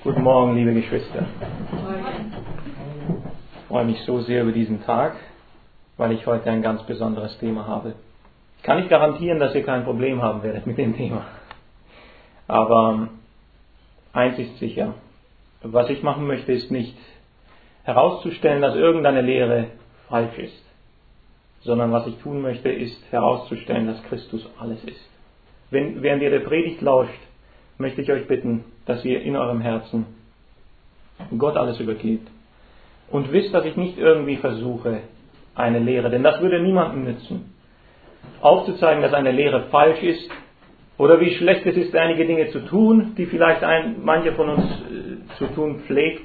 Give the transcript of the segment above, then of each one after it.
Guten Morgen, liebe Geschwister. Ich freue mich so sehr über diesen Tag, weil ich heute ein ganz besonderes Thema habe. Ich kann nicht garantieren, dass ihr kein Problem haben werdet mit dem Thema. Aber eins ist sicher. Was ich machen möchte, ist nicht herauszustellen, dass irgendeine Lehre falsch ist, sondern was ich tun möchte, ist herauszustellen, dass Christus alles ist. Während ihr der Predigt lauscht, möchte ich euch bitten, dass ihr in eurem Herzen Gott alles übergebt. Und wisst, dass ich nicht irgendwie versuche, eine Lehre, denn das würde niemandem nützen, aufzuzeigen, dass eine Lehre falsch ist oder wie schlecht es ist, einige Dinge zu tun, die vielleicht mancher von uns zu tun pflegt,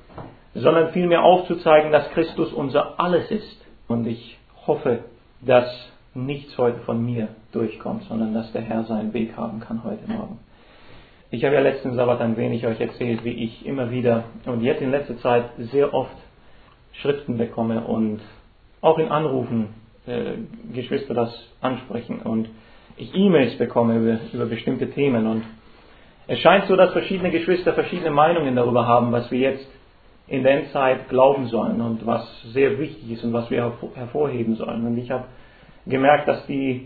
sondern vielmehr aufzuzeigen, dass Christus unser Alles ist. Und ich hoffe, dass nichts heute von mir durchkommt, sondern dass der Herr seinen Weg haben kann heute Morgen. Ich habe ja letzten Sabbat ein wenig euch erzählt, wie ich immer wieder und jetzt in letzter Zeit sehr oft Schriften bekomme und auch in Anrufen Geschwister das ansprechen und ich E-Mails bekomme über bestimmte Themen. Und es scheint so, dass verschiedene Geschwister verschiedene Meinungen darüber haben, was wir jetzt in der Endzeit glauben sollen und was sehr wichtig ist und was wir hervorheben sollen. Und ich habe gemerkt, dass die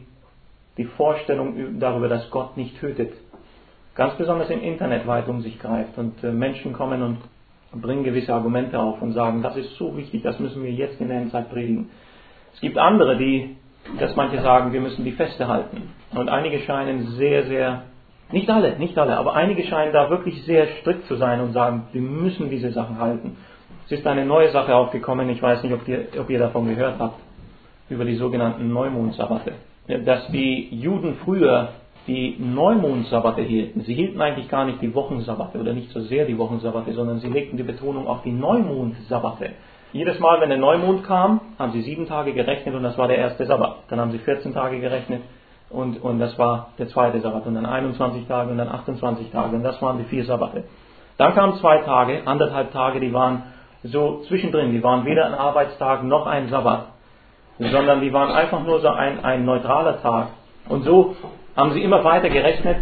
Vorstellung darüber, dass Gott nicht tötet, ganz besonders im Internet weit um sich greift und Menschen kommen und bringen gewisse Argumente auf und sagen, das ist so wichtig, das müssen wir jetzt in der Endzeit predigen. Es gibt andere, dass manche sagen, wir müssen die Feste halten. Und einige scheinen sehr, nicht alle, aber einige scheinen da wirklich sehr strikt zu sein und sagen, wir müssen diese Sachen halten. Es ist eine neue Sache aufgekommen, ich weiß nicht, ob ihr davon gehört habt, über die sogenannten Neumondsabbate. Dass die Juden früher die Neumondsabbate hielten. Sie hielten eigentlich gar nicht die Wochensabbate oder nicht so sehr die Wochensabbate, sondern sie legten die Betonung auf die Neumondsabbate. Jedes Mal, wenn der Neumond kam, haben sie 7 Tage gerechnet und das war der erste Sabbat. Dann haben sie 14 Tage gerechnet und das war der zweite Sabbat. Und dann 21 Tage und dann 28 Tage und das waren die 4 Sabbate. Dann kamen 2 Tage, 1,5 Tage, die waren so zwischendrin. Die waren weder ein Arbeitstag noch ein Sabbat, sondern die waren einfach nur so ein neutraler Tag. Und so haben sie immer weiter gerechnet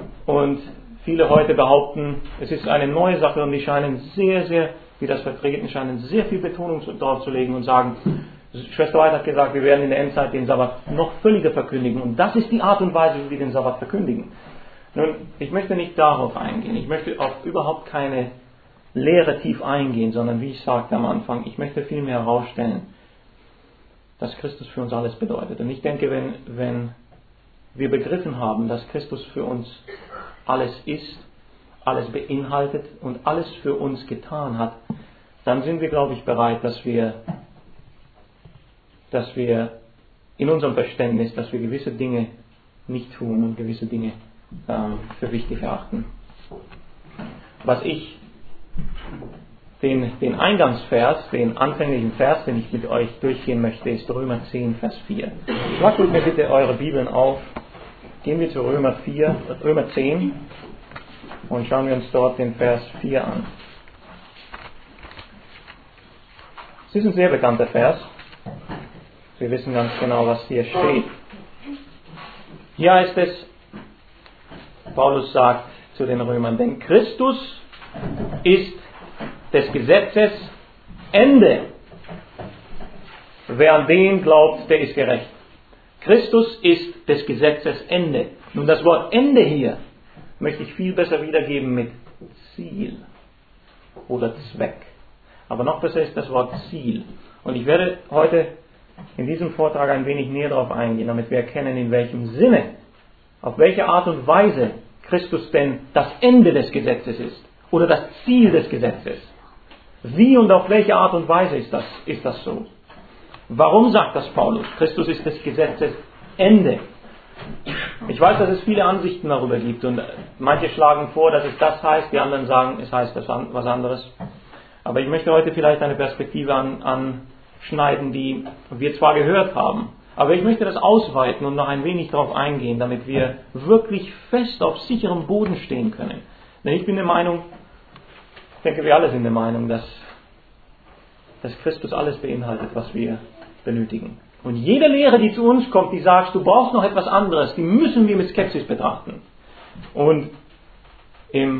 und viele heute behaupten, es ist eine neue Sache und die scheinen sehr, wie das vertreten, scheinen sehr viel Betonung darauf zu legen und sagen, Schwester White hat gesagt, wir werden in der Endzeit den Sabbat noch völliger verkündigen und das ist die Art und Weise, wie wir den Sabbat verkündigen. Nun, ich möchte nicht darauf eingehen, ich möchte auf überhaupt keine Lehre tief eingehen, sondern wie ich sagte am Anfang, ich möchte vielmehr herausstellen, dass Christus für uns alles bedeutet. Und ich denke, wenn wir begriffen haben, dass Christus für uns alles ist, alles beinhaltet und alles für uns getan hat, dann sind wir, glaube ich, bereit, dass wir in unserem Verständnis, dass wir gewisse Dinge nicht tun und gewisse Dinge für wichtig erachten. Was ich den Eingangsvers, den anfänglichen Vers, den ich mit euch durchgehen möchte, ist Römer 10, Vers 4. Schlagt mir bitte eure Bibeln auf. Gehen wir zu Römer 10 und schauen wir uns dort den Vers 4 an. Es ist ein sehr bekannter Vers. Wir wissen ganz genau, was hier steht. Hier heißt es, Paulus sagt zu den Römern, denn Christus ist des Gesetzes Ende. Wer an den glaubt, der ist gerecht. Christus ist des Gesetzes Ende. Nun, das Wort Ende hier möchte ich viel besser wiedergeben mit Ziel oder Zweck. Aber noch besser ist das Wort Ziel. Und ich werde heute in diesem Vortrag ein wenig näher darauf eingehen, damit wir erkennen, in welchem Sinne, auf welche Art und Weise Christus denn das Ende des Gesetzes ist oder das Ziel des Gesetzes. Wie und auf welche Art und Weise ist das so? Warum sagt das Paulus? Christus ist des Gesetzes Ende. Ich weiß, dass es viele Ansichten darüber gibt und manche schlagen vor, dass es das heißt, die anderen sagen, es heißt was anderes. Aber ich möchte heute vielleicht eine Perspektive anschneiden, die wir zwar gehört haben, aber ich möchte das ausweiten und noch ein wenig darauf eingehen, damit wir wirklich fest auf sicherem Boden stehen können. Denn ich bin der Meinung, ich denke, wir alle sind der Meinung, dass Christus alles beinhaltet, was wir benötigen. Und jede Lehre, die zu uns kommt, die sagt, du brauchst noch etwas anderes, die müssen wir mit Skepsis betrachten. Und im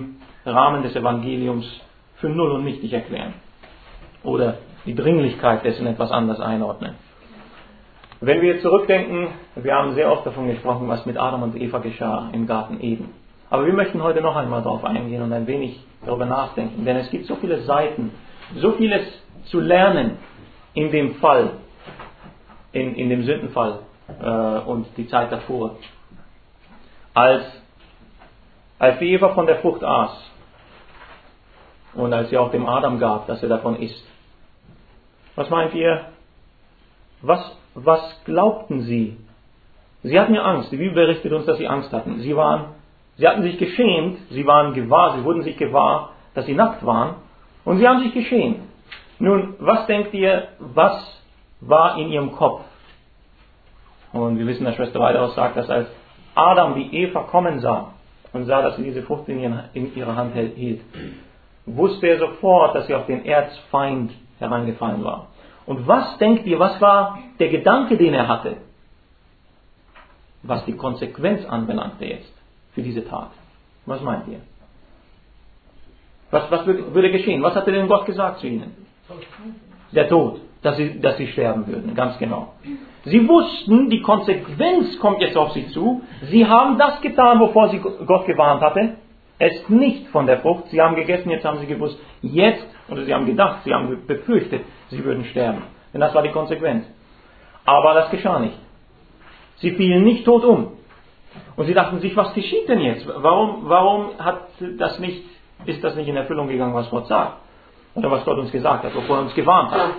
Rahmen des Evangeliums für null und nichtig erklären. Oder die Dringlichkeit dessen etwas anders einordnen. Wenn wir zurückdenken, wir haben sehr oft davon gesprochen, was mit Adam und Eva geschah im Garten Eden. Aber wir möchten heute noch einmal darauf eingehen und ein wenig darüber nachdenken. Denn es gibt so viele Seiten, so vieles zu lernen in dem Fall, in dem Sündenfall und die Zeit davor. Als die Eva von der Frucht aß und als sie auch dem Adam gab, dass er davon isst. Was meint ihr? Was glaubten sie? Sie hatten ja Angst. Die Bibel berichtet uns, dass sie Angst hatten. Sie hatten sich geschämt, sie wurden sich gewahr, dass sie nackt waren und sie haben sich geschämt. Nun, was denkt ihr, was war in ihrem Kopf? Und wir wissen, dass Schwester Weidehaus sagt, dass als Adam die Eva kommen sah und sah, dass sie diese Frucht in ihrer Hand hielt, wusste er sofort, dass sie auf den Erzfeind hereingefallen war. Und was denkt ihr, was war der Gedanke, den er hatte, was die Konsequenz anbelangte jetzt für diese Tat? Was meint ihr? Was würde geschehen? Was hatte denn Gott gesagt zu ihnen? Der Tod, dass sie sterben würden, ganz genau. Sie wussten, die Konsequenz kommt jetzt auf sie zu. Sie haben das getan, wovor sie Gott gewarnt hatte. Esst nicht von der Frucht. Sie haben gegessen, jetzt haben sie gewusst, oder sie haben gedacht, sie haben befürchtet, sie würden sterben. Denn das war die Konsequenz. Aber das geschah nicht. Sie fielen nicht tot um. Und sie dachten sich, was geschieht denn jetzt? Warum ist das nicht in Erfüllung gegangen, was Gott sagt? Oder was Gott uns gesagt hat, wovor er uns gewarnt hat?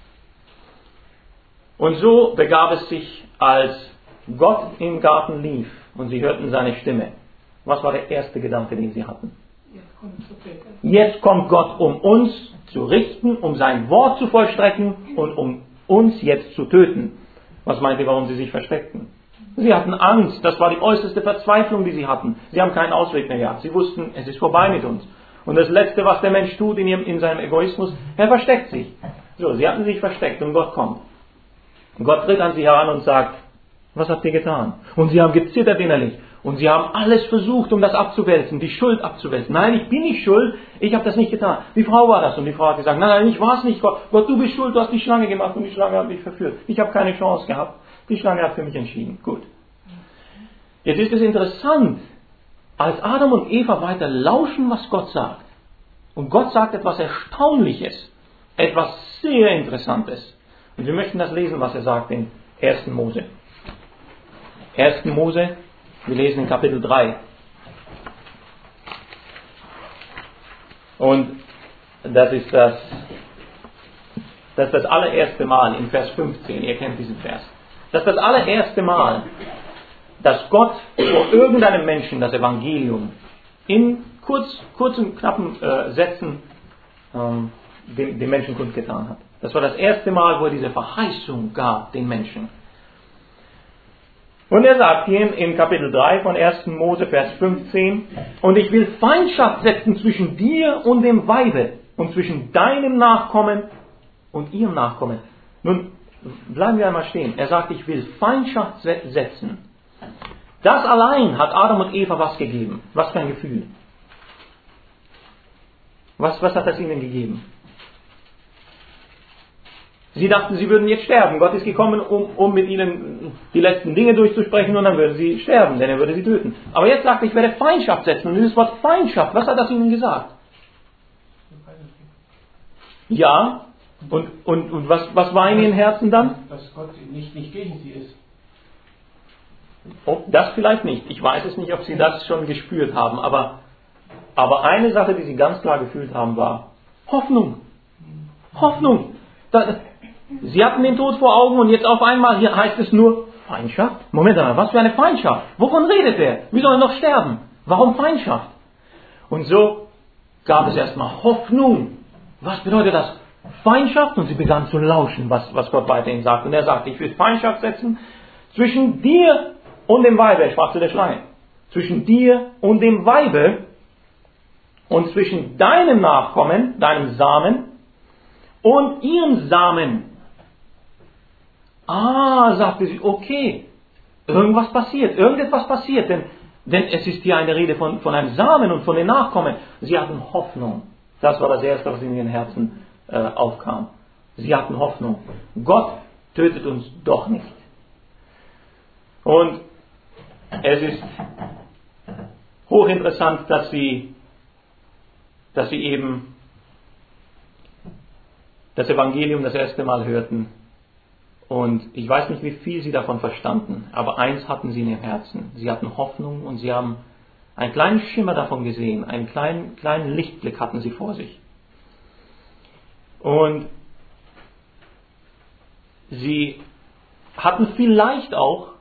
Und so begab es sich, als Gott im Garten lief und sie hörten seine Stimme. Was war der erste Gedanke, den sie hatten? Jetzt kommt Gott, um uns zu richten, um sein Wort zu vollstrecken und um uns jetzt zu töten. Was meint ihr, warum sie sich versteckten? Sie hatten Angst, das war die äußerste Verzweiflung, die sie hatten. Sie haben keinen Ausweg mehr gehabt. Sie wussten, es ist vorbei mit uns. Und das Letzte, was der Mensch tut in seinem Egoismus, er versteckt sich. So, sie hatten sich versteckt und Gott kommt. Und Gott tritt an sie heran und sagt, was habt ihr getan? Und sie haben gezittert innerlich. Und sie haben alles versucht, um das abzuwälzen, die Schuld abzuwälzen. Nein, ich bin nicht schuld, ich habe das nicht getan. Die Frau war das und die Frau hat gesagt, nein, ich war es nicht, Gott. Gott, du bist schuld, du hast die Schlange gemacht und die Schlange hat mich verführt. Ich habe keine Chance gehabt. Die Schlange hat für mich entschieden. Gut. Jetzt ist es interessant, als Adam und Eva weiter lauschen, was Gott sagt. Und Gott sagt etwas Erstaunliches, etwas sehr Interessantes. Und wir möchten das lesen, was er sagt in 1. Mose. 1. Mose, wir lesen in Kapitel 3. Und das ist das allererste Mal in Vers 15. Ihr kennt diesen Vers. Das ist das allererste Mal, dass Gott vor irgendeinem Menschen das Evangelium in kurzen, knappen Sätzen dem Menschen kundgetan hat. Das war das erste Mal, wo er diese Verheißung gab den Menschen. Und er sagt hier in Kapitel 3 von 1. Mose, Vers 15, und ich will Feindschaft setzen zwischen dir und dem Weibe und zwischen deinem Nachkommen und ihrem Nachkommen. Nun, bleiben wir einmal stehen. Er sagt, ich will Feindschaft setzen. Das allein hat Adam und Eva was gegeben. Was für ein Gefühl. Was hat das ihnen gegeben? Sie dachten, sie würden jetzt sterben. Gott ist gekommen, um mit ihnen die letzten Dinge durchzusprechen und dann würden sie sterben, denn er würde sie töten. Aber jetzt sagt er, ich werde Feindschaft setzen. Und dieses Wort Feindschaft, was hat das ihnen gesagt? Ja. Und was war in ihren Herzen dann? Dass Gott nicht gegen sie ist. Oh, das vielleicht nicht. Ich weiß es nicht, ob sie das schon gespürt haben. Aber eine Sache, die sie ganz klar gefühlt haben, war Hoffnung. Hoffnung. Sie hatten den Tod vor Augen und jetzt auf einmal hier heißt es nur Feindschaft. Moment mal, was für eine Feindschaft? Wovon redet er? Wir sollen noch sterben. Warum Feindschaft? Und so gab es erstmal Hoffnung. Was bedeutet das? Feindschaft? Und sie begannen zu lauschen, was Gott weiterhin sagt. Und er sagte, ich will Feindschaft setzen zwischen dir und dem Weibe. Er sprach zu der Schlange. Zwischen dir und dem Weibe und zwischen deinem Nachkommen, deinem Samen und ihrem Samen. Sagte sie, okay, irgendetwas passiert, denn Denn es ist hier eine Rede von einem Samen und von den Nachkommen. Sie hatten Hoffnung. Das war das Erste, was in ihren Herzen aufkam. Sie hatten Hoffnung. Gott tötet uns doch nicht. Und es ist hochinteressant, dass sie eben das Evangelium das erste Mal hörten. Und ich weiß nicht, wie viel sie davon verstanden, aber eins hatten sie in ihrem Herzen. Sie hatten Hoffnung und sie haben einen kleinen Schimmer davon gesehen, einen kleinen Lichtblick hatten sie vor sich. Und sie hatten vielleicht auch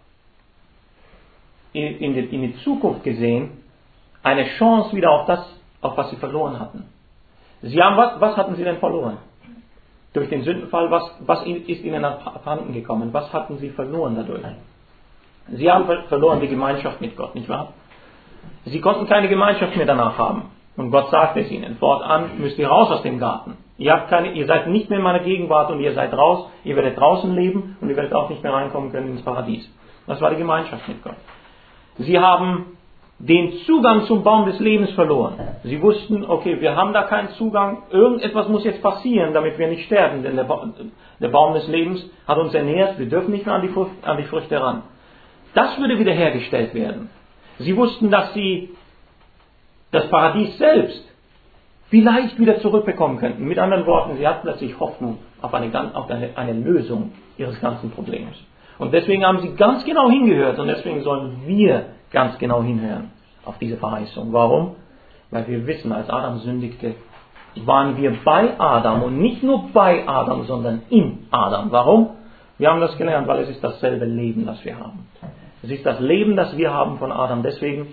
in die Zukunft gesehen, eine Chance wieder auf das, auf was sie verloren hatten. Sie haben was hatten sie denn verloren? Durch den Sündenfall, was ist ihnen abhanden gekommen? Was hatten sie verloren dadurch? Sie haben verloren die Gemeinschaft mit Gott, nicht wahr? Sie konnten keine Gemeinschaft mehr danach haben. Und Gott sagte es ihnen, fortan müsst ihr raus aus dem Garten. Ihr seid nicht mehr in meiner Gegenwart und ihr seid raus, ihr werdet draußen leben und ihr werdet auch nicht mehr reinkommen können ins Paradies. Das war die Gemeinschaft mit Gott. Sie haben den Zugang zum Baum des Lebens verloren. Sie wussten, okay, wir haben da keinen Zugang, irgendetwas muss jetzt passieren, damit wir nicht sterben, denn der Baum des Lebens hat uns ernährt, wir dürfen nicht mehr an die Früchte ran. Das würde wiederhergestellt werden. Sie wussten, dass sie das Paradies selbst vielleicht wieder zurückbekommen könnten. Mit anderen Worten, sie hatten plötzlich Hoffnung auf eine Lösung ihres ganzen Problems. Und deswegen haben sie ganz genau hingehört und deswegen sollen wir ganz genau hinhören auf diese Verheißung. Warum? Weil wir wissen, als Adam sündigte, waren wir bei Adam und nicht nur bei Adam, sondern in Adam. Warum? Wir haben das gelernt, weil es ist dasselbe Leben, das wir haben. Es ist das Leben, das wir haben von Adam. Deswegen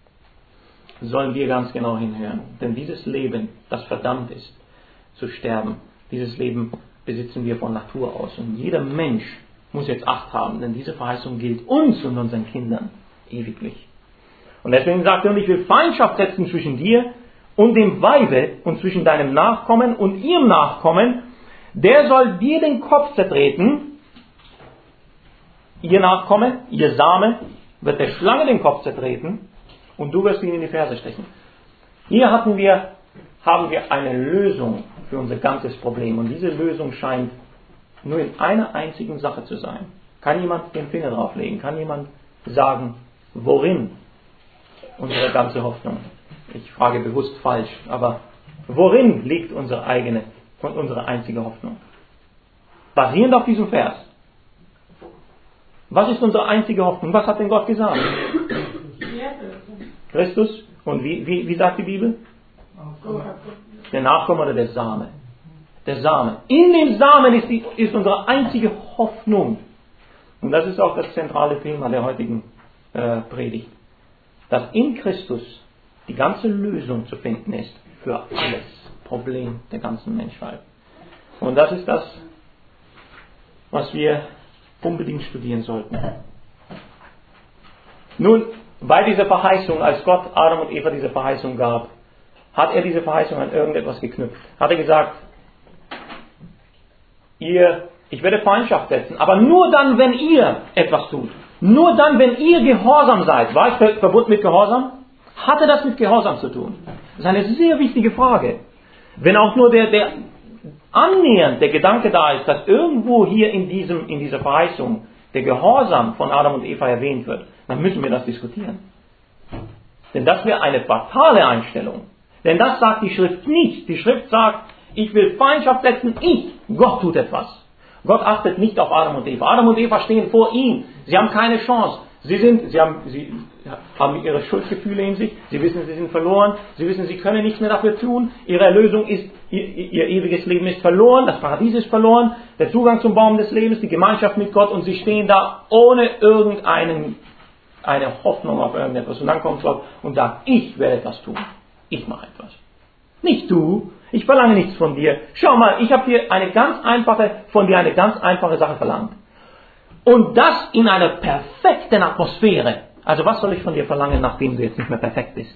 sollen wir ganz genau hinhören. Denn dieses Leben, das verdammt ist, zu sterben, dieses Leben besitzen wir von Natur aus. Und jeder Mensch muss jetzt Acht haben, denn diese Verheißung gilt uns und unseren Kindern ewiglich. Und deswegen sagt er, und ich will Feindschaft setzen zwischen dir und dem Weibe und zwischen deinem Nachkommen und ihrem Nachkommen. Der soll dir den Kopf zertreten. Ihr Nachkomme, ihr Same, wird der Schlange den Kopf zertreten und du wirst ihn in die Ferse stechen. Hier haben wir eine Lösung für unser ganzes Problem. Und diese Lösung scheint nur in einer einzigen Sache zu sein. Kann jemand den Finger drauflegen? Kann jemand sagen, worin unsere ganze Hoffnung? Ich frage bewusst falsch, aber worin liegt unsere eigene und unsere einzige Hoffnung? Basierend auf diesem Vers. Was ist unsere einzige Hoffnung? Was hat denn Gott gesagt? Christus. Und wie sagt die Bibel? Der Nachkomme oder der Same. Der Same. In dem Samen ist unsere einzige Hoffnung. Und das ist auch das zentrale Thema der heutigen Predigt. Dass in Christus die ganze Lösung zu finden ist für alles Problem der ganzen Menschheit. Und das ist das, was wir unbedingt studieren sollten. Nun, bei dieser Verheißung, als Gott Adam und Eva diese Verheißung gab, hat er diese Verheißung an irgendetwas geknüpft. Hat er gesagt, ich werde Feindschaft setzen, aber nur dann, wenn ihr etwas tut. Nur dann, wenn ihr gehorsam seid. War ich verbunden mit Gehorsam? Hatte das mit Gehorsam zu tun? Das ist eine sehr wichtige Frage. Wenn auch nur der annähernd der Gedanke da ist, dass irgendwo hier in dieser Verheißung der Gehorsam von Adam und Eva erwähnt wird, dann müssen wir das diskutieren. Denn das wäre eine fatale Einstellung. Denn das sagt die Schrift nicht. Die Schrift sagt, ich will Feindschaft setzen, Gott tut etwas. Gott achtet nicht auf Adam und Eva. Adam und Eva stehen vor ihm. Sie haben keine Chance. Sie haben ihre Schuldgefühle in sich. Sie wissen, sie sind verloren. Sie wissen, sie können nichts mehr dafür tune. Ihre Erlösung ist, ihr ewiges Leben ist verloren. Das Paradies ist verloren. Der Zugang zum Baum des Lebens, die Gemeinschaft mit Gott. Und sie stehen da ohne eine Hoffnung auf irgendetwas. Und dann kommt Gott und sagt, ich werde etwas tun. Ich mache etwas. Nicht du. Ich verlange nichts von dir. Schau mal, ich habe dir eine ganz einfache Sache verlangt. Und das in einer perfekten Atmosphäre. Also was soll ich von dir verlangen, nachdem du jetzt nicht mehr perfekt bist?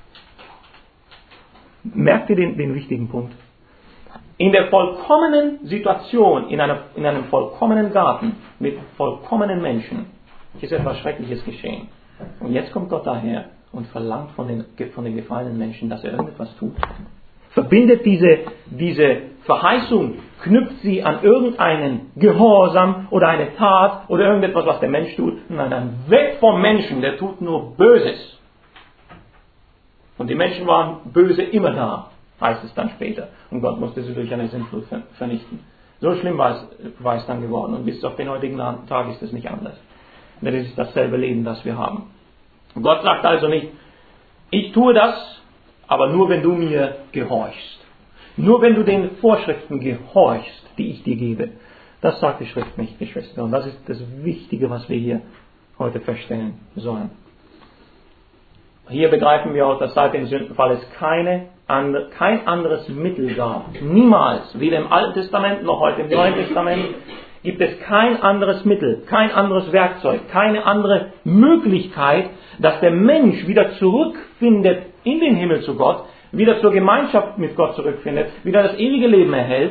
Merkt ihr den wichtigen Punkt? In der vollkommenen Situation, in einem vollkommenen Garten, mit vollkommenen Menschen, ist etwas Schreckliches geschehen. Und jetzt kommt Gott daher und verlangt von den gefallenen Menschen, dass er irgendetwas tut. Verbindet diese Verheißung, knüpft sie an irgendeinen Gehorsam oder eine Tat oder irgendetwas, was der Mensch tut. Nein, dann weg vom Menschen, der tut nur Böses. Und die Menschen waren böse immer da, heißt es dann später. Und Gott musste sie durch eine Sintflut vernichten. So schlimm war es dann geworden. Und bis auf den heutigen Tag ist es nicht anders. Das ist dasselbe Leben, das wir haben. Und Gott sagt also nicht, ich tue das, aber nur wenn du mir gehorchst. Nur wenn du den Vorschriften gehorchst, die ich dir gebe. Das sagt die Schrift nicht, Geschwister. Und das ist das Wichtige, was wir hier heute feststellen sollen. Hier begreifen wir auch, dass seit dem Sündenfall es kein anderes Mittel gab. Niemals, weder im Alten Testament noch heute im Neuen Testament, gibt es kein anderes Mittel, kein anderes Werkzeug, keine andere Möglichkeit, dass der Mensch wieder zurückfindet in den Himmel zu Gott, wieder zur Gemeinschaft mit Gott zurückfindet, wieder das ewige Leben erhält,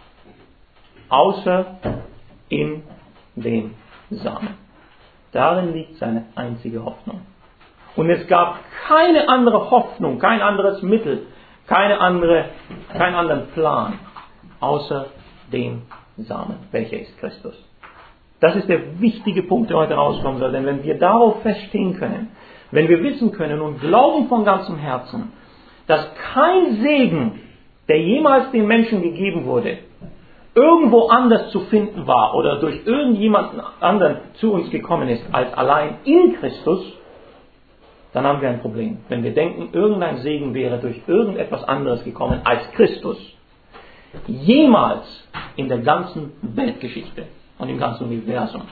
außer in dem Samen. Darin liegt seine einzige Hoffnung. Und es gab keine andere Hoffnung, kein anderes Mittel, keinen anderen Plan, außer dem Samen. Welcher ist Christus? Das ist der wichtige Punkt, der heute rauskommen soll. Denn wenn wir darauf feststehen können, wenn wir wissen können und glauben von ganzem Herzen, dass kein Segen, der jemals den Menschen gegeben wurde, irgendwo anders zu finden war oder durch irgendjemanden anderen zu uns gekommen ist, als allein in Christus, dann haben wir ein Problem. Wenn wir denken, irgendein Segen wäre durch irgendetwas anderes gekommen als Christus, jemals in der ganzen Weltgeschichte und im ganzen Universum.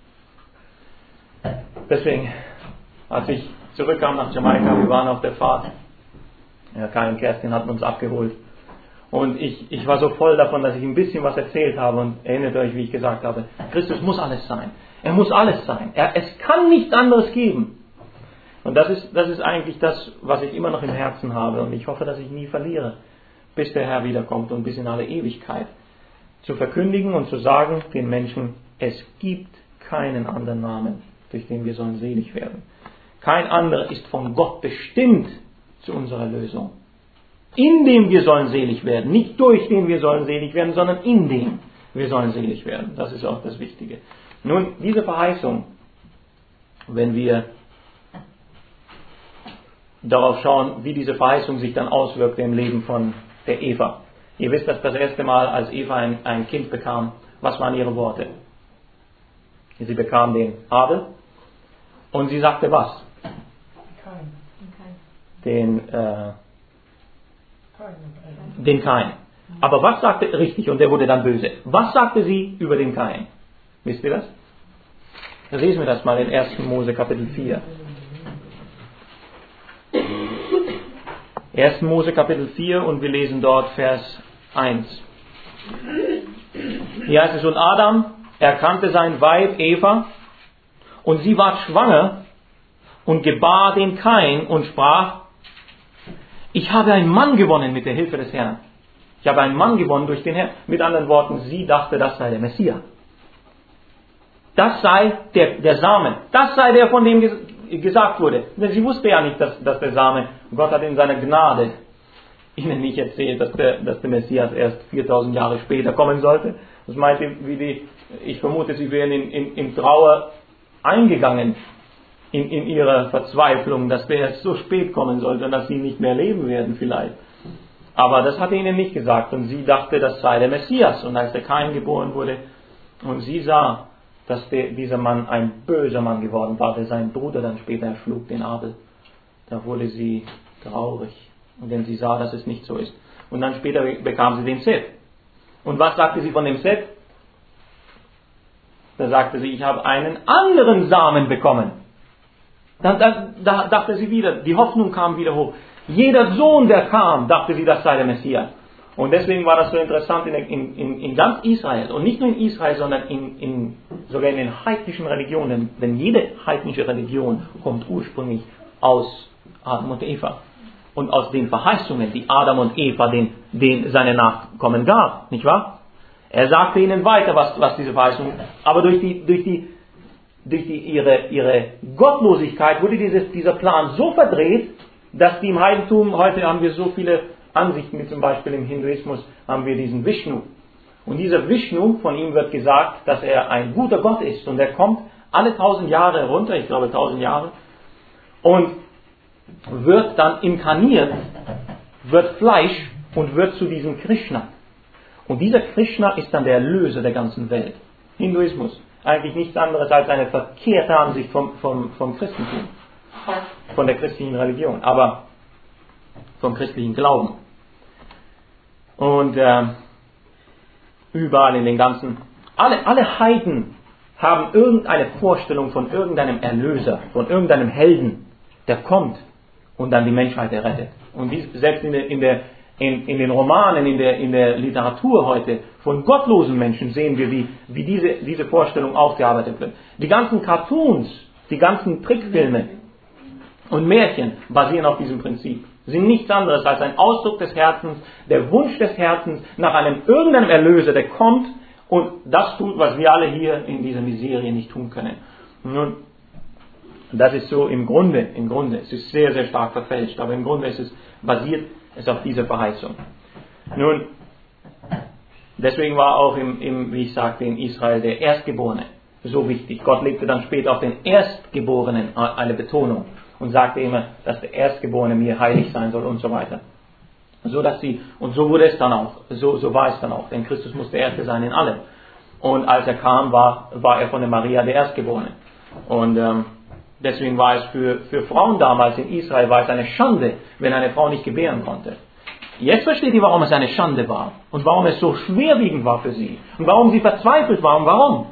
Deswegen, als ich zurückkam nach Jamaika, wir waren auf der Fahrt, Kai und Kerstin hatten uns abgeholt und ich war so voll davon, dass ich ein bisschen was erzählt habe und erinnert euch, wie ich gesagt habe, Christus muss alles sein. Er muss alles sein. Es kann nichts anderes geben. Und das ist eigentlich das, was ich immer noch im Herzen habe und ich hoffe, dass ich nie verliere, bis der Herr wiederkommt und bis in alle Ewigkeit. Zu verkündigen und zu sagen den Menschen, es gibt keinen anderen Namen, durch den wir sollen selig werden. Kein anderer ist von Gott bestimmt zu unserer Lösung. In dem wir sollen selig werden, nicht durch den wir sollen selig werden, sondern in dem wir sollen selig werden. Das ist auch das Wichtige. Nun, diese Verheißung, wenn wir darauf schauen, wie diese Verheißung sich dann auswirkte im Leben von der Eva. Ihr wisst, dass das erste Mal, als Eva ein Kind bekam, was waren ihre Worte? Sie bekam den Abel und sie sagte was? Den Kain. Aber was sagte, richtig, und der wurde dann böse. Was sagte sie über den Kain? Wisst ihr das? Lesen wir das mal in 1. Mose Kapitel 4. 1. Mose Kapitel 4 und wir lesen dort Vers 1. Hier heißt es, und Adam erkannte sein Weib Eva und sie war schwanger und gebar den Kain und sprach, ich habe einen Mann gewonnen mit der Hilfe des Herrn. Ich habe einen Mann gewonnen durch den Herrn. Mit anderen Worten, sie dachte, das sei der Messias. Das sei der Samen. Das sei der, von dem gesagt wurde. Denn sie wusste ja nicht, dass der Same, Gott hat in seiner Gnade ihnen nicht erzählt, dass der Messias erst 4000 Jahre später kommen sollte. Das meinte, ich vermute, sie wären in Trauer eingegangen in ihrer Verzweiflung, dass der erst so spät kommen sollte und dass sie nicht mehr leben werden vielleicht. Aber das hat er ihnen nicht gesagt und sie dachte, das sei der Messias. Und als der Kain geboren wurde und sie sah, dass dieser Mann ein böser Mann geworden war, der seinen Bruder dann später erschlug, den Abel, da wurde sie traurig. Und denn sie sah, dass es nicht so ist. Und dann später bekam sie den Seth. Und was sagte sie von dem Seth? Da sagte sie, ich habe einen anderen Samen bekommen. Dann dachte sie wieder, die Hoffnung kam wieder hoch. Jeder Sohn, der kam, dachte sie, das sei der Messias. Und deswegen war das so interessant in ganz Israel. Und nicht nur in Israel, sondern sogar in den heidnischen Religionen. Denn jede heidnische Religion kommt ursprünglich aus Adam und Eva. Und aus den Verheißungen, die Adam und Eva den seine Nachkommen gab. Nicht wahr? Er sagte ihnen weiter, was diese Verheißungen. Aber durch die ihre Gottlosigkeit wurde dieser Plan so verdreht, dass die im Heidentum, heute haben wir so viele Ansichten, wie zum Beispiel im Hinduismus haben wir diesen Vishnu. Und dieser Vishnu, von ihm wird gesagt, dass er ein guter Gott ist und er kommt alle 1000 Jahre runter, ich glaube 1000 Jahre, und wird dann inkarniert, wird Fleisch und wird zu diesem Krishna. Und dieser Krishna ist dann der Erlöser der ganzen Welt. Hinduismus, eigentlich nichts anderes als eine verkehrte Ansicht vom Christentum, von der christlichen Religion, aber vom christlichen Glauben. Und überall in den ganzen, alle Heiden haben irgendeine Vorstellung von irgendeinem Erlöser, von irgendeinem Helden, der kommt und dann die Menschheit errettet. Und selbst in den Romanen, in der Literatur heute von gottlosen Menschen sehen wir, wie diese Vorstellung aufgearbeitet wird. Die ganzen Cartoons, die ganzen Trickfilme und Märchen basieren auf diesem Prinzip. Sind nichts anderes als ein Ausdruck des Herzens, der Wunsch des Herzens nach irgendeinem Erlöser, der kommt und das tut, was wir alle hier in dieser Miserie nicht tun können. Nun, das ist so im Grunde, es ist sehr, sehr stark verfälscht, aber im Grunde basiert es auf dieser Verheißung. Nun, deswegen war auch wie ich sagte, in Israel der Erstgeborene so wichtig. Gott legte dann später auf den Erstgeborenen eine Betonung und sagte immer, dass der Erstgeborene mir heilig sein soll und so weiter. Und so wurde es dann auch, so war es dann auch, denn Christus musste der Erste sein in allem. Und als er kam, war er von der Maria der Erstgeborene. Und deswegen war es für Frauen damals in Israel war es eine Schande, wenn eine Frau nicht gebären konnte. Jetzt versteht ihr, warum es eine Schande war und warum es so schwerwiegend war für sie und warum sie verzweifelt war und warum.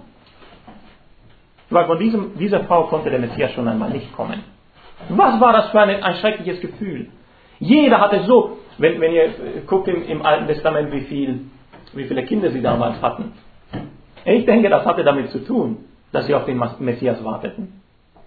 Weil von dieser Frau konnte der Messias schon einmal nicht kommen. Was war das für ein schreckliches Gefühl? Jeder hatte so, wenn ihr guckt im Alten Testament, wie viele Kinder sie damals hatten. Ich denke, das hatte damit zu tun, dass sie auf den Messias warteten.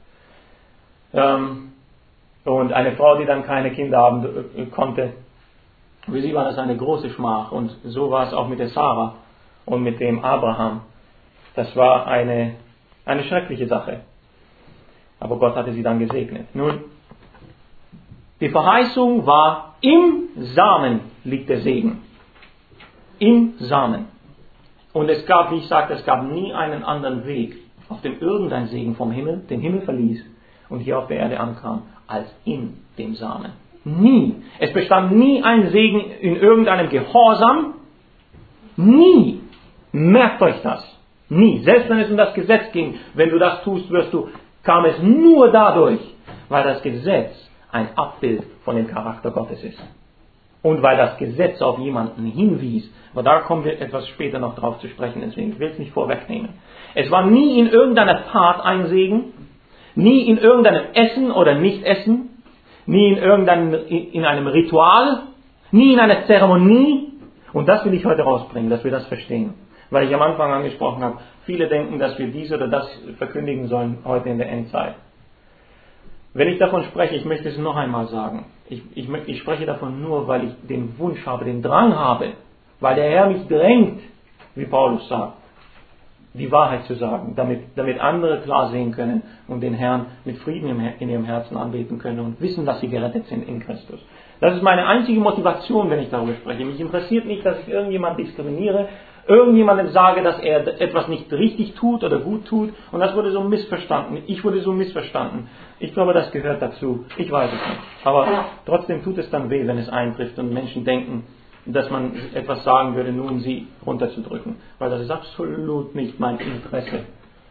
Und eine Frau, die dann keine Kinder haben konnte, für sie war das eine große Schmach. Und so war es auch mit der Sarah und mit dem Abraham. Das war eine schreckliche Sache. Aber Gott hatte sie dann gesegnet. Nun, die Verheißung war, im Samen liegt der Segen. Im Samen. Und es gab, wie ich sagte, es gab nie einen anderen Weg, auf dem irgendein Segen vom Himmel, den Himmel verließ und hier auf der Erde ankam, als in dem Samen. Nie. Es bestand nie ein Segen in irgendeinem Gehorsam. Nie. Merkt euch das. Nie. Selbst wenn es um das Gesetz ging, wenn du das tust, kam es nur dadurch, weil das Gesetz ein Abbild von dem Charakter Gottes ist. Und weil das Gesetz auf jemanden hinwies. Aber da kommen wir etwas später noch drauf zu sprechen, deswegen will ich es nicht vorwegnehmen. Es war nie in irgendeiner Tat ein Segen, nie in irgendeinem Essen oder Nicht-Essen, nie in einem Ritual, nie in einer Zeremonie. Und das will ich heute rausbringen, dass wir das verstehen. Weil ich am Anfang angesprochen habe, viele denken, dass wir dies oder das verkündigen sollen heute in der Endzeit. Wenn ich davon spreche, ich möchte es noch einmal sagen. Ich spreche davon nur, weil ich den Wunsch habe, den Drang habe, weil der Herr mich drängt, wie Paulus sagt, die Wahrheit zu sagen, damit andere klar sehen können und den Herrn mit Frieden in ihrem Herzen anbeten können und wissen, dass sie gerettet sind in Christus. Das ist meine einzige Motivation, wenn ich darüber spreche. Mich interessiert nicht, dass ich irgendjemand diskriminiere, irgendjemandem sage, dass er etwas nicht richtig tut oder gut tut und das wurde so missverstanden. Ich wurde so missverstanden. Ich glaube, das gehört dazu. Ich weiß es nicht. Aber trotzdem tut es dann weh, wenn es eintrifft und Menschen denken, dass man etwas sagen würde, nur um sie runterzudrücken. Weil das ist absolut nicht mein Interesse.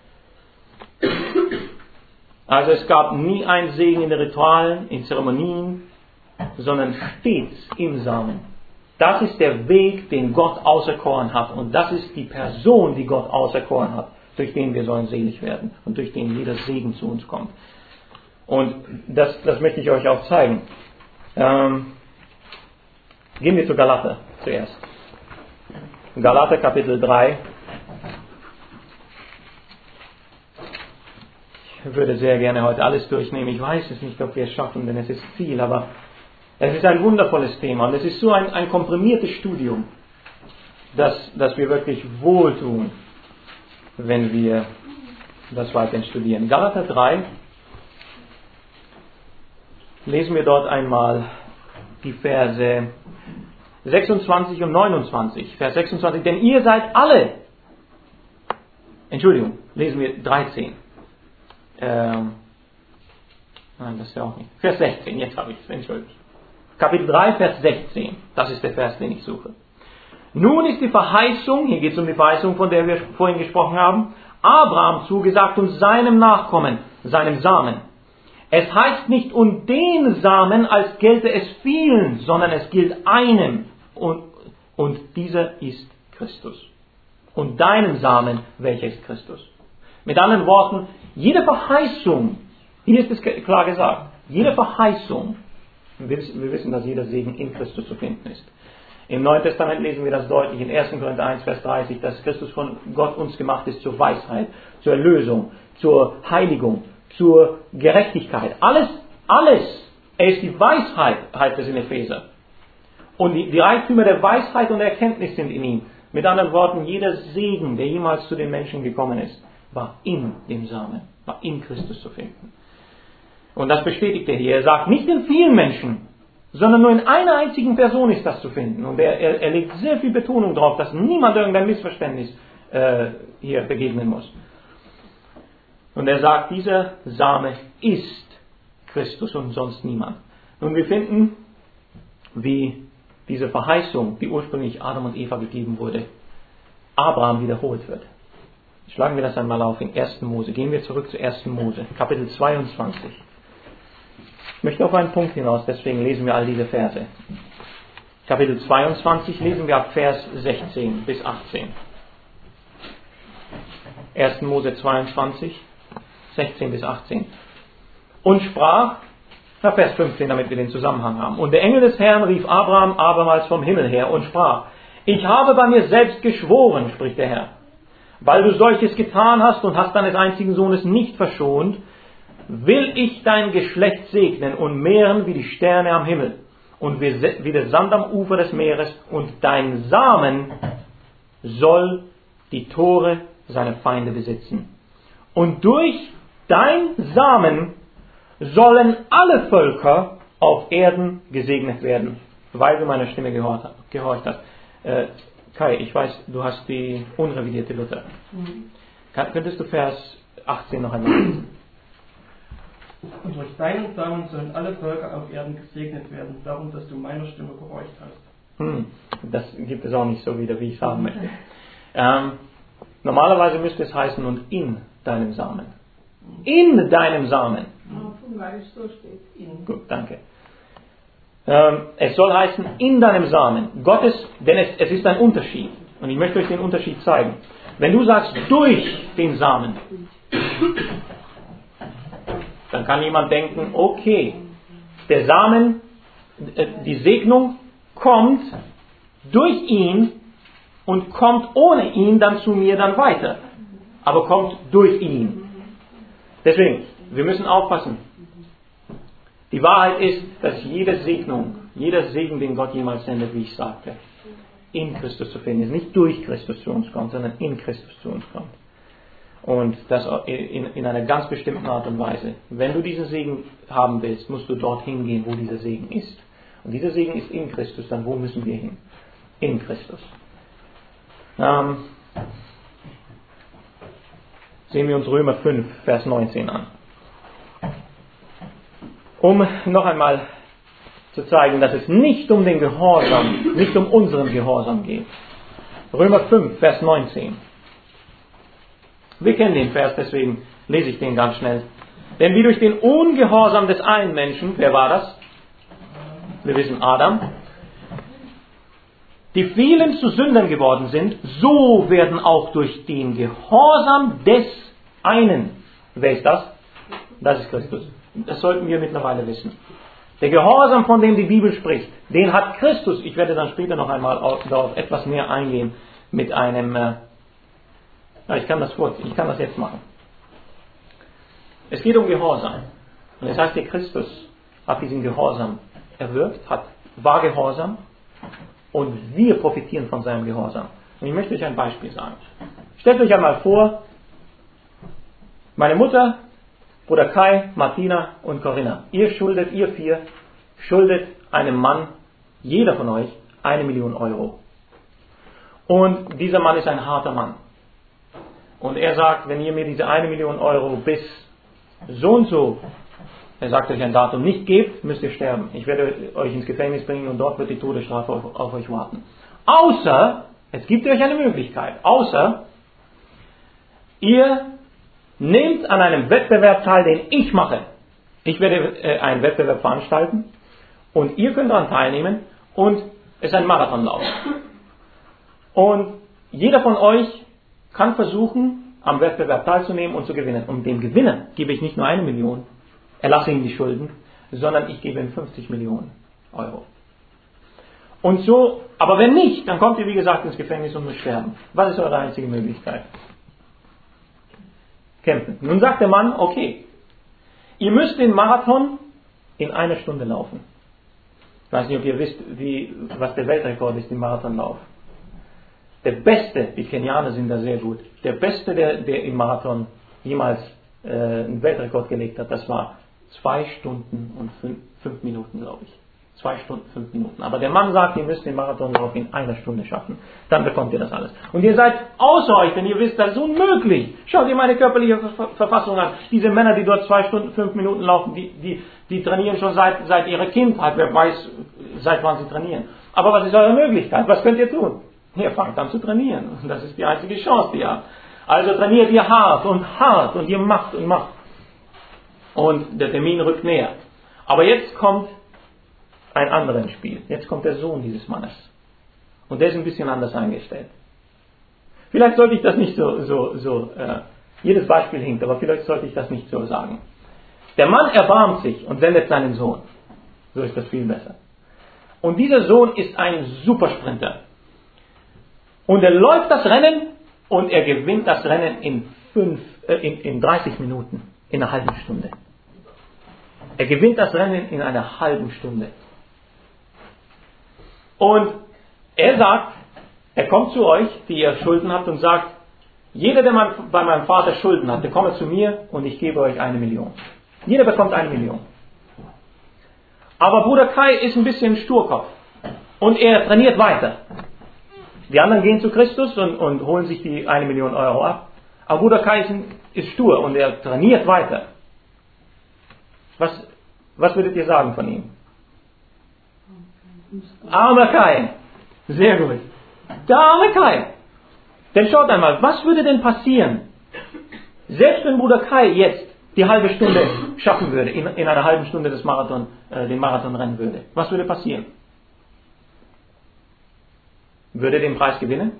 Also es gab nie einen Segen in den Ritualen, in Zeremonien, sondern stets im Samen. Das ist der Weg, den Gott auserkoren hat. Und das ist die Person, die Gott auserkoren hat, durch den wir sollen selig werden und durch den jeder Segen zu uns kommt. Und das möchte ich euch auch zeigen. Gehen wir zu Galater zuerst. Galater Kapitel 3. Ich würde sehr gerne heute alles durchnehmen. Ich weiß es nicht, ob wir es schaffen, denn es ist viel, aber es ist ein wundervolles Thema und es ist so ein komprimiertes Studium, dass wir wirklich wohltun, wenn wir das weiterhin studieren. Galater 3, lesen wir dort einmal die Verse 26 und 29. Vers 26, denn ihr seid alle, lesen wir 13. Nein, das ist ja auch nicht. Vers 16, jetzt habe ich es, entschuldigt. Kapitel 3, Vers 16, das ist der Vers, den ich suche. Nun ist die Verheißung, hier geht es um die Verheißung, von der wir vorhin gesprochen haben, Abraham zugesagt und seinem Nachkommen, seinem Samen. Es heißt nicht um den Samen, als gelte es vielen, sondern es gilt einem. Und dieser ist Christus. Und deinem Samen, welcher ist Christus? Mit anderen Worten, jede Verheißung, hier ist es klar gesagt, jede Verheißung, wir wissen, dass jeder Segen in Christus zu finden ist. Im Neuen Testament lesen wir das deutlich in 1. Korinther 1, Vers 30, dass Christus von Gott uns gemacht ist zur Weisheit, zur Erlösung, zur Heiligung, zur Gerechtigkeit. Alles. Er ist die Weisheit, heißt es in Epheser. Und die Reichtümer der Weisheit und der Erkenntnis sind in ihm. Mit anderen Worten, jeder Segen, der jemals zu den Menschen gekommen ist, war in dem Samen, war in Christus zu finden. Und das bestätigt er hier. Er sagt, nicht in vielen Menschen, sondern nur in einer einzigen Person ist das zu finden. Und er legt sehr viel Betonung darauf, dass niemand irgendein Missverständnis hier begegnen muss. Und er sagt, dieser Same ist Christus und sonst niemand. Nun, wir finden, wie diese Verheißung, die ursprünglich Adam und Eva gegeben wurde, Abraham wiederholt wird. Schlagen wir das einmal auf in 1. Mose. Gehen wir zurück zu 1. Mose, Kapitel 22. Ich möchte auf einen Punkt hinaus, deswegen lesen wir all diese Verse. Kapitel 22 lesen wir ab Vers 16 bis 18. 1. Mose 22, 16 bis 18. Und sprach, Vers 15, damit wir den Zusammenhang haben. Und der Engel des Herrn rief Abraham abermals vom Himmel her und sprach, ich habe bei mir selbst geschworen, spricht der Herr, weil du solches getan hast und hast deines einzigen Sohnes nicht verschont, will ich dein Geschlecht segnen und mehren wie die Sterne am Himmel und wie der Sand am Ufer des Meeres, und dein Samen soll die Tore seiner Feinde besitzen. Und durch dein Samen sollen alle Völker auf Erden gesegnet werden, weil du meiner Stimme gehorcht hast. Kai, ich weiß, du hast die unrevidierte Luther. Könntest du Vers 18 noch einmal lesen? Und durch deinen Samen sollen alle Völker auf Erden gesegnet werden, darum, dass du meiner Stimme gehorcht hast. Das gibt es auch nicht so wieder, wie ich es haben möchte. Normalerweise müsste es heißen, und in deinem Samen. In deinem Samen. Weil es so steht. In. Gut, danke. Es soll heißen, in deinem Samen. Denn es ist ein Unterschied. Und ich möchte euch den Unterschied zeigen. Wenn du sagst, durch den Samen, dann kann jemand denken, okay, der Samen, die Segnung kommt durch ihn und kommt ohne ihn dann zu mir dann weiter. Aber kommt durch ihn. Deswegen, wir müssen aufpassen. Die Wahrheit ist, dass jede Segnung, jeder Segen, den Gott jemals sendet, wie ich sagte, in Christus zu finden ist. Nicht durch Christus zu uns kommt, sondern in Christus zu uns kommt. Und das in einer ganz bestimmten Art und Weise. Wenn du diesen Segen haben willst, musst du dorthin gehen, wo dieser Segen ist. Und dieser Segen ist in Christus, dann wo müssen wir hin? In Christus. Sehen wir uns Römer 5, Vers 19 an. Um noch einmal zu zeigen, dass es nicht um den Gehorsam, nicht um unseren Gehorsam geht. Römer 5, Vers 19. Wir kennen den Vers, deswegen lese ich den ganz schnell. Denn wie durch den Ungehorsam des einen Menschen, wer war das? Wir wissen Adam. Die vielen zu Sündern geworden sind, so werden auch durch den Gehorsam des einen. Wer ist das? Das ist Christus. Das sollten wir mittlerweile wissen. Der Gehorsam, von dem die Bibel spricht, den hat Christus. Ich werde dann später noch einmal darauf etwas mehr eingehen mit einem... ich kann das jetzt machen. Es geht um Gehorsam. Und es heißt, der Christus hat diesen Gehorsam erwirkt, war Gehorsam, und wir profitieren von seinem Gehorsam. Und ich möchte euch ein Beispiel sagen. Stellt euch einmal vor, Meine Mutter, Bruder Kai, Martina und Corinna, ihr 4 schuldet einem Mann, jeder von euch, 1 Million Euro. Und dieser Mann ist ein harter Mann. Und er sagt, wenn ihr mir diese 1 Million Euro bis so und so, er sagt euch ein Datum, nicht gebt, müsst ihr sterben. Ich werde euch ins Gefängnis bringen und dort wird die Todesstrafe auf euch warten. Außer, es gibt euch eine Möglichkeit, außer ihr nehmt an einem Wettbewerb teil, den ich mache. Ich werde einen Wettbewerb veranstalten und ihr könnt daran teilnehmen und es ist ein Marathonlauf. Und jeder von euch kann versuchen, am Wettbewerb teilzunehmen und zu gewinnen. Und dem Gewinner gebe ich nicht nur 1 Million, erlasse ihm die Schulden, sondern ich gebe ihm 50 Millionen Euro. Und so, aber wenn nicht, dann kommt ihr wie gesagt ins Gefängnis und müsst sterben. Was ist eure einzige Möglichkeit? Kämpfen. Nun sagt der Mann, okay, ihr müsst den Marathon in 1 Stunde laufen. Ich weiß nicht, ob ihr wisst, was der Weltrekord ist im Marathonlauf. Der Beste, die Kenianer sind da sehr gut, der Beste, der im Marathon jemals einen Weltrekord gelegt hat, das war 2 Stunden und 5 Minuten, glaube ich. 2 Stunden, 5 Minuten. Aber der Mann sagt, ihr müsst den Marathonlauf in 1 Stunde schaffen. Dann bekommt ihr das alles. Und ihr seid außer euch, denn ihr wisst, das ist unmöglich. Schaut ihr meine körperliche Verfassung an. Diese Männer, die dort 2 Stunden, 5 Minuten laufen, die trainieren schon seit ihrer Kindheit. Wer weiß, seit wann sie trainieren. Aber was ist eure Möglichkeit? Was könnt ihr tun? Ihr fangt an zu trainieren. Das ist die einzige Chance, die ihr habt. Also trainiert ihr hart und ihr macht und macht. Und der Termin rückt näher. Aber jetzt kommt ein anderer ins Spiel. Jetzt kommt der Sohn dieses Mannes. Und der ist ein bisschen anders eingestellt. Vielleicht sollte ich das nicht jedes Beispiel hinkt, aber vielleicht sollte ich das nicht so sagen. Der Mann erbarmt sich und sendet seinen Sohn. So ist das viel besser. Und dieser Sohn ist ein Supersprinter. Und er läuft das Rennen und er gewinnt das Rennen in 30 Minuten, in einer halben Stunde. Er gewinnt das Rennen in einer halben Stunde. Und er sagt, er kommt zu euch, die ihr Schulden habt, und sagt, jeder, der bei meinem Vater Schulden hat, der komme zu mir und ich gebe euch 1 Million. Jeder bekommt 1 Million. Aber Bruder Kai ist ein bisschen Sturkopf und er trainiert weiter. Die anderen gehen zu Christus und holen sich die 1 Million Euro ab. Aber Bruder Kai ist stur und er trainiert weiter. Was würdet ihr sagen von ihm? Armer Kai. Sehr gut. Der arme Kai. Denn schaut einmal, was würde denn passieren, selbst wenn Bruder Kai jetzt die halbe Stunde schaffen würde, in einer halben Stunde den Marathon rennen würde? Was würde passieren? Würde er den Preis gewinnen?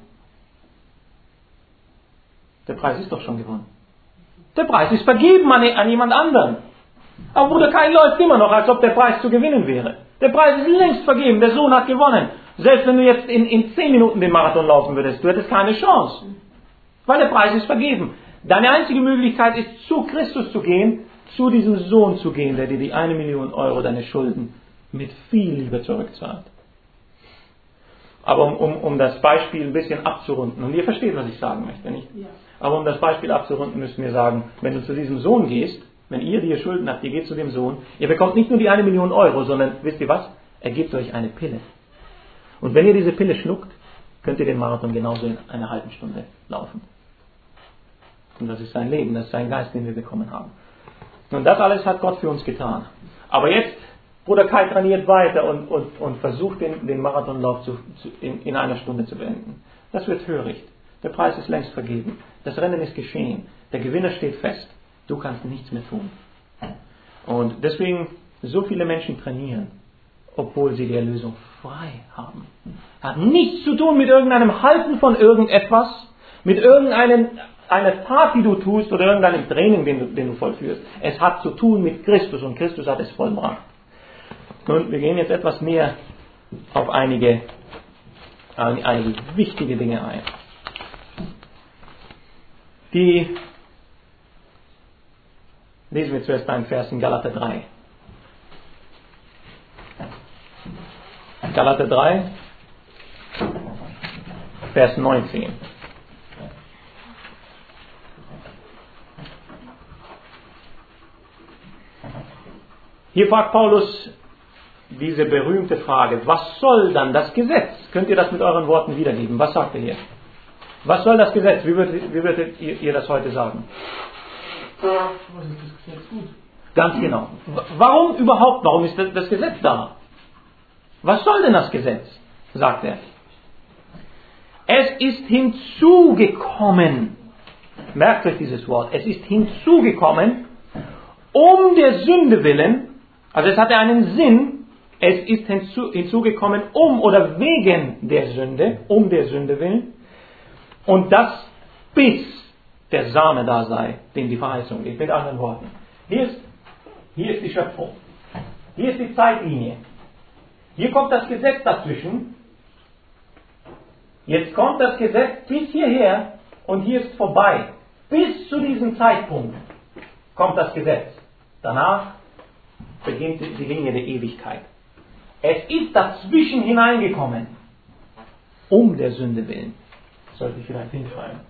Der Preis ist doch schon gewonnen. Der Preis ist vergeben an jemand anderen. Aber Bruder Kai läuft immer noch, als ob der Preis zu gewinnen wäre. Der Preis ist längst vergeben, der Sohn hat gewonnen. Selbst wenn du jetzt in 10 Minuten den Marathon laufen würdest, du hättest keine Chance. Weil der Preis ist vergeben. Deine einzige Möglichkeit ist, zu Christus zu gehen, zu diesem Sohn zu gehen, der dir die 1 Million Euro deine Schulden mit viel Liebe zurückzahlt. Aber um das Beispiel ein bisschen abzurunden, und ihr versteht, was ich sagen möchte, nicht? Ja. Aber um das Beispiel abzurunden, müssen wir sagen, wenn du zu diesem Sohn gehst, wenn ihr, die ihr Schulden habt, ihr geht zu dem Sohn, ihr bekommt nicht nur die 1 Million Euro, sondern, wisst ihr was? Er gibt euch eine Pille. Und wenn ihr diese Pille schluckt, könnt ihr den Marathon genauso in einer halben Stunde laufen. Und das ist sein Leben, das ist sein Geist, den wir bekommen haben. Und das alles hat Gott für uns getan. Aber jetzt, Bruder Kai trainiert weiter und versucht den Marathonlauf in 1 Stunde zu beenden. Das wird töricht. Der Preis ist längst vergeben. Das Rennen ist geschehen. Der Gewinner steht fest. Du kannst nichts mehr tun. Und deswegen, so viele Menschen trainieren, obwohl sie die Erlösung frei haben. Hat nichts zu tun mit irgendeinem Halten von irgendetwas, mit einer Tat, die du tust, oder irgendeinem Training, den du vollführst. Es hat zu tun mit Christus und Christus hat es vollbracht. Nun, wir gehen jetzt etwas näher auf einige wichtige Dinge ein. Lesen wir zuerst einen Vers in Galater 3. Galater 3, Vers 19. Hier fragt Paulus diese berühmte Frage, was soll dann das Gesetz? Könnt ihr das mit euren Worten wiedergeben? Was sagt er hier? Was soll das Gesetz? Wie würdet ihr das heute sagen? Was ist das Gesetz gut? Ganz genau. Warum überhaupt? Warum ist das Gesetz da? Was soll denn das Gesetz? Sagt er. Es ist hinzugekommen. Merkt euch dieses Wort. Es ist hinzugekommen, um der Sünde willen. Also es hatte einen Sinn. Es ist hinzugekommen, um oder wegen der Sünde, um der Sünde willen. Und das bis der Same da sei, dem die Verheißung geht. Mit anderen Worten. Hier ist die Schöpfung. Hier ist die Zeitlinie. Hier kommt das Gesetz dazwischen. Jetzt kommt das Gesetz bis hierher und hier ist vorbei. Bis zu diesem Zeitpunkt kommt das Gesetz. Danach beginnt die Linie der Ewigkeit. Es ist dazwischen hineingekommen, um der Sünde willen. Das sollte ich vielleicht hinschreiben.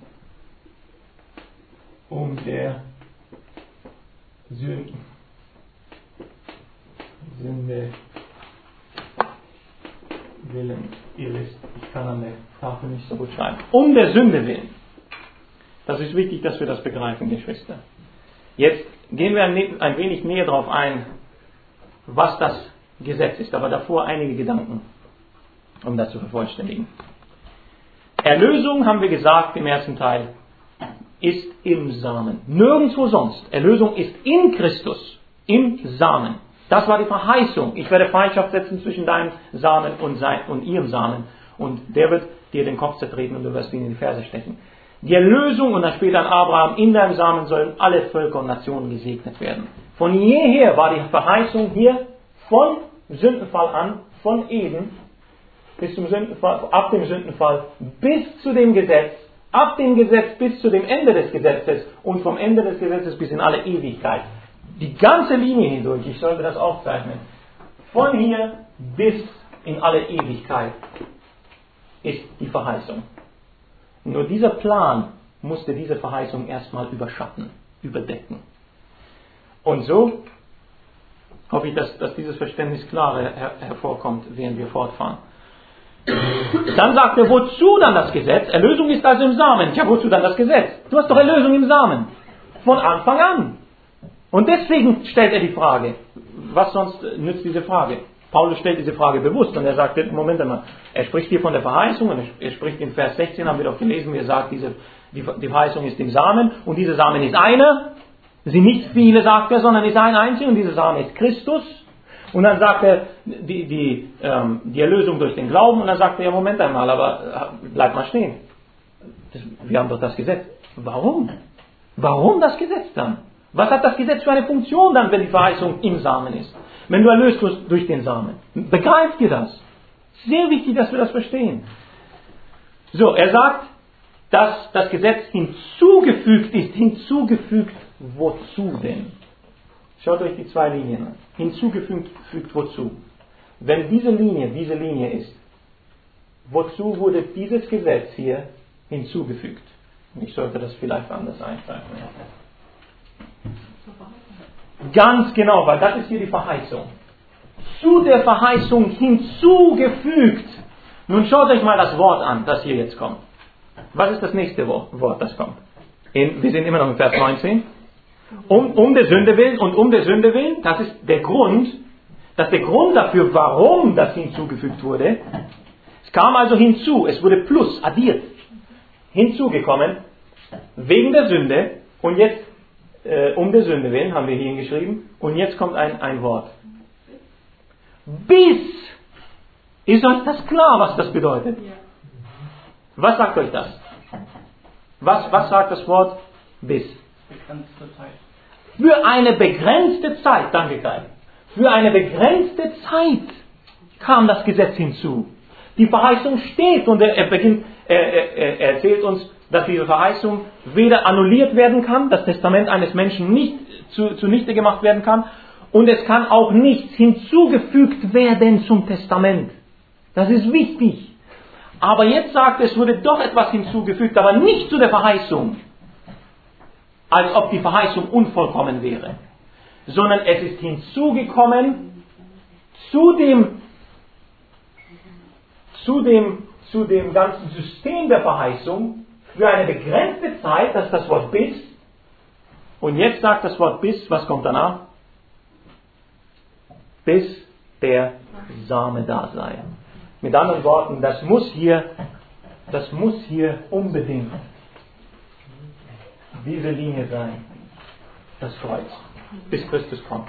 Um der Sünde willen. Ihr wisst, ich kann an der Tafel nicht so gut schreiben. Um der Sünde willen. Das ist wichtig, dass wir das begreifen, Geschwister. Jetzt gehen wir ein wenig näher darauf ein, was das Gesetz ist. Aber davor einige Gedanken, um das zu vervollständigen. Erlösung, haben wir gesagt im ersten Teil, ist im Samen. Nirgendwo sonst. Erlösung ist in Christus, im Samen. Das war die Verheißung. Ich werde Feindschaft setzen zwischen deinem Samen und ihrem Samen. Und der wird dir den Kopf zertreten und du wirst ihn in die Ferse stechen. Die Erlösung und dann später an Abraham, in deinem Samen sollen alle Völker und Nationen gesegnet werden. Von jeher war die Verheißung hier von Sündenfall an, von Eden bis zum Sündenfall, ab dem Sündenfall bis zu dem Gesetz, ab dem Gesetz bis zu dem Ende des Gesetzes und vom Ende des Gesetzes bis in alle Ewigkeit. Die ganze Linie hindurch, ich sollte das aufzeichnen, von hier bis in alle Ewigkeit ist die Verheißung. Nur dieser Plan musste diese Verheißung erstmal überschatten, überdecken. Und so hoffe ich, dass dieses Verständnis klar hervorkommt, während wir fortfahren. Dann sagt er, wozu dann das Gesetz? Erlösung ist also im Samen. Ja, wozu dann das Gesetz? Du hast doch Erlösung im Samen. Von Anfang an. Und deswegen stellt er die Frage. Was sonst nützt diese Frage? Paulus stellt diese Frage bewusst und er sagt, Moment einmal, er spricht hier von der Verheißung und er spricht in Vers 16, haben wir doch gelesen, wie er sagt, die Verheißung ist im Samen und dieser Samen ist einer. Sie nicht viele, sagt er, sondern ist ein einziger und dieser Same ist Christus. Und dann sagt er, die Erlösung durch den Glauben und dann sagt er, ja Moment einmal, aber bleib mal stehen. Wir haben doch das Gesetz. Warum? Warum das Gesetz dann? Was hat das Gesetz für eine Funktion dann, wenn die Verheißung im Samen ist? Wenn du erlöst wirst durch den Samen. Begreift ihr das? Sehr wichtig, dass wir das verstehen. So, er sagt, dass das Gesetz hinzugefügt ist. Hinzugefügt wozu denn? Schaut euch die zwei Linien an. Hinzugefügt wozu? Wenn diese Linie ist, wozu wurde dieses Gesetz hier hinzugefügt? Ich sollte das vielleicht anders einschreiben. Ganz genau, weil das ist hier die Verheißung. Zu der Verheißung hinzugefügt. Nun schaut euch mal das Wort an, das hier jetzt kommt. Was ist das nächste Wort, das kommt? Wir sind immer noch in Vers 19. Um der Sünde willen und um der Sünde willen, das ist der Grund, dafür, warum das hinzugefügt wurde. Es kam also hinzu, es wurde plus, addiert, hinzugekommen, wegen der Sünde und jetzt um der Sünde willen, haben wir hier hingeschrieben, und jetzt kommt ein Wort. Bis. Ist euch das klar, was das bedeutet? Was sagt euch das? Was sagt das Wort bis? Begrenzte Zeit. Für eine begrenzte Zeit, danke Kai. Für eine begrenzte Zeit kam das Gesetz hinzu. Die Verheißung steht und er erzählt uns, dass diese Verheißung weder annulliert werden kann, das Testament eines Menschen nicht zunichte gemacht werden kann und es kann auch nichts hinzugefügt werden zum Testament. Das ist wichtig. Aber jetzt sagt es wurde doch etwas hinzugefügt, aber nicht zu der Verheißung, als ob die Verheißung unvollkommen wäre, sondern es ist hinzugekommen zu dem ganzen System der Verheißung für eine begrenzte Zeit, das ist das Wort bis. Und jetzt sagt das Wort bis, was kommt danach? Bis der Same da sei. Mit anderen Worten, das muss hier unbedingt diese Linie sein. Das Kreuz. Bis Christus kommt.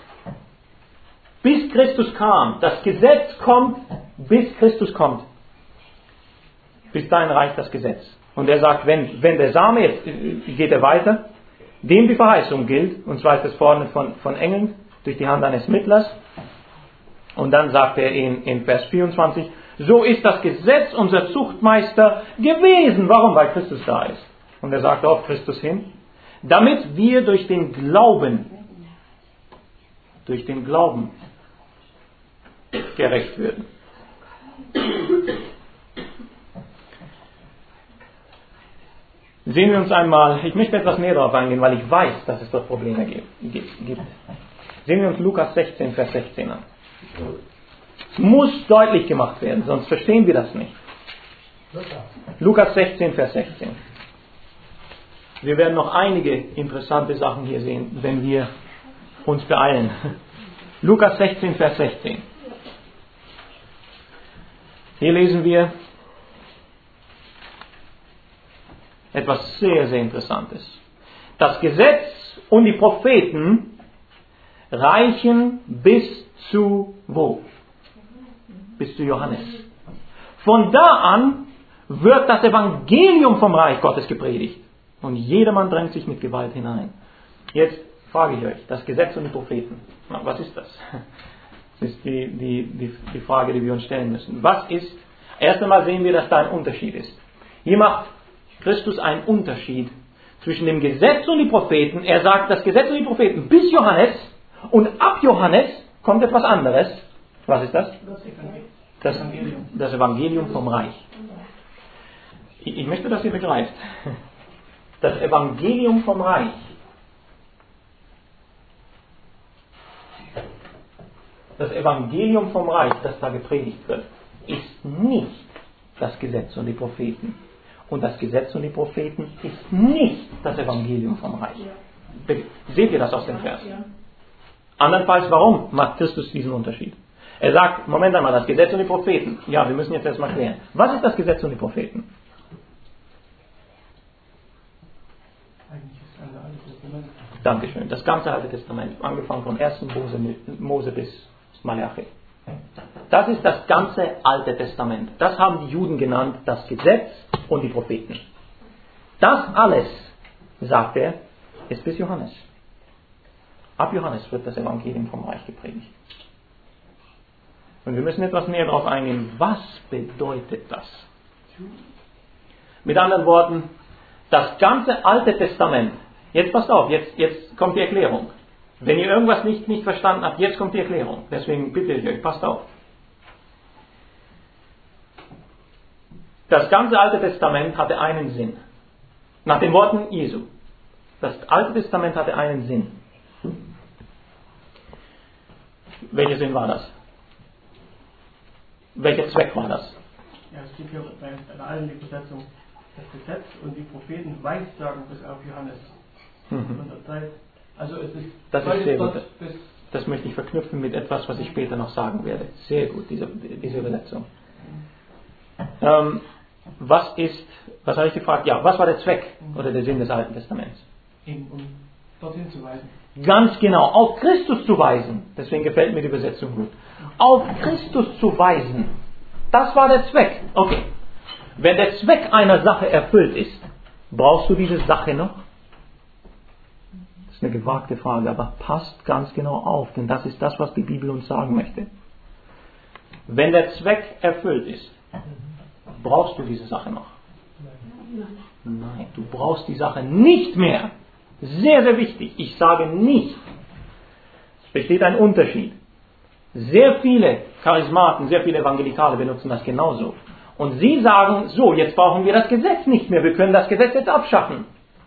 Bis Christus kam. Das Gesetz kommt, bis Christus kommt. Bis dahin reicht das Gesetz. Und er sagt, wenn der Same, jetzt geht er weiter, dem die Verheißung gilt, und zwar ist es vorne von Engeln, durch die Hand eines Mittlers. Und dann sagt er in Vers 24, so ist das Gesetz unser Zuchtmeister gewesen. Warum? Weil Christus da ist. Und er sagt auf Christus hin, damit wir durch den Glauben gerecht würden. Sehen wir uns einmal, ich möchte etwas näher darauf eingehen, weil ich weiß, dass es dort Probleme gibt. Sehen wir uns Lukas 16, Vers 16 an. Es muss deutlich gemacht werden, sonst verstehen wir das nicht. Lukas 16, Vers 16. Wir werden noch einige interessante Sachen hier sehen, wenn wir uns beeilen. Lukas 16, Vers 16. Hier lesen wir etwas sehr, sehr Interessantes. Das Gesetz und die Propheten reichen bis zu wo? Bis zu Johannes. Von da an wird das Evangelium vom Reich Gottes gepredigt. Und jedermann drängt sich mit Gewalt hinein. Jetzt frage ich euch, das Gesetz und die Propheten. Na, was ist das? Das ist die Frage, die wir uns stellen müssen. Was ist? Erst einmal sehen wir, dass da ein Unterschied ist. Hier macht Christus einen Unterschied zwischen dem Gesetz und die Propheten. Er sagt, das Gesetz und die Propheten bis Johannes, und ab Johannes kommt etwas anderes. Was ist das? Das Evangelium vom Reich. Ich möchte, dass ihr begreift. Das Evangelium vom Reich. Das Evangelium vom Reich, das da gepredigt wird, ist nicht das Gesetz und die Propheten. Und das Gesetz und die Propheten ist nicht das Evangelium vom Reich. Seht ihr das aus dem Vers? Andernfalls, warum macht Christus diesen Unterschied? Er sagt, Moment einmal, das Gesetz und die Propheten. Ja, wir müssen jetzt erstmal klären. Was ist das Gesetz und die Propheten? Dankeschön. Das ganze Alte Testament, angefangen von 1. Mose bis Malachi. Das ist das ganze Alte Testament. Das haben die Juden genannt, das Gesetz und die Propheten. Das alles, sagt er, ist bis Johannes. Ab Johannes wird das Evangelium vom Reich gepredigt. Und wir müssen etwas näher darauf eingehen. Was bedeutet das? Mit anderen Worten, das ganze Alte Testament. Jetzt passt auf, jetzt kommt die Erklärung. Wenn ihr irgendwas nicht verstanden habt, jetzt kommt die Erklärung. Deswegen bitte ich euch, passt auf. Das ganze Alte Testament hatte einen Sinn. Nach den Worten Jesu. Das Alte Testament hatte einen Sinn. Welcher Sinn war das? Welcher Zweck war das? Ja, es gibt hier bei allen die Übersetzung, das Gesetz und die Propheten weissagen bis auf Johannes. Von der Zeit. Also es ist das ist sehr gut. Das möchte ich verknüpfen mit etwas, was ich später noch sagen werde. Sehr gut, diese Übersetzung. Was habe ich gefragt? Ja, was war der Zweck oder der Sinn des Alten Testaments? Um dorthin zu weisen. Ganz genau, auf Christus zu weisen. Deswegen gefällt mir die Übersetzung gut. Auf Christus zu weisen. Das war der Zweck. Okay. Wenn der Zweck einer Sache erfüllt ist, brauchst du diese Sache noch? Das ist eine gewagte Frage, aber passt ganz genau auf, denn das ist das, was die Bibel uns sagen möchte. Wenn der Zweck erfüllt ist, brauchst du diese Sache noch? Nein, du brauchst die Sache nicht mehr. Sehr, sehr wichtig. Ich sage nicht. Es besteht ein Unterschied. Sehr viele Charismaten, sehr viele Evangelikale benutzen das genauso. Und sie sagen, so, jetzt brauchen wir das Gesetz nicht mehr. Wir können das Gesetz jetzt abschaffen.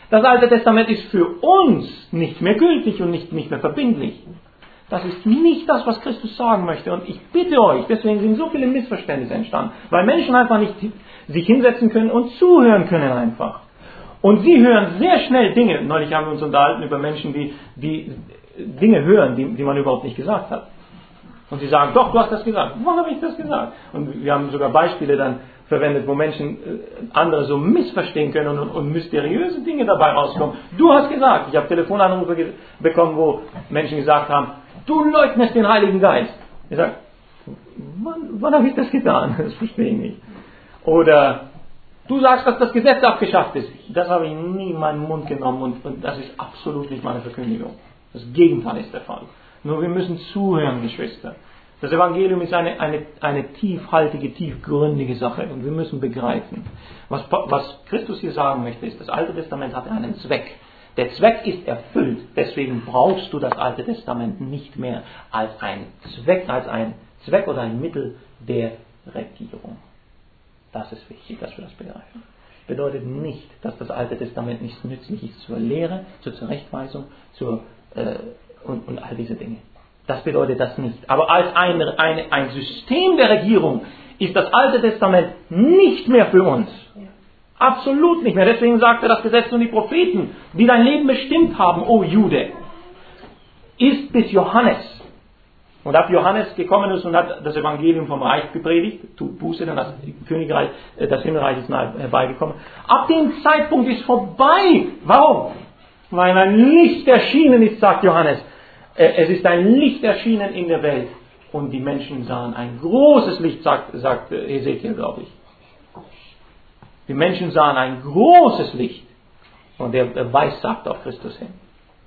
Das Alte Testament ist für uns nicht mehr gültig und nicht mehr verbindlich. Das ist nicht das, was Christus sagen möchte. Und ich bitte euch, deswegen sind so viele Missverständnisse entstanden, weil Menschen einfach nicht sich hinsetzen können und zuhören können einfach. Und sie hören sehr schnell Dinge. Neulich haben wir uns unterhalten über Menschen, die Dinge hören, die man überhaupt nicht gesagt hat. Und sie sagen, doch, du hast das gesagt. Wann habe ich das gesagt? Und wir haben sogar Beispiele dann verwendet, wo Menschen andere so missverstehen können und mysteriöse Dinge dabei rauskommen. Du hast gesagt. Ich habe Telefonanrufe bekommen, wo Menschen gesagt haben, du leugnest den Heiligen Geist. Ich sage, wann habe ich das getan? Das verstehe ich nicht. Oder du sagst, dass das Gesetz abgeschafft ist. Das habe ich nie in meinen Mund genommen und das ist absolut nicht meine Verkündigung. Das Gegenteil ist der Fall. Nur wir müssen zuhören, Geschwister. Das Evangelium ist eine tiefhaltige, tiefgründige Sache und wir müssen begreifen. Was Christus hier sagen möchte, ist, das Alte Testament hatte einen Zweck. Der Zweck ist erfüllt, deswegen brauchst du das Alte Testament nicht mehr als ein Zweck oder ein Mittel der Regierung. Das ist wichtig, dass wir das begreifen. Bedeutet nicht, dass das Alte Testament nicht nützlich ist zur Lehre, zur Zurechtweisung, und all diese Dinge. Das bedeutet das nicht. Aber als ein System der Regierung ist das Alte Testament nicht mehr für uns. Absolut nicht mehr. Deswegen sagte das Gesetz und die Propheten, die dein Leben bestimmt haben, o Jude, ist bis Johannes. Und ab Johannes gekommen ist und hat das Evangelium vom Reich gepredigt, tut Buße, denn das Himmelreich ist nahe herbeigekommen. Ab dem Zeitpunkt ist vorbei. Warum? Weil ein Licht erschienen ist, sagt Johannes. Es ist ein Licht erschienen in der Welt. Und die Menschen sahen ein großes Licht, sagt Hesekiel, glaube ich. Die Menschen sahen ein großes Licht. Und der weissagt auf Christus hin.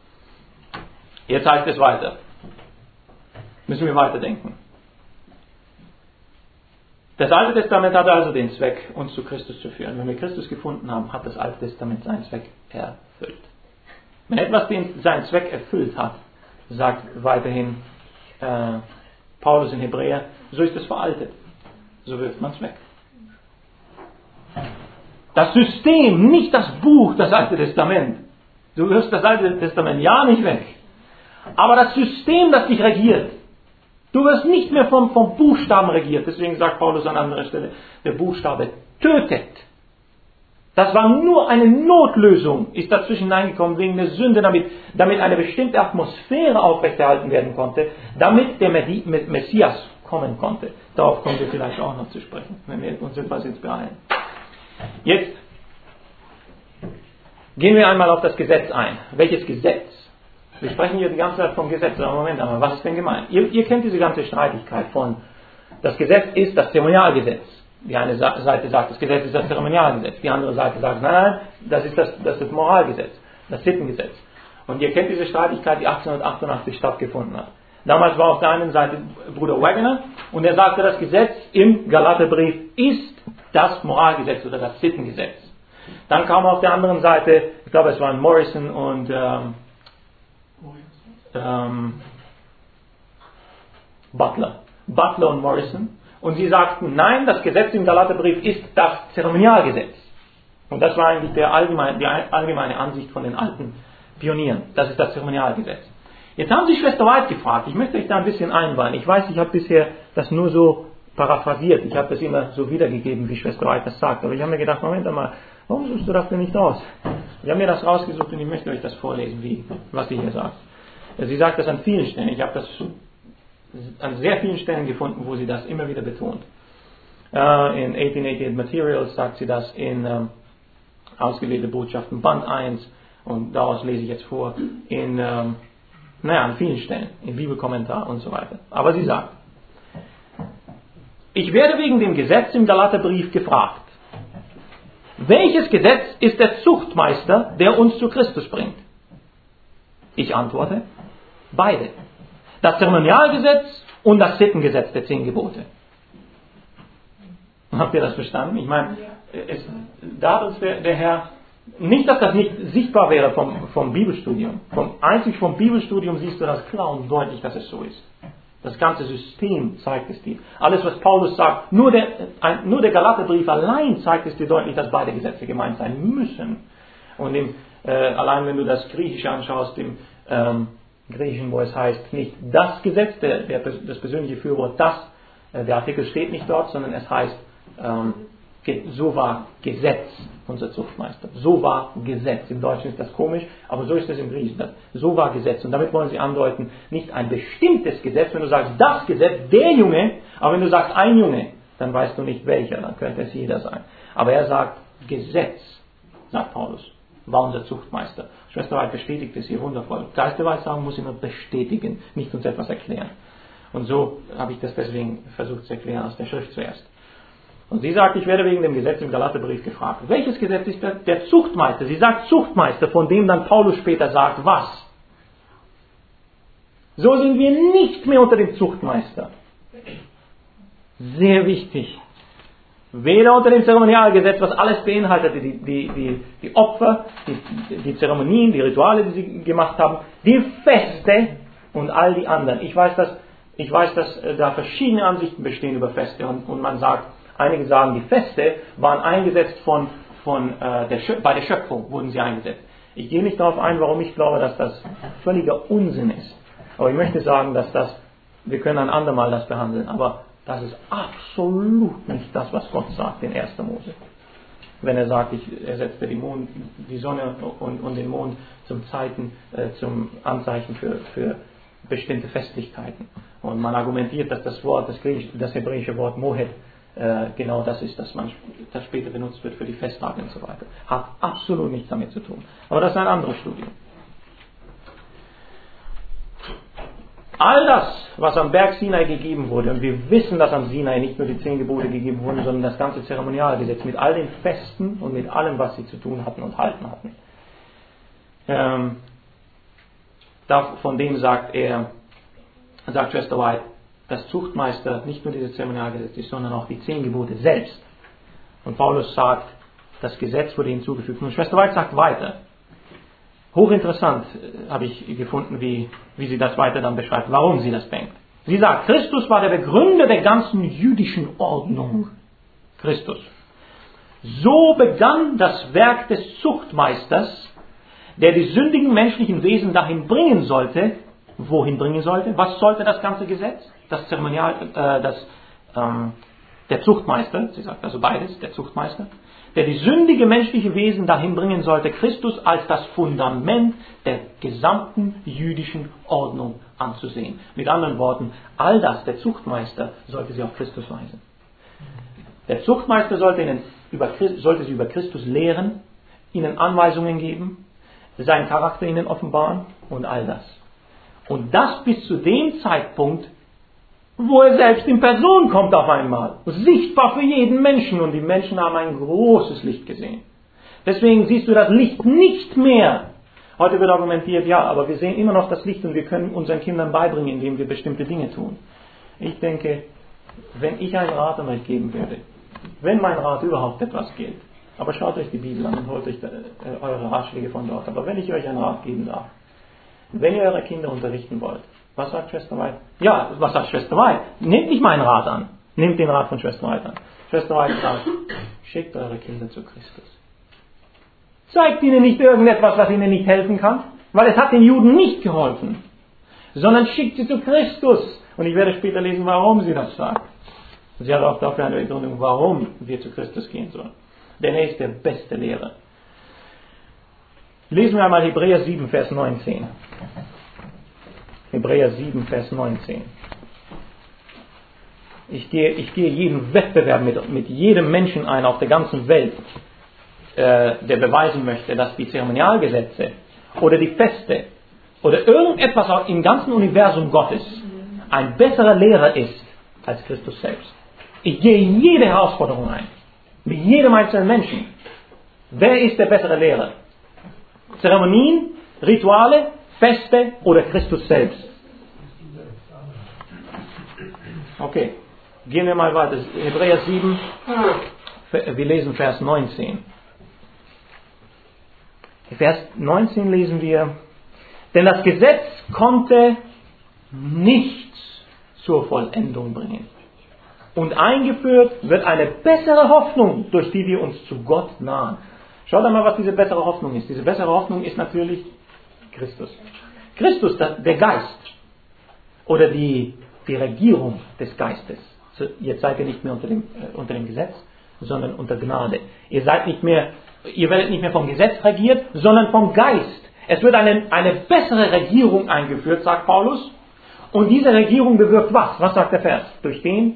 Jetzt heißt es weiter. Müssen wir weiterdenken. Das Alte Testament hatte also den Zweck, uns zu Christus zu führen. Wenn wir Christus gefunden haben, hat das Alte Testament seinen Zweck erfüllt. Wenn etwas seinen Zweck erfüllt hat, sagt weiterhin Paulus in Hebräer, so ist es veraltet. So wirft man es weg. Das System, nicht das Buch, das Alte Testament. Du wirfst das Alte Testament ja nicht weg. Aber das System, das dich regiert. Du wirst nicht mehr vom Buchstaben regiert. Deswegen sagt Paulus an anderer Stelle, der Buchstabe tötet. Das war nur eine Notlösung, ist dazwischen hineingekommen wegen der Sünde, damit eine bestimmte Atmosphäre aufrechterhalten werden konnte, damit der Messias kommen konnte. Darauf kommen wir vielleicht auch noch zu sprechen, wenn wir uns etwas jetzt beeilen. Jetzt gehen wir einmal auf das Gesetz ein. Welches Gesetz? Wir sprechen hier die ganze Zeit vom Gesetz. Aber Moment einmal, was ist denn gemeint? Ihr kennt diese ganze Streitigkeit von, das Gesetz ist das Zeremonialgesetz. Die eine Seite sagt, das Gesetz ist das Zeremonialgesetz. Die andere Seite sagt, nein, das ist das Moralgesetz, das Sittengesetz. Und ihr kennt diese Streitigkeit, die 1888 stattgefunden hat. Damals war auf der einen Seite Bruder Wagner und er sagte, das Gesetz im Galaterbrief ist das Moralgesetz oder das Sittengesetz. Dann kam auf der anderen Seite, ich glaube es waren Morrison und Butler und Morrison. Und sie sagten, nein, das Gesetz im Galaterbrief ist das Zeremonialgesetz. Und das war eigentlich die allgemeine Ansicht von den alten Pionieren. Das ist das Zeremonialgesetz. Jetzt haben Sie Schwester White gefragt. Ich möchte euch da ein bisschen einweihen. Ich weiß, ich habe bisher das nur so paraphrasiert. Ich habe das immer so wiedergegeben, wie Schwester White das sagt. Aber ich habe mir gedacht, Moment einmal, warum suchst du das denn nicht aus? Ich habe mir das rausgesucht und ich möchte euch das vorlesen, was sie hier sagt. Sie sagt das an vielen Stellen. Ich habe das an sehr vielen Stellen gefunden, wo sie das immer wieder betont. In 1888 Materials sagt sie das, in Ausgewählte Botschaften Band 1, und daraus lese ich jetzt vor, an vielen Stellen, in Bibelkommentar und so weiter. Aber sie sagt, ich werde wegen dem Gesetz im Galaterbrief gefragt. Welches Gesetz ist der Zuchtmeister, der uns zu Christus bringt? Ich antworte, beide. Das Zeremonialgesetz und das Sittengesetz der 10 Gebote. Habt ihr das verstanden? Ich meine, da hat uns der Herr, nicht, dass das nicht sichtbar wäre vom Bibelstudium. Einzig vom Bibelstudium siehst du das klar und deutlich, dass es so ist. Das ganze System zeigt es dir. Alles, was Paulus sagt, nur der Galaterbrief allein zeigt es dir deutlich, dass beide Gesetze gemeint sein müssen. Und allein wenn du das Griechische anschaust, im Griechischen, wo es heißt, nicht das Gesetz, das persönliche Führwort das, der Artikel steht nicht dort, sondern es heißt, so war Gesetz, unser Zuchtmeister. So war Gesetz. Im Deutschen ist das komisch, aber so ist es im Griechischen. So war Gesetz. Und damit wollen sie andeuten, nicht ein bestimmtes Gesetz, wenn du sagst, das Gesetz, der Junge, aber wenn du sagst, ein Junge, dann weißt du nicht welcher, dann könnte es jeder sein. Aber er sagt, Gesetz, sagt Paulus, war unser Zuchtmeister. Schwester White bestätigt es hier wundervoll. Geisterweissagung muss immer bestätigen, nicht uns etwas erklären. Und so habe ich das deswegen versucht zu erklären aus der Schrift zuerst. Und sie sagt, ich werde wegen dem Gesetz im Galaterbrief gefragt. Welches Gesetz ist der Zuchtmeister? Sie sagt Zuchtmeister, von dem dann Paulus später sagt, was? So sind wir nicht mehr unter dem Zuchtmeister. Sehr wichtig. Weder unter dem Zeremonialgesetz, was alles beinhaltete, die Opfer, die Zeremonien, die Rituale, die sie gemacht haben, die Feste und all die anderen. Ich weiß, dass da verschiedene Ansichten bestehen über Feste und man sagt, einige sagen, die Feste waren eingesetzt bei der Schöpfung wurden sie eingesetzt. Ich gehe nicht darauf ein, warum ich glaube, dass das völliger Unsinn ist. Aber ich möchte sagen, wir können ein andermal das behandeln, aber das ist absolut nicht das, was Gott sagt in 1. Mose. Wenn er sagt, er setzte die Sonne und den Mond zum Anzeichen für bestimmte Festlichkeiten. Und man argumentiert, dass das hebräische Wort Moed genau das ist, das später benutzt wird für die Festtage und so weiter. Hat absolut nichts damit zu tun. Aber das ist ein anderes Studium. All das, was am Berg Sinai gegeben wurde, und wir wissen, dass am Sinai nicht nur die 10 Gebote gegeben wurden, sondern das ganze Zeremonialgesetz mit all den Festen und mit allem, was sie zu tun hatten und halten hatten. Von dem sagt Schwester White, dass Zuchtmeister nicht nur dieses Zeremonialgesetz ist, sondern auch die 10 Gebote selbst. Und Paulus sagt, das Gesetz wurde hinzugefügt. Und Schwester White sagt weiter. Hochinteressant habe ich gefunden, wie sie das weiter dann beschreibt, warum sie das denkt. Sie sagt, Christus war der Begründer der ganzen jüdischen Ordnung. Christus. So begann das Werk des Zuchtmeisters, der die sündigen menschlichen Wesen dahin bringen sollte. Wohin bringen sollte? Was sollte das ganze Gesetz? Das Zeremonial, der Zuchtmeister, sie sagt also beides, der Zuchtmeister, der die sündige menschliche Wesen dahin bringen sollte, Christus als das Fundament der gesamten jüdischen Ordnung anzusehen. Mit anderen Worten, all das, der Zuchtmeister, sollte sie auf Christus weisen. Der Zuchtmeister sollte sie über Christus lehren, ihnen Anweisungen geben, seinen Charakter ihnen offenbaren und all das. Und das bis zu dem Zeitpunkt, wo er selbst in Person kommt auf einmal. Sichtbar für jeden Menschen. Und die Menschen haben ein großes Licht gesehen. Deswegen siehst du das Licht nicht mehr. Heute wird argumentiert, ja, aber wir sehen immer noch das Licht und wir können unseren Kindern beibringen, indem wir bestimmte Dinge tun. Ich denke, wenn ich einen Rat an euch geben würde, wenn mein Rat überhaupt etwas gilt, aber schaut euch die Bibel an und holt euch eure Ratschläge von dort. Aber wenn ich euch einen Rat geben darf, wenn ihr eure Kinder unterrichten wollt, was sagt Schwester White? Ja, was sagt Schwester White? Nehmt nicht meinen Rat an. Nehmt den Rat von Schwester White an. Schwester White sagt, schickt eure Kinder zu Christus. Zeigt ihnen nicht irgendetwas, was ihnen nicht helfen kann, weil es hat den Juden nicht geholfen, sondern schickt sie zu Christus. Und ich werde später lesen, warum sie das sagt. Sie hat auch dafür eine Begründung, warum wir zu Christus gehen sollen. Denn er ist der beste Lehrer. Lesen wir einmal Hebräer 7, Vers 19. Hebräer 7, Vers 19. Ich gehe jeden Wettbewerb mit jedem Menschen ein auf der ganzen Welt, der beweisen möchte, dass die Zeremonialgesetze oder die Feste oder irgendetwas im ganzen Universum Gottes ein besserer Lehrer ist als Christus selbst. Ich gehe jede Herausforderung ein, mit jedem einzelnen Menschen. Wer ist der bessere Lehrer? Zeremonien, Rituale, Feste oder Christus selbst? Okay, gehen wir mal weiter. Hebräer 7, wir lesen Vers 19. Vers 19 lesen wir, denn das Gesetz konnte nichts zur Vollendung bringen. Und eingeführt wird eine bessere Hoffnung, durch die wir uns zu Gott nahen. Schaut einmal, was diese bessere Hoffnung ist. Diese bessere Hoffnung ist natürlich Christus. Christus, der Geist. Oder die Regierung des Geistes. So, jetzt seid ihr nicht mehr unter dem Gesetz, sondern unter Gnade. Ihr werdet nicht mehr vom Gesetz regiert, sondern vom Geist. Es wird eine bessere Regierung eingeführt, sagt Paulus. Und diese Regierung bewirkt was? Was sagt der Vers? Durch den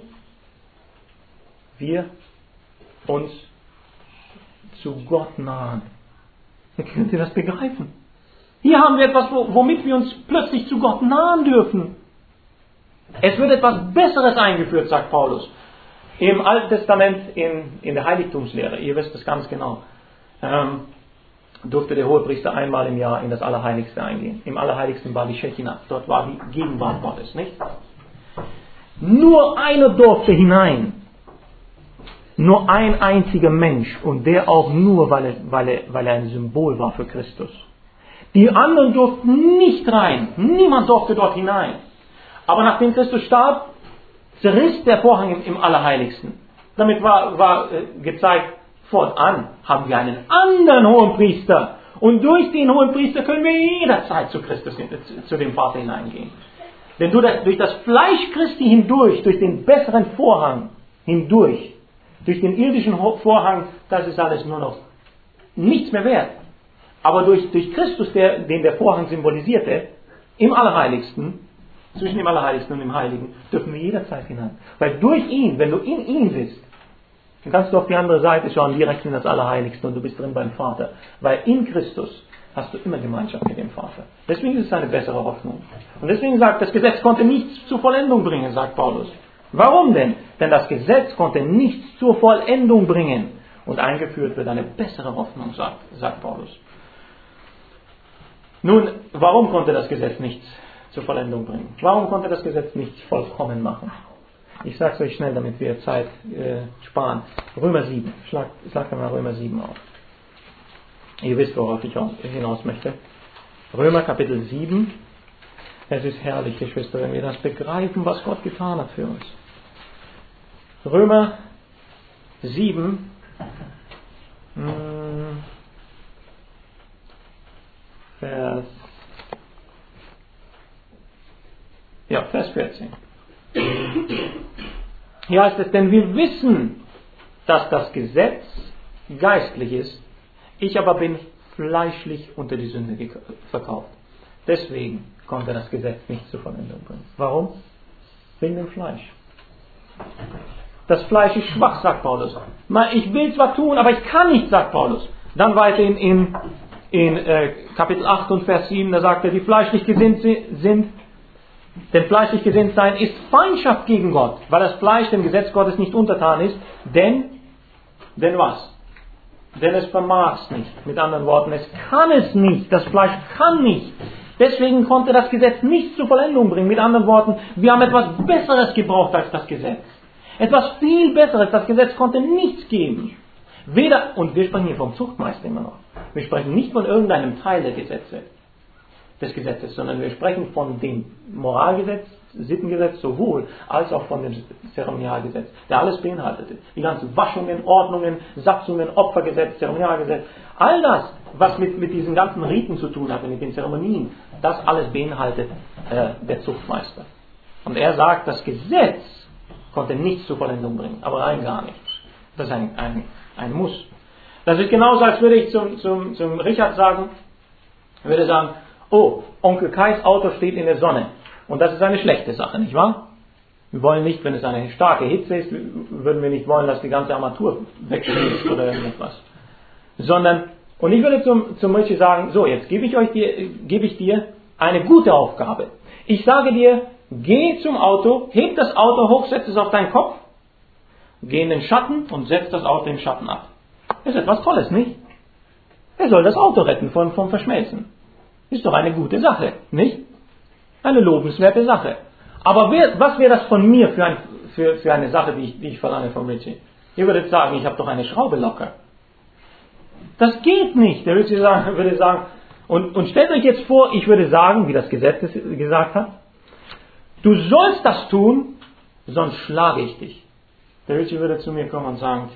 wir uns zu Gott nahen. Könnt ihr das begreifen? Hier haben wir etwas, womit wir uns plötzlich zu Gott nahen dürfen. Es wird etwas Besseres eingeführt, sagt Paulus. Im Alten Testament in der Heiligtumslehre, ihr wisst es ganz genau, durfte der Hohepriester einmal im Jahr in das Allerheiligste eingehen. Im Allerheiligsten war die Shechina, dort war die Gegenwart Gottes, nicht? Nur einer durfte hinein. Nur ein einziger Mensch und der auch nur, weil er ein Symbol war für Christus. Die anderen durften nicht rein. Niemand durfte dort hinein. Aber nachdem Christus starb, zerriss der Vorhang im Allerheiligsten. Damit war gezeigt, fortan haben wir einen anderen Hohenpriester. Und durch den Hohenpriester können wir jederzeit zu Christus, zu dem Vater hineingehen. Denn durch das Fleisch Christi hindurch, durch den besseren Vorhang hindurch, durch den irdischen Vorhang, das ist alles nur noch nichts mehr wert. Aber durch Christus, den der Vorhang symbolisierte, im Allerheiligsten, zwischen dem Allerheiligsten und dem Heiligen, dürfen wir jederzeit hinein. Weil durch ihn, wenn du in ihm bist, dann kannst du auf die andere Seite schauen, direkt in das Allerheiligste und du bist drin beim Vater. Weil in Christus hast du immer Gemeinschaft mit dem Vater. Deswegen ist es eine bessere Hoffnung. Und deswegen sagt, das Gesetz konnte nichts zur Vollendung bringen, sagt Paulus. Warum denn? Denn das Gesetz konnte nichts zur Vollendung bringen. Und eingeführt wird eine bessere Hoffnung, sagt Paulus. Nun, warum konnte das Gesetz nichts zur Vollendung bringen? Warum konnte das Gesetz nichts vollkommen machen? Ich sage es euch schnell, damit wir Zeit sparen. Römer 7. Schlag mal Römer 7 auf. Ihr wisst, worauf ich hinaus möchte. Römer Kapitel 7. Es ist herrlich, Geschwister, wenn wir das begreifen, was Gott getan hat für uns. Römer 7. Vers 14. Hier heißt es, denn wir wissen, dass das Gesetz geistlich ist, ich aber bin fleischlich unter die Sünde verkauft. Deswegen konnte das Gesetz nicht zur Vollendung bringen. Warum? Wegen dem Fleisch. Das Fleisch ist schwach, sagt Paulus. Ich will zwar tun, aber ich kann nicht, sagt Paulus. Dann weiter in Kapitel 8 und Vers 7, da sagt er, die fleischlich gesinnt sind, denn fleischlich gesinnt sein ist Feindschaft gegen Gott, weil das Fleisch dem Gesetz Gottes nicht untertan ist, denn was? Denn es vermag es nicht. Mit anderen Worten, es kann es nicht. Das Fleisch kann nicht. Deswegen konnte das Gesetz nicht zur Vollendung bringen. Mit anderen Worten, wir haben etwas Besseres gebraucht als das Gesetz. Etwas viel Besseres. Das Gesetz konnte nichts geben. Und wir sprechen hier vom Zuchtmeister immer noch. Wir sprechen nicht von irgendeinem Teil des Gesetzes, sondern wir sprechen von dem Moralgesetz, Sittengesetz sowohl, als auch von dem Zeremonialgesetz, der alles beinhaltete. Die ganzen Waschungen, Ordnungen, Satzungen, Opfergesetz, Zeremonialgesetz, all das, was mit diesen ganzen Riten zu tun hatte, mit den Zeremonien, das alles beinhaltet der Zuchtmeister. Und er sagt, das Gesetz konnte nichts zur Vollendung bringen, aber rein gar nichts. Das ist ein Muss. Das ist genauso, als würde ich zum Richard sagen, würde sagen, oh, Onkel Kais Auto steht in der Sonne. Und das ist eine schlechte Sache, nicht wahr? Wir wollen nicht, wenn es eine starke Hitze ist, würden wir nicht wollen, dass die ganze Armatur wegschmilzt oder irgendetwas. Und ich würde zum Richie sagen, so, jetzt gebe ich dir eine gute Aufgabe. Ich sage dir, geh zum Auto, heb das Auto hoch, setz es auf deinen Kopf, geh in den Schatten und setz das Auto im Schatten ab. Das ist etwas Tolles, nicht? Er soll das Auto retten vom Verschmelzen. Ist doch eine gute Sache, nicht? Eine lobenswerte Sache. Aber was wäre das von mir für eine Sache, die ich verlange von Richie? Ihr würdet sagen, ich habe doch eine Schraube locker. Das geht nicht. Der Richie würde sagen, und stellt euch jetzt vor, ich würde sagen, wie das Gesetz gesagt hat, du sollst das tun, sonst schlage ich dich. Der Richie würde zu mir kommen und sagen, tja,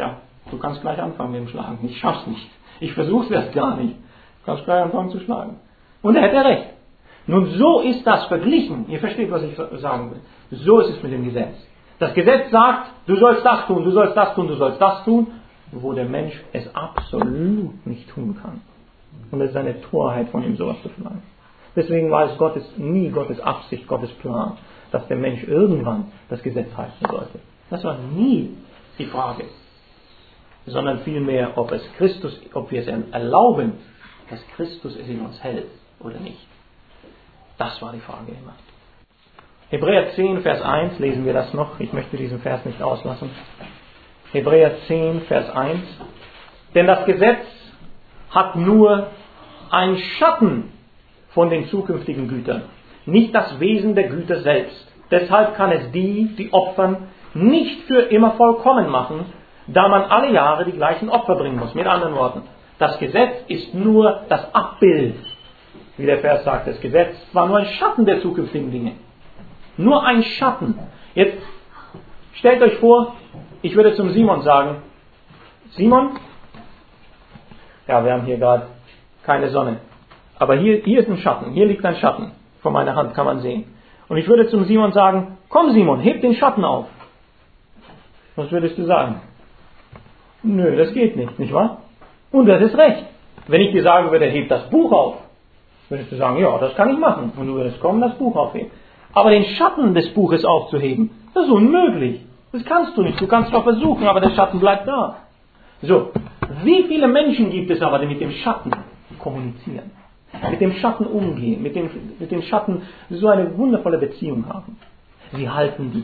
Du kannst gleich anfangen mit dem Schlagen. Ich schaff's nicht. Ich versuch's erst gar nicht. Du kannst gleich anfangen zu schlagen. Und er hätte recht. Nun, so ist das verglichen. Ihr versteht, was ich sagen will. So ist es mit dem Gesetz. Das Gesetz sagt, du sollst das tun, du sollst das tun, du sollst das tun, wo der Mensch es absolut nicht tun kann. Und es ist eine Torheit von ihm, sowas zu verlangen. Deswegen war es nie Gottes Absicht, Gottes Plan, dass der Mensch irgendwann das Gesetz halten sollte. Das war nie die Frage. Sondern vielmehr, ob wir es erlauben, dass Christus es in uns hält oder nicht. Das war die Frage immer. Hebräer 10, Vers 1, lesen wir das noch. Ich möchte diesen Vers nicht auslassen. Hebräer 10, Vers 1. Denn das Gesetz hat nur einen Schatten von den zukünftigen Gütern, nicht das Wesen der Güter selbst. Deshalb kann es die opfern, nicht für immer vollkommen machen, da man alle Jahre die gleichen Opfer bringen muss. Mit anderen Worten, das Gesetz ist nur das Abbild. Wie der Vers sagt, das Gesetz war nur ein Schatten der zukünftigen Dinge. Nur ein Schatten. Jetzt stellt euch vor, ich würde zum Simon sagen, Simon, ja, wir haben hier gerade keine Sonne, aber hier ist ein Schatten, hier liegt ein Schatten, vor meiner Hand kann man sehen. Und ich würde zum Simon sagen, komm Simon, heb den Schatten auf. Was würdest du sagen? Nö, das geht nicht wahr? Und das ist recht. Wenn ich dir sagen würde, heb das Buch auf, würdest du sagen, ja, das kann ich machen. Und du würdest kommen, das Buch aufheben. Aber den Schatten des Buches aufzuheben, das ist unmöglich. Das kannst du nicht. Du kannst zwar versuchen, aber der Schatten bleibt da. So, wie viele Menschen gibt es aber, die mit dem Schatten kommunizieren? Mit dem Schatten umgehen, mit dem Schatten so eine wundervolle Beziehung haben. Sie halten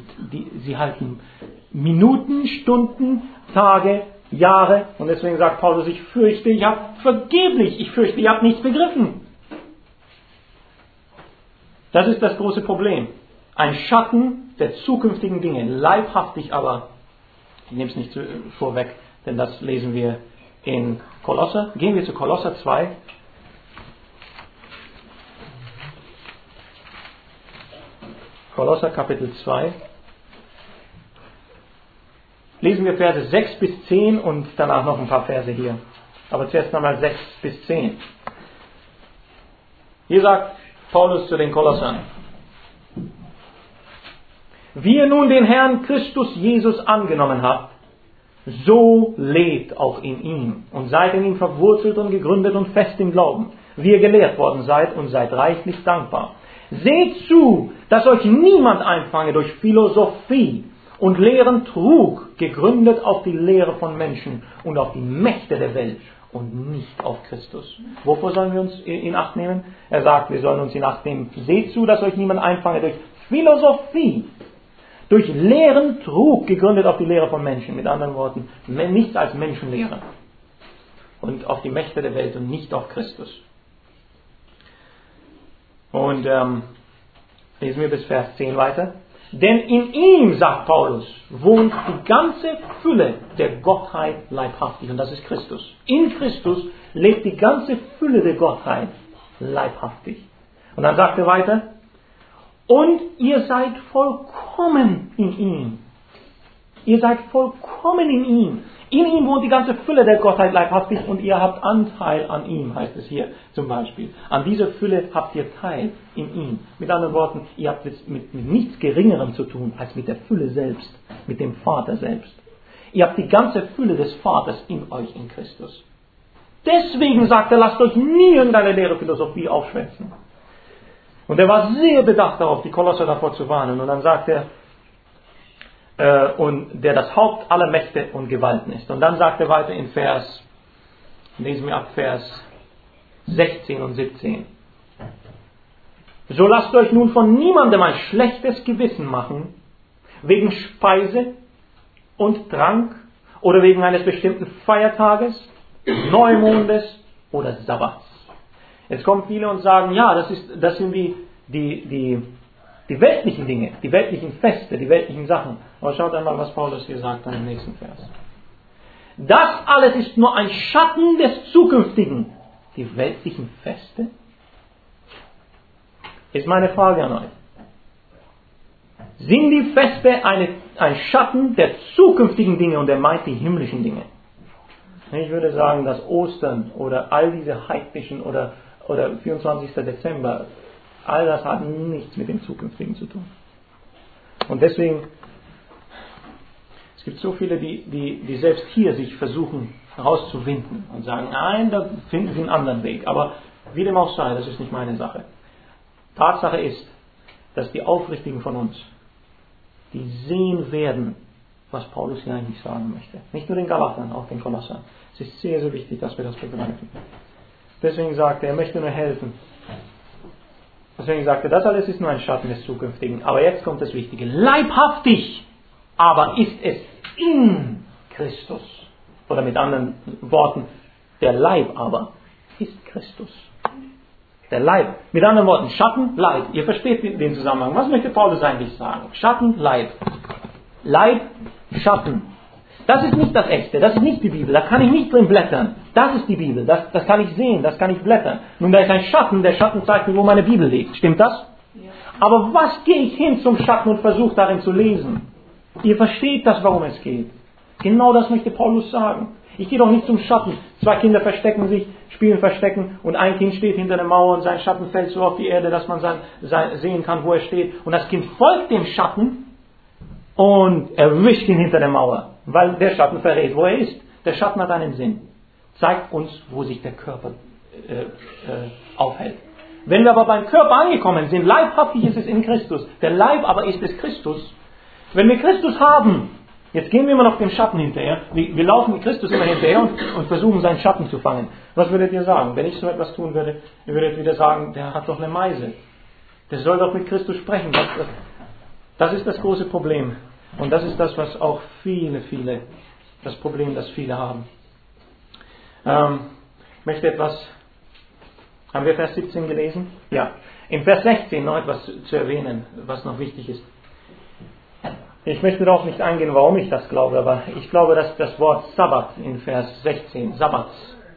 Minuten, Stunden, Tage, Jahre. Und deswegen sagt Paulus, ich fürchte, ich habe nichts begriffen. Das ist das große Problem. Ein Schatten der zukünftigen Dinge, leibhaftig aber, ich nehme es nicht vorweg, denn das lesen wir in Kolosser. Gehen wir zu Kolosser 2. Kolosser Kapitel 2. Lesen wir Verse 6 bis 10 und danach noch ein paar Verse hier. Aber zuerst einmal 6 bis 10. Hier sagt Paulus zu den Kolossern: Wie ihr nun den Herrn Christus Jesus angenommen habt, so lebt auch in ihm und seid in ihm verwurzelt und gegründet und fest im Glauben, wie ihr gelehrt worden seid, und seid reichlich dankbar. Seht zu, dass euch niemand einfange durch Philosophie und leeren Trug, gegründet auf die Lehre von Menschen und auf die Mächte der Welt und nicht auf Christus. Wovor sollen wir uns in Acht nehmen? Er sagt, wir sollen uns in Acht nehmen. Seht zu, dass euch niemand einfange durch Philosophie, durch leeren Trug, gegründet auf die Lehre von Menschen. Mit anderen Worten, nichts als Menschenlehre. Und auf die Mächte der Welt und nicht auf Christus. Und lesen wir bis Vers 10 weiter. Denn in ihm, sagt Paulus, wohnt die ganze Fülle der Gottheit leibhaftig. Und das ist Christus. In Christus lebt die ganze Fülle der Gottheit leibhaftig. Und dann sagt er weiter, und ihr seid vollkommen in ihm. Ihr seid vollkommen in ihm. In ihm wohnt die ganze Fülle der Gottheit leibhaftig und ihr habt Anteil an ihm, heißt es hier zum Beispiel. An dieser Fülle habt ihr Teil in ihm. Mit anderen Worten, ihr habt es mit nichts Geringerem zu tun, als mit der Fülle selbst, mit dem Vater selbst. Ihr habt die ganze Fülle des Vaters in euch in Christus. Deswegen sagt er, lasst euch nie irgendeine leere Philosophie aufschwätzen. Und er war sehr bedacht darauf, die Kolosser davor zu warnen. Und dann sagt er, und der das Haupt aller Mächte und Gewalten ist. Und dann sagt er weiter in lesen wir ab Vers 16 und 17. So lasst euch nun von niemandem ein schlechtes Gewissen machen, wegen Speise und Trank oder wegen eines bestimmten Feiertages, Neumondes oder Sabbats. Jetzt kommen viele und sagen, ja, das sind die weltlichen Dinge, die weltlichen Feste, die weltlichen Sachen. Aber schaut einmal, was Paulus hier sagt dann im nächsten Vers. Das alles ist nur ein Schatten des Zukünftigen. Die weltlichen Feste? Ist meine Frage an euch. Sind die Feste ein Schatten der zukünftigen Dinge und er meint die himmlischen Dinge? Ich würde sagen, dass Ostern oder all diese heidnischen oder 24. Dezember, all das hat nichts mit dem Zukünftigen zu tun. Und deswegen, es gibt so viele, die selbst hier sich versuchen herauszuwinden und sagen, nein, da finden sie einen anderen Weg. Aber wie dem auch sei, das ist nicht meine Sache. Tatsache ist, dass die Aufrichtigen von uns, die sehen werden, was Paulus hier eigentlich sagen möchte. Nicht nur den Galatern, auch den Kolossern. Es ist sehr, sehr wichtig, dass wir das begreifen. Deswegen sagt er möchte nur helfen. Deswegen sagt er, das alles ist nur ein Schatten des Zukünftigen. Aber jetzt kommt das Wichtige. Leibhaftig aber ist es in Christus. Oder mit anderen Worten, der Leib aber ist Christus. Der Leib. Mit anderen Worten, Schatten, Leib. Ihr versteht den Zusammenhang. Was möchte Paulus eigentlich sagen? Schatten, Leib. Leib, Schatten. Das ist nicht das Echte, das ist nicht die Bibel, da kann ich nicht drin blättern. Das ist die Bibel, das kann ich sehen, das kann ich blättern. Nun, da ist ein Schatten, der Schatten zeigt mir, wo meine Bibel liegt. Stimmt das? Ja. Aber was gehe ich hin zum Schatten und versuche darin zu lesen? Ihr versteht das, warum es geht. Genau das möchte Paulus sagen. Ich gehe doch nicht zum Schatten. 2 Kinder verstecken sich, spielen Verstecken und ein Kind steht hinter der Mauer und sein Schatten fällt so auf die Erde, dass man sehen kann, wo er steht. Und das Kind folgt dem Schatten und erwischt ihn hinter der Mauer, weil der Schatten verrät, wo er ist. Der Schatten hat einen Sinn. Zeigt uns, wo sich der Körper aufhält. Wenn wir aber beim Körper angekommen sind, leibhaftig ist es in Christus. Der Leib aber ist es Christus. Wenn wir Christus haben, jetzt gehen wir immer noch dem Schatten hinterher. Wir laufen Christus immer hinterher und versuchen, seinen Schatten zu fangen. Was würdet ihr sagen? Wenn ich so etwas tun würde, ihr würdet wieder sagen, der hat doch eine Meise. Der soll doch mit Christus sprechen. Das ist das große Problem. Und das ist das, was auch das Problem, das viele haben. Ich möchte haben wir Vers 17 gelesen? Ja. In Vers 16 noch etwas zu erwähnen, was noch wichtig ist. Ich möchte darauf nicht eingehen, warum ich das glaube, aber ich glaube, dass das Wort Sabbat in Vers 16, Sabbat,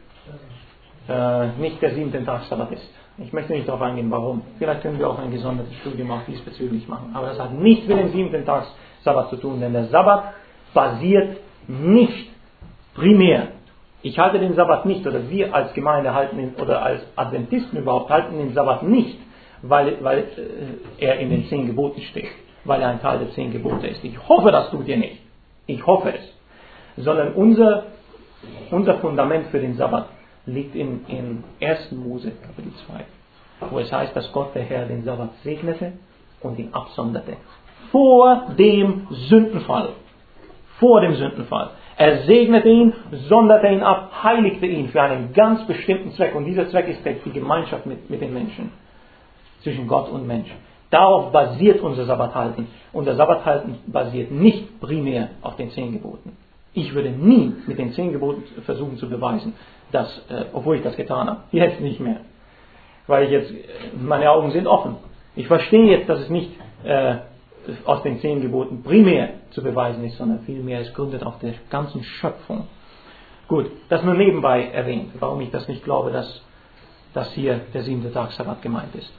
nicht der 7. Tag Sabbat ist. Ich möchte nicht darauf eingehen, warum. Vielleicht können wir auch ein gesondertes Studium auch diesbezüglich machen. Aber das hat nichts mit dem 7. Tag Sabbat zu tun, denn der Sabbat basiert nicht primär. Ich halte den Sabbat nicht, oder wir als Gemeinde halten ihn, oder als Adventisten überhaupt halten den Sabbat nicht, weil er in den 10 Geboten steht, weil er ein Teil der 10 Gebote ist. Ich hoffe, das tut ihr nicht. Ich hoffe es. Sondern unser Fundament für den Sabbat liegt in 1. Mose, Kapitel 2, wo es heißt, dass Gott, der Herr, den Sabbat segnete und ihn absonderte. Vor dem Sündenfall. Vor dem Sündenfall. Er segnete ihn, sonderte ihn ab, heiligte ihn für einen ganz bestimmten Zweck. Und dieser Zweck ist die Gemeinschaft mit den Menschen. Zwischen Gott und Mensch. Darauf basiert unser Sabbathalten. Unser Sabbathalten basiert nicht primär auf den 10 Geboten. Ich würde nie mit den 10 Geboten versuchen zu beweisen, dass, obwohl ich das getan habe, jetzt nicht mehr. Weil meine Augen sind offen. Ich verstehe jetzt, dass es nicht aus den 10 Geboten primär zu beweisen ist, sondern vielmehr es gründet auf der ganzen Schöpfung. Gut, das nur nebenbei erwähnt, warum ich das nicht glaube, dass hier der 7. Tag Sabbat gemeint ist.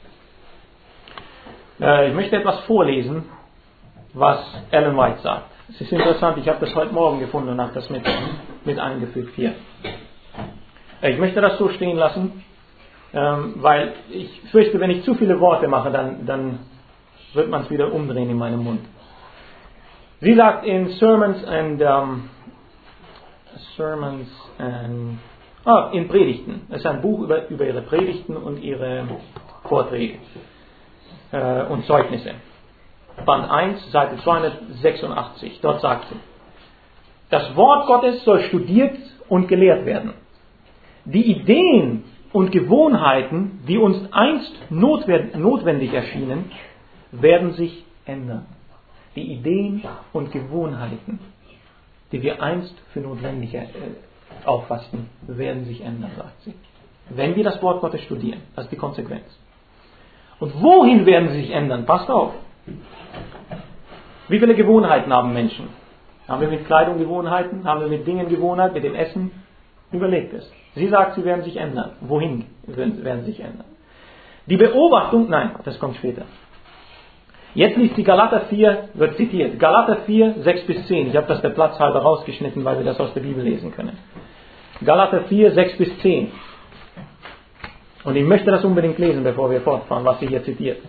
Ich möchte etwas vorlesen, was Ellen White sagt. Es ist interessant, ich habe das heute Morgen gefunden und habe das mit eingefügt hier. Ich möchte das so stehen lassen, weil ich fürchte, wenn ich zu viele Worte mache, dann wird man es wieder umdrehen in meinem Mund. Sie sagt in in Predigten. Es ist ein Buch über ihre Predigten und ihre Vorträge und Zeugnisse. Band 1, Seite 286. Dort sagt sie: Das Wort Gottes soll studiert und gelehrt werden. Die Ideen und Gewohnheiten, die uns einst notwendig erschienen, werden sich ändern. Die Ideen und Gewohnheiten, die wir einst für notwendig auffassten, werden sich ändern, sagt sie. Wenn wir das Wort Gottes studieren, das ist die Konsequenz. Und wohin werden sie sich ändern? Passt auf. Wie viele Gewohnheiten haben Menschen? Haben wir mit Kleidung Gewohnheiten? Haben wir mit Dingen Gewohnheiten? Mit dem Essen? Überlegt es. Sie sagt, sie werden sich ändern. Wohin werden sie sich ändern? Die Beobachtung, nein, das kommt später. Jetzt liest die Galater 4, wird zitiert. Galater 4, 6 bis 10. Ich habe das der Platz halber rausgeschnitten, weil wir das aus der Bibel lesen können. Galater 4, 6 bis 10. Und ich möchte das unbedingt lesen, bevor wir fortfahren, was sie hier zitiert.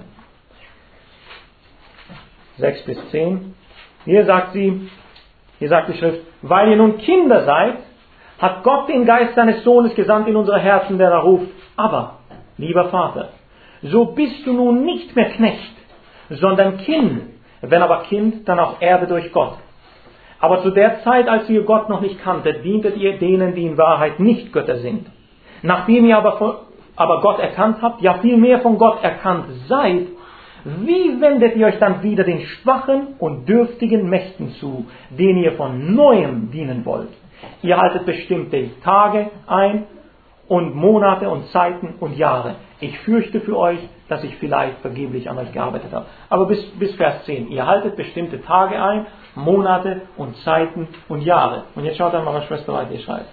6 bis 10. Hier sagt die Schrift, weil ihr nun Kinder seid, hat Gott den Geist seines Sohnes gesandt in unsere Herzen, der da ruft, aber, lieber Vater, so bist du nun nicht mehr Knecht, sondern Kind. Wenn aber Kind, dann auch Erbe durch Gott. Aber zu der Zeit, als ihr Gott noch nicht kanntet, dientet ihr denen, die in Wahrheit nicht Götter sind. Nachdem ihr aber Gott erkannt habt, ja vielmehr von Gott erkannt seid, wie wendet ihr euch dann wieder den schwachen und dürftigen Mächten zu, denen ihr von Neuem dienen wollt? Ihr haltet bestimmte Tage ein und Monate und Zeiten und Jahre. Ich fürchte für euch, dass ich vielleicht vergeblich an euch gearbeitet habe. Aber bis Vers 10. Ihr haltet bestimmte Tage ein, Monate und Zeiten und Jahre. Und jetzt schaut einmal, was Schwester White hier schreibt.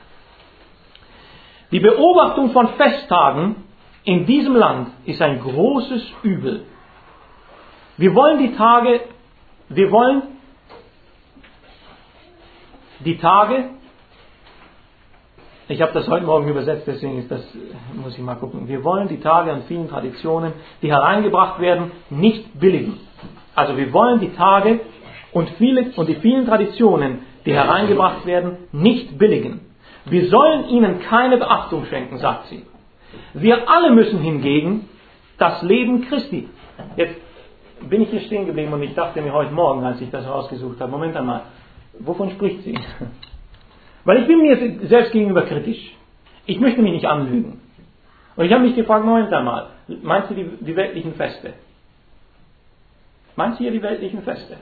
Die Beobachtung von Festtagen in diesem Land ist ein großes Übel. Wir wollen die Tage, ich habe das heute Morgen übersetzt, deswegen muss ich mal gucken. Wir wollen die Tage und vielen Traditionen, die hereingebracht werden, nicht billigen. Also wir wollen die Tage und die vielen Traditionen, die hereingebracht werden, nicht billigen. Wir sollen ihnen keine Beachtung schenken, sagt sie. Wir alle müssen hingegen das Leben Christi. Jetzt bin ich hier stehen geblieben und ich dachte mir heute Morgen, als ich das rausgesucht habe, Moment einmal, wovon spricht sie? Weil ich bin mir selbst gegenüber kritisch. Ich möchte mich nicht anlügen. Und ich habe mich gefragt, Moment einmal, meinst du die weltlichen Feste? Meinst du hier die weltlichen Feste?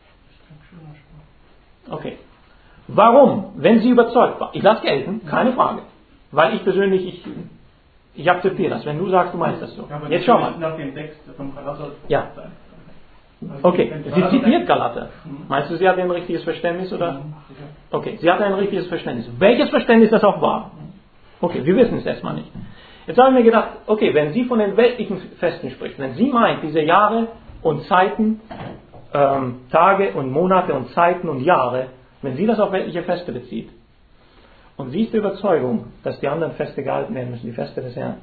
Okay. Warum? Wenn sie überzeugt war. Ich lasse gelten, keine Frage. Weil ich persönlich, ich akzeptiere das. Wenn du sagst, du meinst das so. Ja, jetzt schau mal. Nach dem Text vom Galater. Ja. Okay, sie zitiert Galater. Meinst du, sie hat ein richtiges Verständnis, oder? Okay, sie hat ein richtiges Verständnis. Welches Verständnis das auch war? Okay, wir wissen es erstmal nicht. Jetzt haben wir gedacht, okay, wenn sie von den weltlichen Festen spricht, wenn sie meint, diese Jahre und Zeiten, Tage und Monate und Zeiten und Jahre, wenn sie das auf weltliche Feste bezieht, und sie ist der Überzeugung, dass die anderen Feste gehalten werden müssen, die Feste des Herrn,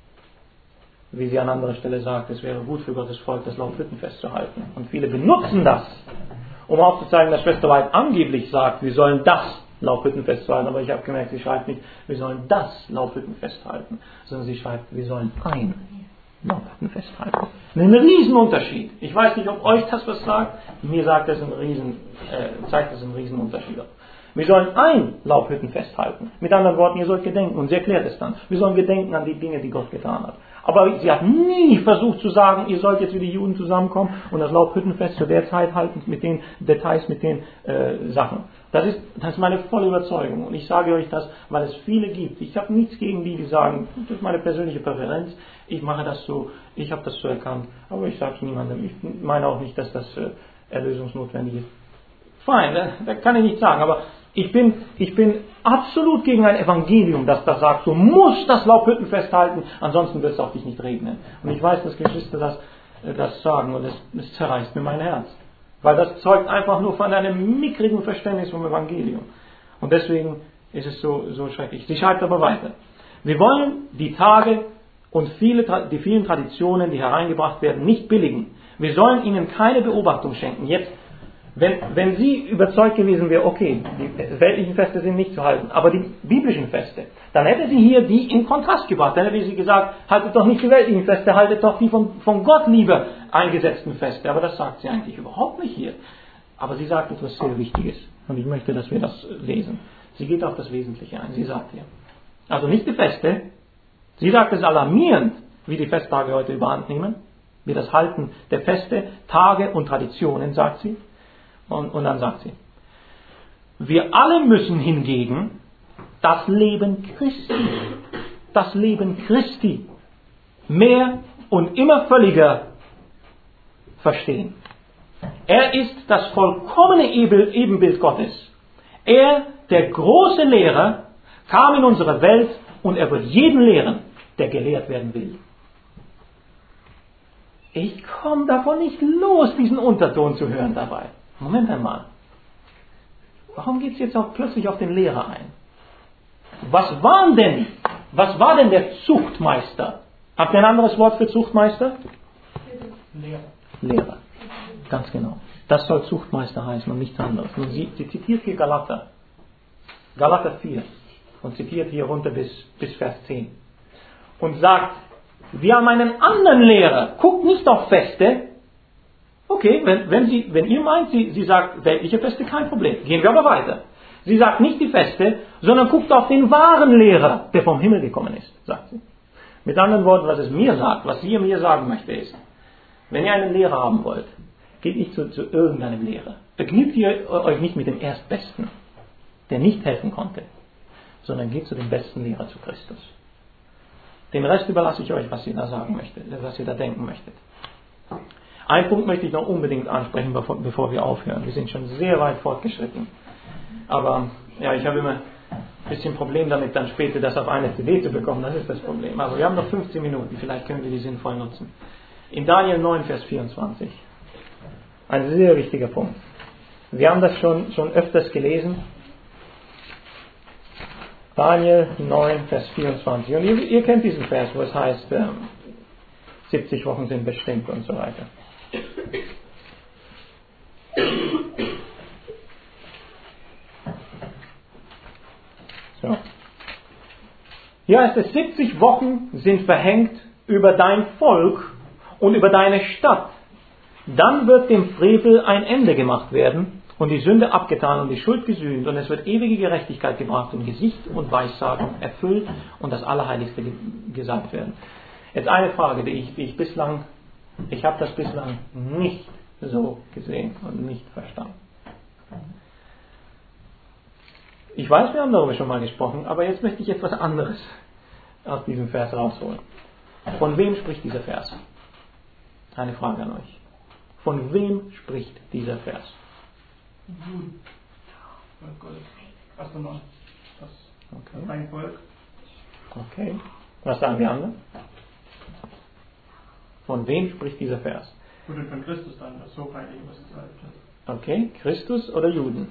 wie sie an anderer Stelle sagt, es wäre gut für Gottes Volk, das Laubhüttenfest zu halten. Und viele benutzen das, um aufzuzeigen, dass Schwester White angeblich sagt, wir sollen das Laubhüttenfest halten. Aber ich habe gemerkt, sie schreibt nicht, wir sollen das Laubhüttenfest halten, sondern sie schreibt, wir sollen ein Laubhüttenfest halten. Ein Riesenunterschied. Ich weiß nicht, ob euch das was sagt. Mir sagt das zeigt das einen Riesenunterschied. Wir sollen ein Laubhüttenfest halten. Mit anderen Worten, ihr sollt gedenken. Und sie erklärt es dann. Wir sollen gedenken an die Dinge, die Gott getan hat. Aber sie hat nie versucht zu sagen, ihr sollt jetzt wie die Juden zusammenkommen und das Laubhüttenfest zu der Zeit halten, mit den Details, mit den Sachen. Das ist meine volle Überzeugung. Und ich sage euch das, weil es viele gibt. Ich habe nichts gegen die sagen, das ist meine persönliche Präferenz, ich mache das so, ich habe das so erkannt. Aber ich sage es niemandem. Ich meine auch nicht, dass das erlösungsnotwendig ist. Fein, da kann ich nichts sagen. Aber ich bin absolut gegen ein Evangelium, das da sagt, du musst das Laubhüttenfest halten, ansonsten wird es auf dich nicht regnen. Und ich weiß, dass Geschwister das sagen und es zerreißt mir mein Herz. Weil das zeugt einfach nur von einem mickrigen Verständnis vom Evangelium. Und deswegen ist es so schrecklich. Sie schreibt aber weiter. Wir wollen die Tage und die vielen Traditionen, die hereingebracht werden, nicht billigen. Wir sollen ihnen keine Beobachtung schenken. Jetzt, wenn sie überzeugt gewesen wäre, okay, die weltlichen Feste sind nicht zu halten, aber die biblischen Feste, dann hätte sie hier die in Kontrast gebracht. Dann hätte sie gesagt, haltet doch nicht die weltlichen Feste, haltet doch die von Gott lieber eingesetzten Feste. Aber das sagt sie eigentlich überhaupt nicht hier. Aber sie sagt etwas sehr Wichtiges. Und ich möchte, dass wir das lesen. Sie geht auf das Wesentliche ein. Sie sagt hier, also nicht die Feste. Sie sagt es alarmierend, wie die Festtage heute überhand nehmen. Wie das Halten der Feste, Tage und Traditionen, sagt sie. Und dann sagt sie, wir alle müssen hingegen das Leben Christi mehr und immer völliger verstehen. Er ist das vollkommene Ebenbild Gottes. Er, der große Lehrer, kam in unsere Welt und er wird jeden lehren, der gelehrt werden will. Ich komme davon nicht los, diesen Unterton zu hören dabei. Moment einmal. Warum geht es jetzt auch plötzlich auf den Lehrer ein? Was war denn der Zuchtmeister? Habt ihr ein anderes Wort für Zuchtmeister? Lehrer. Ganz genau. Das soll Zuchtmeister heißen und nichts anderes. Und sie zitiert hier Galater 4 und zitiert hier runter bis Vers 10 und sagt, wir haben einen anderen Lehrer. Guckt nicht auf Feste. Okay, wenn ihr meint, sie sagt weltliche Feste, kein Problem. Gehen wir aber weiter. Sie sagt nicht die Feste, sondern guckt auf den wahren Lehrer, der vom Himmel gekommen ist, sagt sie. Mit anderen Worten, was es mir sagt, was sie mir sagen möchte, ist, wenn ihr einen Lehrer haben wollt, geht nicht zu irgendeinem Lehrer. Begnügt ihr euch nicht mit dem Erstbesten, der nicht helfen konnte, sondern geht zu dem besten Lehrer, zu Christus. Den Rest überlasse ich euch, was ihr da sagen möchtet, was ihr da denken möchtet. Einen Punkt möchte ich noch unbedingt ansprechen, bevor wir aufhören. Wir sind schon sehr weit fortgeschritten. Aber ja, ich habe immer ein bisschen Problem damit, dann später das auf eine CD zu bekommen. Das ist das Problem. Aber wir haben noch 15 Minuten. Vielleicht können wir die sinnvoll nutzen. In Daniel 9, Vers 24. Ein sehr wichtiger Punkt. Wir haben das schon öfters gelesen. Daniel 9, Vers 24. Und ihr kennt diesen Vers, wo es heißt, 70 Wochen sind bestimmt und so weiter. So. Hier heißt es, 70 Wochen sind verhängt über dein Volk und über deine Stadt. Dann wird dem Frevel ein Ende gemacht werden und die Sünde abgetan und die Schuld gesühnt und es wird ewige Gerechtigkeit gebracht und Gesicht und Weissagen erfüllt und das Allerheiligste gesagt werden. Jetzt eine Frage, ich habe das bislang nicht so gesehen und nicht verstanden. Ich weiß, wir haben darüber schon mal gesprochen, aber jetzt möchte ich etwas anderes aus diesem Vers rausholen. Von wem spricht dieser Vers? Eine Frage an euch. Von wem spricht dieser Vers? Okay. Dein Volk. Okay. Was sagen die anderen? Von wem spricht dieser Vers? Wurde von Christus dann, das so heilig, was gesagt wird. Okay, Christus oder Juden?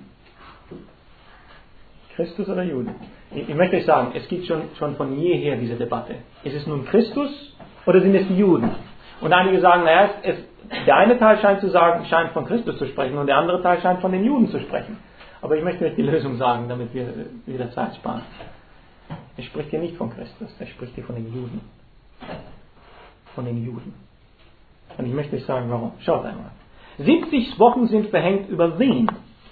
Christus oder Juden? Ich möchte euch sagen, es gibt schon von jeher diese Debatte. Ist es nun Christus oder sind es die Juden? Und einige sagen, naja, der eine Teil scheint von Christus zu sprechen und der andere Teil scheint von den Juden zu sprechen. Aber ich möchte euch die Lösung sagen, damit wir wieder Zeit sparen. Er spricht hier nicht von Christus, er spricht hier von den Juden. Von den Juden. Und ich möchte euch sagen, warum. Schaut einmal. 70 Wochen sind verhängt über wen?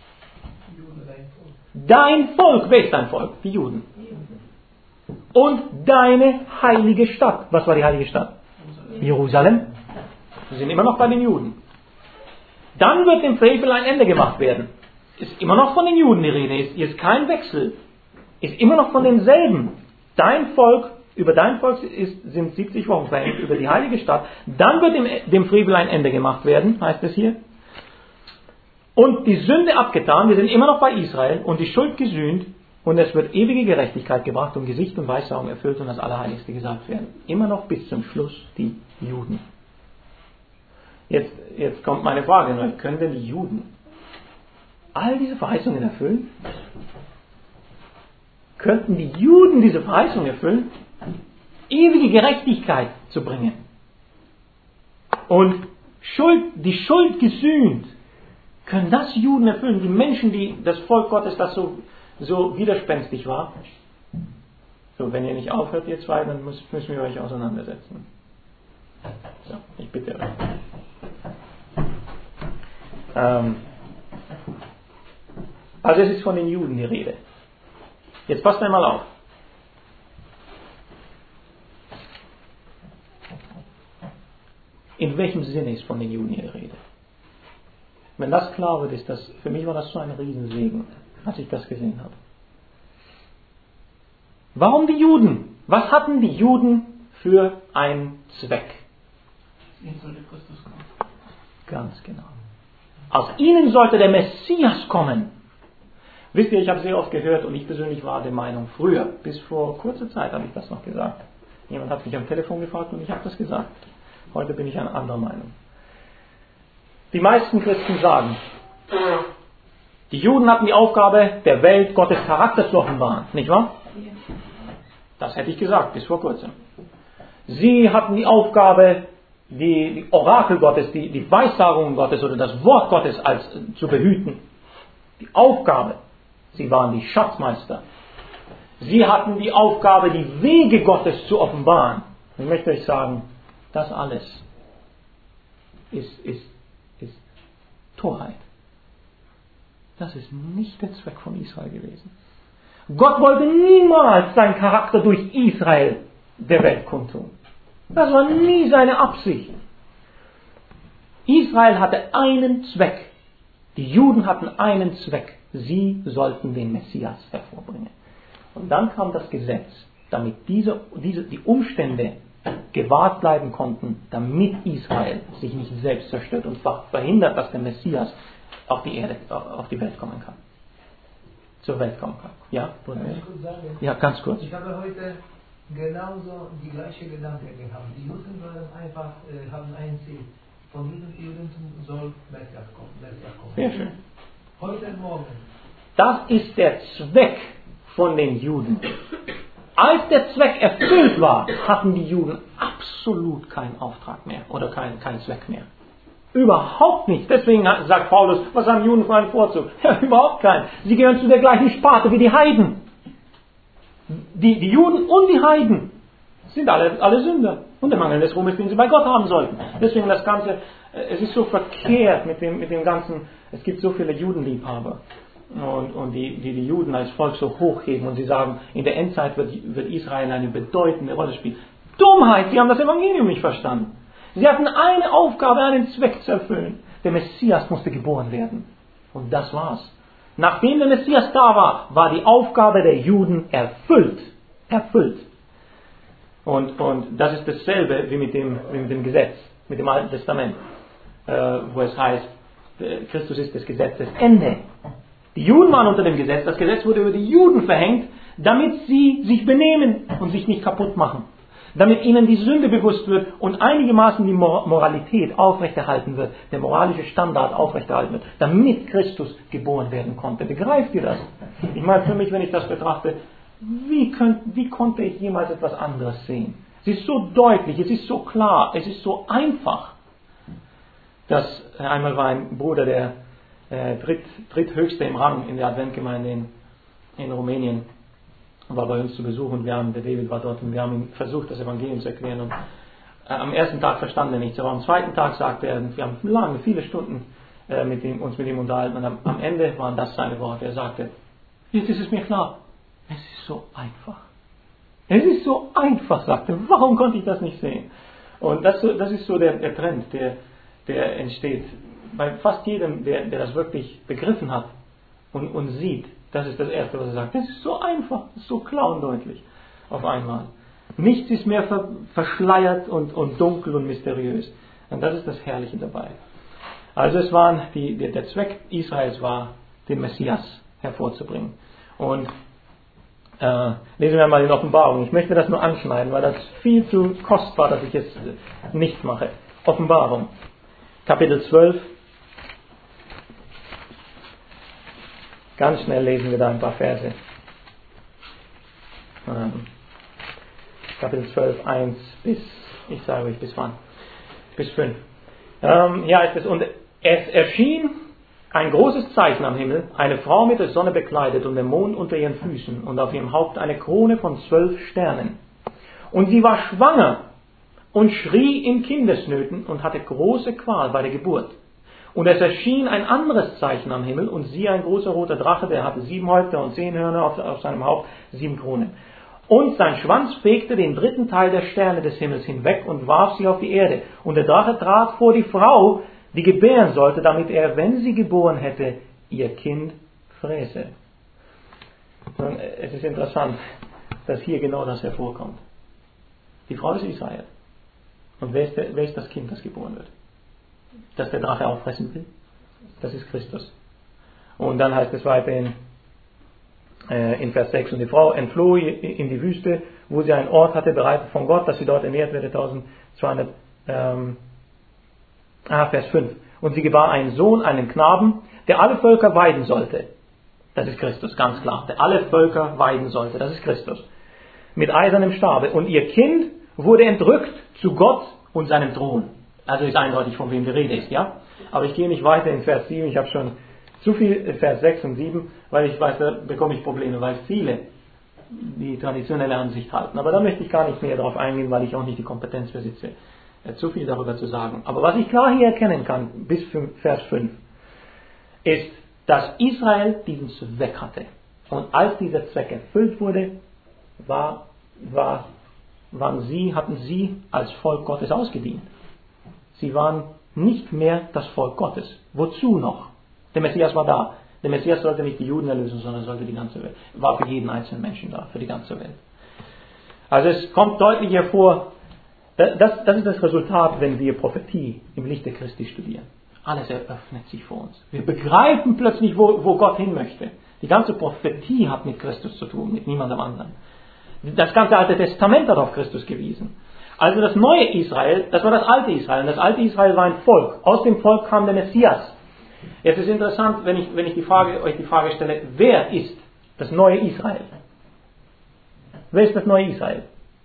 Dein Volk. Wer ist dein Volk? Die Juden. Und deine heilige Stadt. Was war die heilige Stadt? Jerusalem. Wir sind immer noch bei den Juden. Dann wird dem Frevel ein Ende gemacht werden. Ist immer noch von den Juden die Rede. Ist kein Wechsel. Ist immer noch von denselben. Dein Volk, über dein Volk sind 70 Wochen verhängt, über die heilige Stadt. Dann wird dem Frevel ein Ende gemacht werden, heißt es hier. Und die Sünde abgetan, wir sind immer noch bei Israel, und die Schuld gesühnt, und es wird ewige Gerechtigkeit gebracht und Gesicht und Weissagung erfüllt und das Allerheiligste gesagt werden. Immer noch bis zum Schluss die Juden. Jetzt kommt meine Frage, können denn die Juden all diese Verheißungen erfüllen? Könnten die Juden diese Verheißung erfüllen? Ewige Gerechtigkeit zu bringen. Und die Schuld gesühnt. Können das Juden erfüllen? Die Menschen, das Volk Gottes, das so widerspenstig war? So, wenn ihr nicht aufhört, ihr zwei, dann müssen wir euch auseinandersetzen. So, ich bitte euch. Also es ist von den Juden die Rede. Jetzt passt einmal auf. In welchem Sinne ist von den Juden hier die Rede? Wenn das klar wird, für mich war das so ein Riesensegen, als ich das gesehen habe. Warum die Juden? Was hatten die Juden für einen Zweck? Ihnen sollte Christus kommen. Ganz genau. Aus ihnen sollte der Messias kommen. Wisst ihr, ich habe sehr oft gehört, und ich persönlich war der Meinung, früher, bis vor kurzer Zeit habe ich das noch gesagt. Jemand hat mich am Telefon gefragt und ich habe das gesagt. Heute bin ich eine andere Meinung. Die meisten Christen sagen, Die Juden hatten die Aufgabe, der Welt Gottes Charakter zu offenbaren, nicht wahr? Das hätte ich gesagt, bis vor kurzem. Sie hatten die Aufgabe, die Orakel Gottes, die Weissagungen Gottes oder das Wort Gottes zu behüten. Die Aufgabe. Sie waren die Schatzmeister. Sie hatten die Aufgabe, die Wege Gottes zu offenbaren. Ich möchte euch sagen, das alles ist Torheit. Das ist nicht der Zweck von Israel gewesen. Gott wollte niemals seinen Charakter durch Israel der Welt kundtun. Das war nie seine Absicht. Israel hatte einen Zweck. Die Juden hatten einen Zweck. Sie sollten den Messias hervorbringen. Und dann kam das Gesetz, damit die Umstände gewahrt bleiben konnten, damit Israel sich nicht selbst zerstört und verhindert, dass der Messias auf die Welt kommen kann. Zur Welt kommen kann. Ja, kann ich kurz sagen? Ja, ganz kurz. Ich habe heute genauso die gleiche Gedanke gehabt. Die Juden haben ein Ziel. Von Judentum soll Messias kommen. Sehr schön. Heute Morgen. Das ist der Zweck von den Juden. Als der Zweck erfüllt war, hatten die Juden absolut keinen Auftrag mehr oder keinen Zweck mehr. Überhaupt nicht. Deswegen sagt Paulus, was haben Juden für einen Vorzug? Ja, überhaupt keinen. Sie gehören zu der gleichen Sparte wie die Heiden. Die Juden und die Heiden sind alle Sünder. Und der Mangel des Ruhmes, den sie bei Gott haben sollten. Deswegen das Ganze, es ist so verkehrt mit dem Ganzen, es gibt so viele Judenliebhaber. Und die Juden als Volk so hochheben und sie sagen, in der Endzeit wird Israel eine bedeutende Rolle spielen. Dummheit, sie haben das Evangelium nicht verstanden. Sie hatten eine Aufgabe, einen Zweck zu erfüllen. Der Messias musste geboren werden. Und das war's. Nachdem der Messias da war, war die Aufgabe der Juden erfüllt. Erfüllt. Und das ist dasselbe wie mit dem Gesetz, mit dem Alten Testament, wo es heißt, Christus ist des Gesetzes Ende. Die Juden waren unter dem Gesetz, das Gesetz wurde über die Juden verhängt, damit sie sich benehmen und sich nicht kaputt machen. Damit ihnen die Sünde bewusst wird und einigermaßen die Moralität aufrechterhalten wird, der moralische Standard aufrechterhalten wird, damit Christus geboren werden konnte. Begreift ihr das? Ich meine, für mich, wenn ich das betrachte, wie konnte ich jemals etwas anderes sehen? Es ist so deutlich, es ist so klar, es ist so einfach. Einmal war ein Bruder, der dritthöchste im Rang in der Adventgemeinde in Rumänien, war bei uns zu Besuch und der David war dort und wir haben ihm versucht, das Evangelium zu erklären und am ersten Tag verstand er nichts, aber am zweiten Tag sagte er, wir haben viele Stunden uns mit ihm unterhalten und am Ende waren das seine Worte. Er sagte, jetzt ist es mir klar, es ist so einfach. Es ist so einfach, sagte er, warum konnte ich das nicht sehen? Und das ist so der Trend, der entsteht bei fast jedem, der das wirklich begriffen hat und sieht. Das ist das Erste, was er sagt. Das ist so einfach, das ist so klar und deutlich auf einmal. Nichts ist mehr verschleiert und dunkel und mysteriös. Und das ist das Herrliche dabei. Also der Zweck Israels war, den Messias hervorzubringen. Und lesen wir mal in Offenbarung. Ich möchte das nur anschneiden, weil das viel zu kostbar, dass ich es nicht mache. Offenbarung, Kapitel 12. Ganz schnell lesen wir da ein paar Verse. Kapitel 12, 1 bis, ich sage euch bis wann? Bis 5. Hier heißt es, und es erschien ein großes Zeichen am Himmel, eine Frau mit der Sonne bekleidet und der Mond unter ihren Füßen und auf ihrem Haupt eine Krone von 12 Sternen. Und sie war schwanger und schrie in Kindesnöten und hatte große Qual bei der Geburt. Und es erschien ein anderes Zeichen am Himmel, und siehe, ein großer roter Drache, der hatte 7 Häupter und 10 Hörner auf seinem Haupt, 7 Kronen. Und sein Schwanz fegte den 3. Teil der Sterne des Himmels hinweg und warf sie auf die Erde. Und der Drache trat vor die Frau, die gebären sollte, damit er, wenn sie geboren hätte, ihr Kind fräße. Und es ist interessant, dass hier genau das hervorkommt. Die Frau ist Israel. Und wer ist das Kind, das geboren wird? Das der Drache auffressen will? Das ist Christus. Und dann heißt es weiterhin in Vers 6, und die Frau entfloh in die Wüste, wo sie einen Ort hatte, bereitet von Gott, dass sie dort ernährt werde, 1200, Vers 5. Und sie gebar einen Sohn, einen Knaben, der alle Völker weiden sollte. Das ist Christus, ganz klar. Der alle Völker weiden sollte, das ist Christus. Mit eisernem Stabe. Und ihr Kind wurde entrückt zu Gott und seinem Thron. Also ist eindeutig, von wem die Rede ist, ja? Aber ich gehe nicht weiter in Vers 7, ich habe schon zu viel in Vers 6 und 7, weil ich weiß, da bekomme ich Probleme, weil viele die traditionelle Ansicht halten. Aber da möchte ich gar nicht mehr darauf eingehen, weil ich auch nicht die Kompetenz besitze, zu viel darüber zu sagen. Aber was ich klar hier erkennen kann, bis Vers 5, ist, dass Israel diesen Zweck hatte. Und als dieser Zweck erfüllt wurde, hatten sie als Volk Gottes ausgedient. Sie waren nicht mehr das Volk Gottes. Wozu noch? Der Messias war da. Der Messias sollte nicht die Juden erlösen, sondern sollte die ganze Welt. War für jeden einzelnen Menschen da, für die ganze Welt. Also es kommt deutlich hervor, das ist das Resultat, wenn wir Prophetie im Lichte Christi studieren. Alles eröffnet sich vor uns. Wir begreifen plötzlich, wo Gott hin möchte. Die ganze Prophetie hat mit Christus zu tun, mit niemandem anderen. Das ganze Alte Testament hat auf Christus gewiesen. Also das neue Israel, das war das alte Israel. Und das alte Israel war ein Volk. Aus dem Volk kam der Messias. Jetzt ist interessant, wenn ich euch die Frage stelle, wer ist das neue Israel? Wer ist das neue Israel?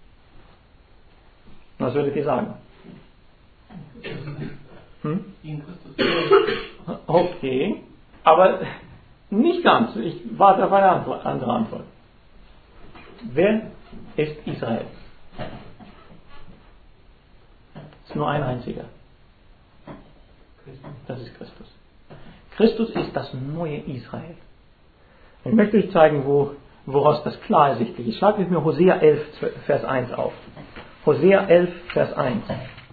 Was würdet ihr sagen? Okay, aber nicht ganz. Ich warte auf eine andere Antwort. Wer ist Israel? Es ist nur ein einziger. Das ist Christus. Christus ist das neue Israel. Ich möchte euch zeigen, woraus das klar ersichtlich ist. Schlagt mit mir Hosea 11, Vers 1 auf. Hosea 11, Vers 1.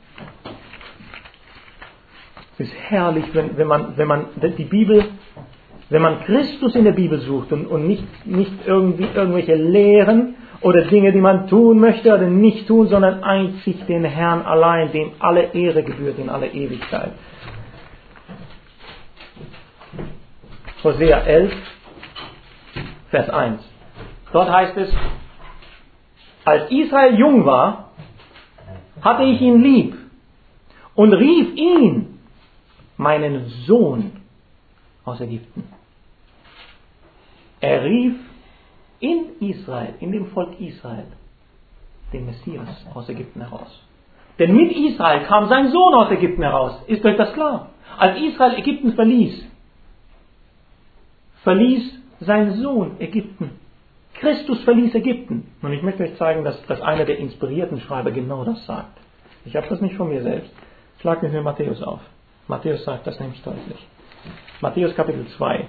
Es ist herrlich, wenn man die Bibel, wenn man Christus in der Bibel sucht und nicht irgendwelche Lehren oder Dinge, die man tun möchte oder nicht tun, sondern einzig den Herrn allein, dem alle Ehre gebührt in alle Ewigkeit. Hosea 11, Vers 1. Dort heißt es, als Israel jung war, hatte ich ihn lieb und rief ihn, meinen Sohn, aus Ägypten. Er rief in Israel, in dem Volk Israel, den Messias aus Ägypten heraus. Denn mit Israel kam sein Sohn aus Ägypten heraus. Ist euch das klar? Als Israel Ägypten verließ sein Sohn Ägypten. Christus verließ Ägypten. Und ich möchte euch zeigen, dass einer der inspirierten Schreiber genau das sagt. Ich habe das nicht von mir selbst. Schlag mit mir Matthäus auf. Matthäus sagt das nämlich deutlich. Matthäus Kapitel 2.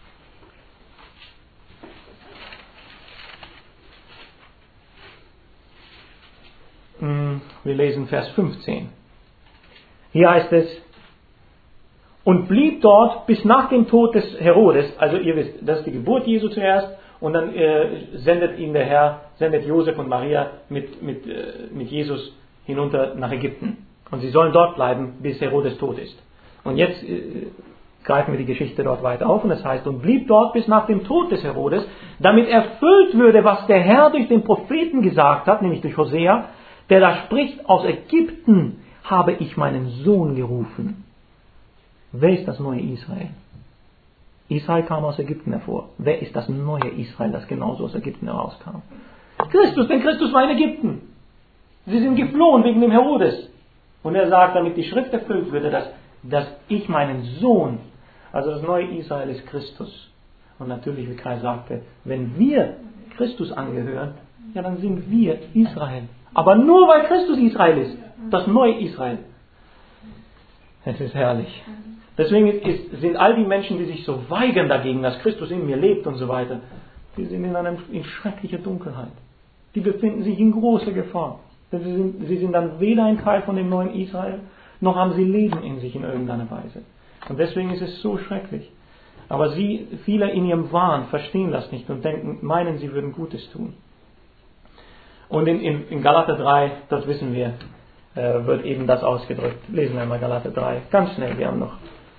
Wir lesen Vers 15. Hier heißt es, und blieb dort bis nach dem Tod des Herodes, also ihr wisst, das ist die Geburt Jesu zuerst, und dann sendet Josef und Maria mit Jesus hinunter nach Ägypten. Und sie sollen dort bleiben, bis Herodes tot ist. Und jetzt greifen wir die Geschichte dort weiter auf, und es heißt, und blieb dort bis nach dem Tod des Herodes, damit erfüllt würde, was der Herr durch den Propheten gesagt hat, nämlich durch Hosea, der da spricht, aus Ägypten habe ich meinen Sohn gerufen. Wer ist das neue Israel? Israel kam aus Ägypten hervor. Wer ist das neue Israel, das genauso aus Ägypten herauskam? Christus, denn Christus war in Ägypten. Sie sind geflohen wegen dem Herodes. Und er sagt, damit die Schrift erfüllt würde, dass ich meinen Sohn, also das neue Israel ist Christus. Und natürlich, wie Kai sagte, wenn wir Christus angehören, ja, dann sind wir Israel. Aber nur weil Christus Israel ist, das neue Israel. Es ist herrlich. Deswegen sind all die Menschen, die sich so weigern dagegen, dass Christus in mir lebt und so weiter, die sind in schrecklicher Dunkelheit. Die befinden sich in großer Gefahr. Sie sind dann weder ein Teil von dem neuen Israel, noch haben sie Leben in sich in irgendeiner Weise. Und deswegen ist es so schrecklich. Aber viele in ihrem Wahn verstehen das nicht und meinen, sie würden Gutes tun. Und in Galater 3, dort wissen wir, wird eben das ausgedrückt. Lesen wir mal Galater 3. Ganz schnell, wir haben noch.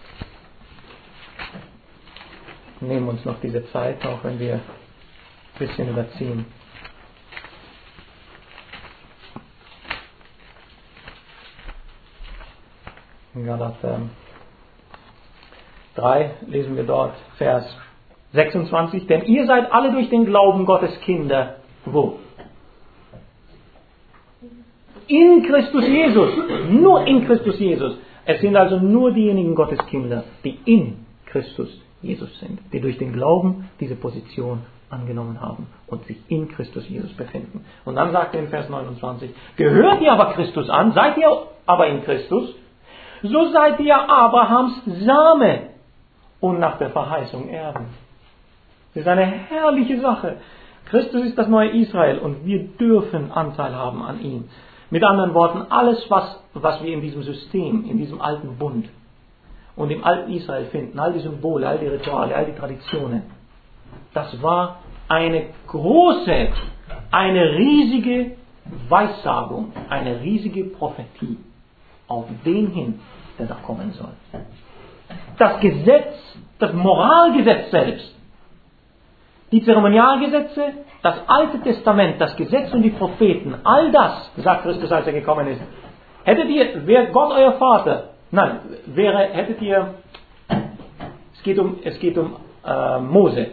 Nehmen uns noch diese Zeit, auch wenn wir ein bisschen überziehen. Galater 3 lesen wir dort, Vers 26. Denn ihr seid alle durch den Glauben Gottes Kinder. Wo? In Christus Jesus. Nur in Christus Jesus. Es sind also nur diejenigen Gotteskinder, die in Christus Jesus sind, die durch den Glauben diese Position angenommen haben und sich in Christus Jesus befinden. Und dann sagt er in Vers 29, gehört ihr aber Christus an, seid ihr aber in Christus, so seid ihr Abrahams Same und nach der Verheißung Erben. Das ist eine herrliche Sache. Christus ist das neue Israel und wir dürfen Anteil haben an ihm. Mit anderen Worten, alles, was wir in diesem System, in diesem alten Bund und im alten Israel finden, all die Symbole, all die Rituale, all die Traditionen, das war eine große, eine riesige Weissagung, eine riesige Prophetie auf den hin, der da kommen soll. Das Gesetz, das Moralgesetz selbst, die Zeremonialgesetze, das Alte Testament, das Gesetz und die Propheten, all das, sagt Christus, als er gekommen ist, wäre Gott euer Vater, hättet ihr, es geht um Mose,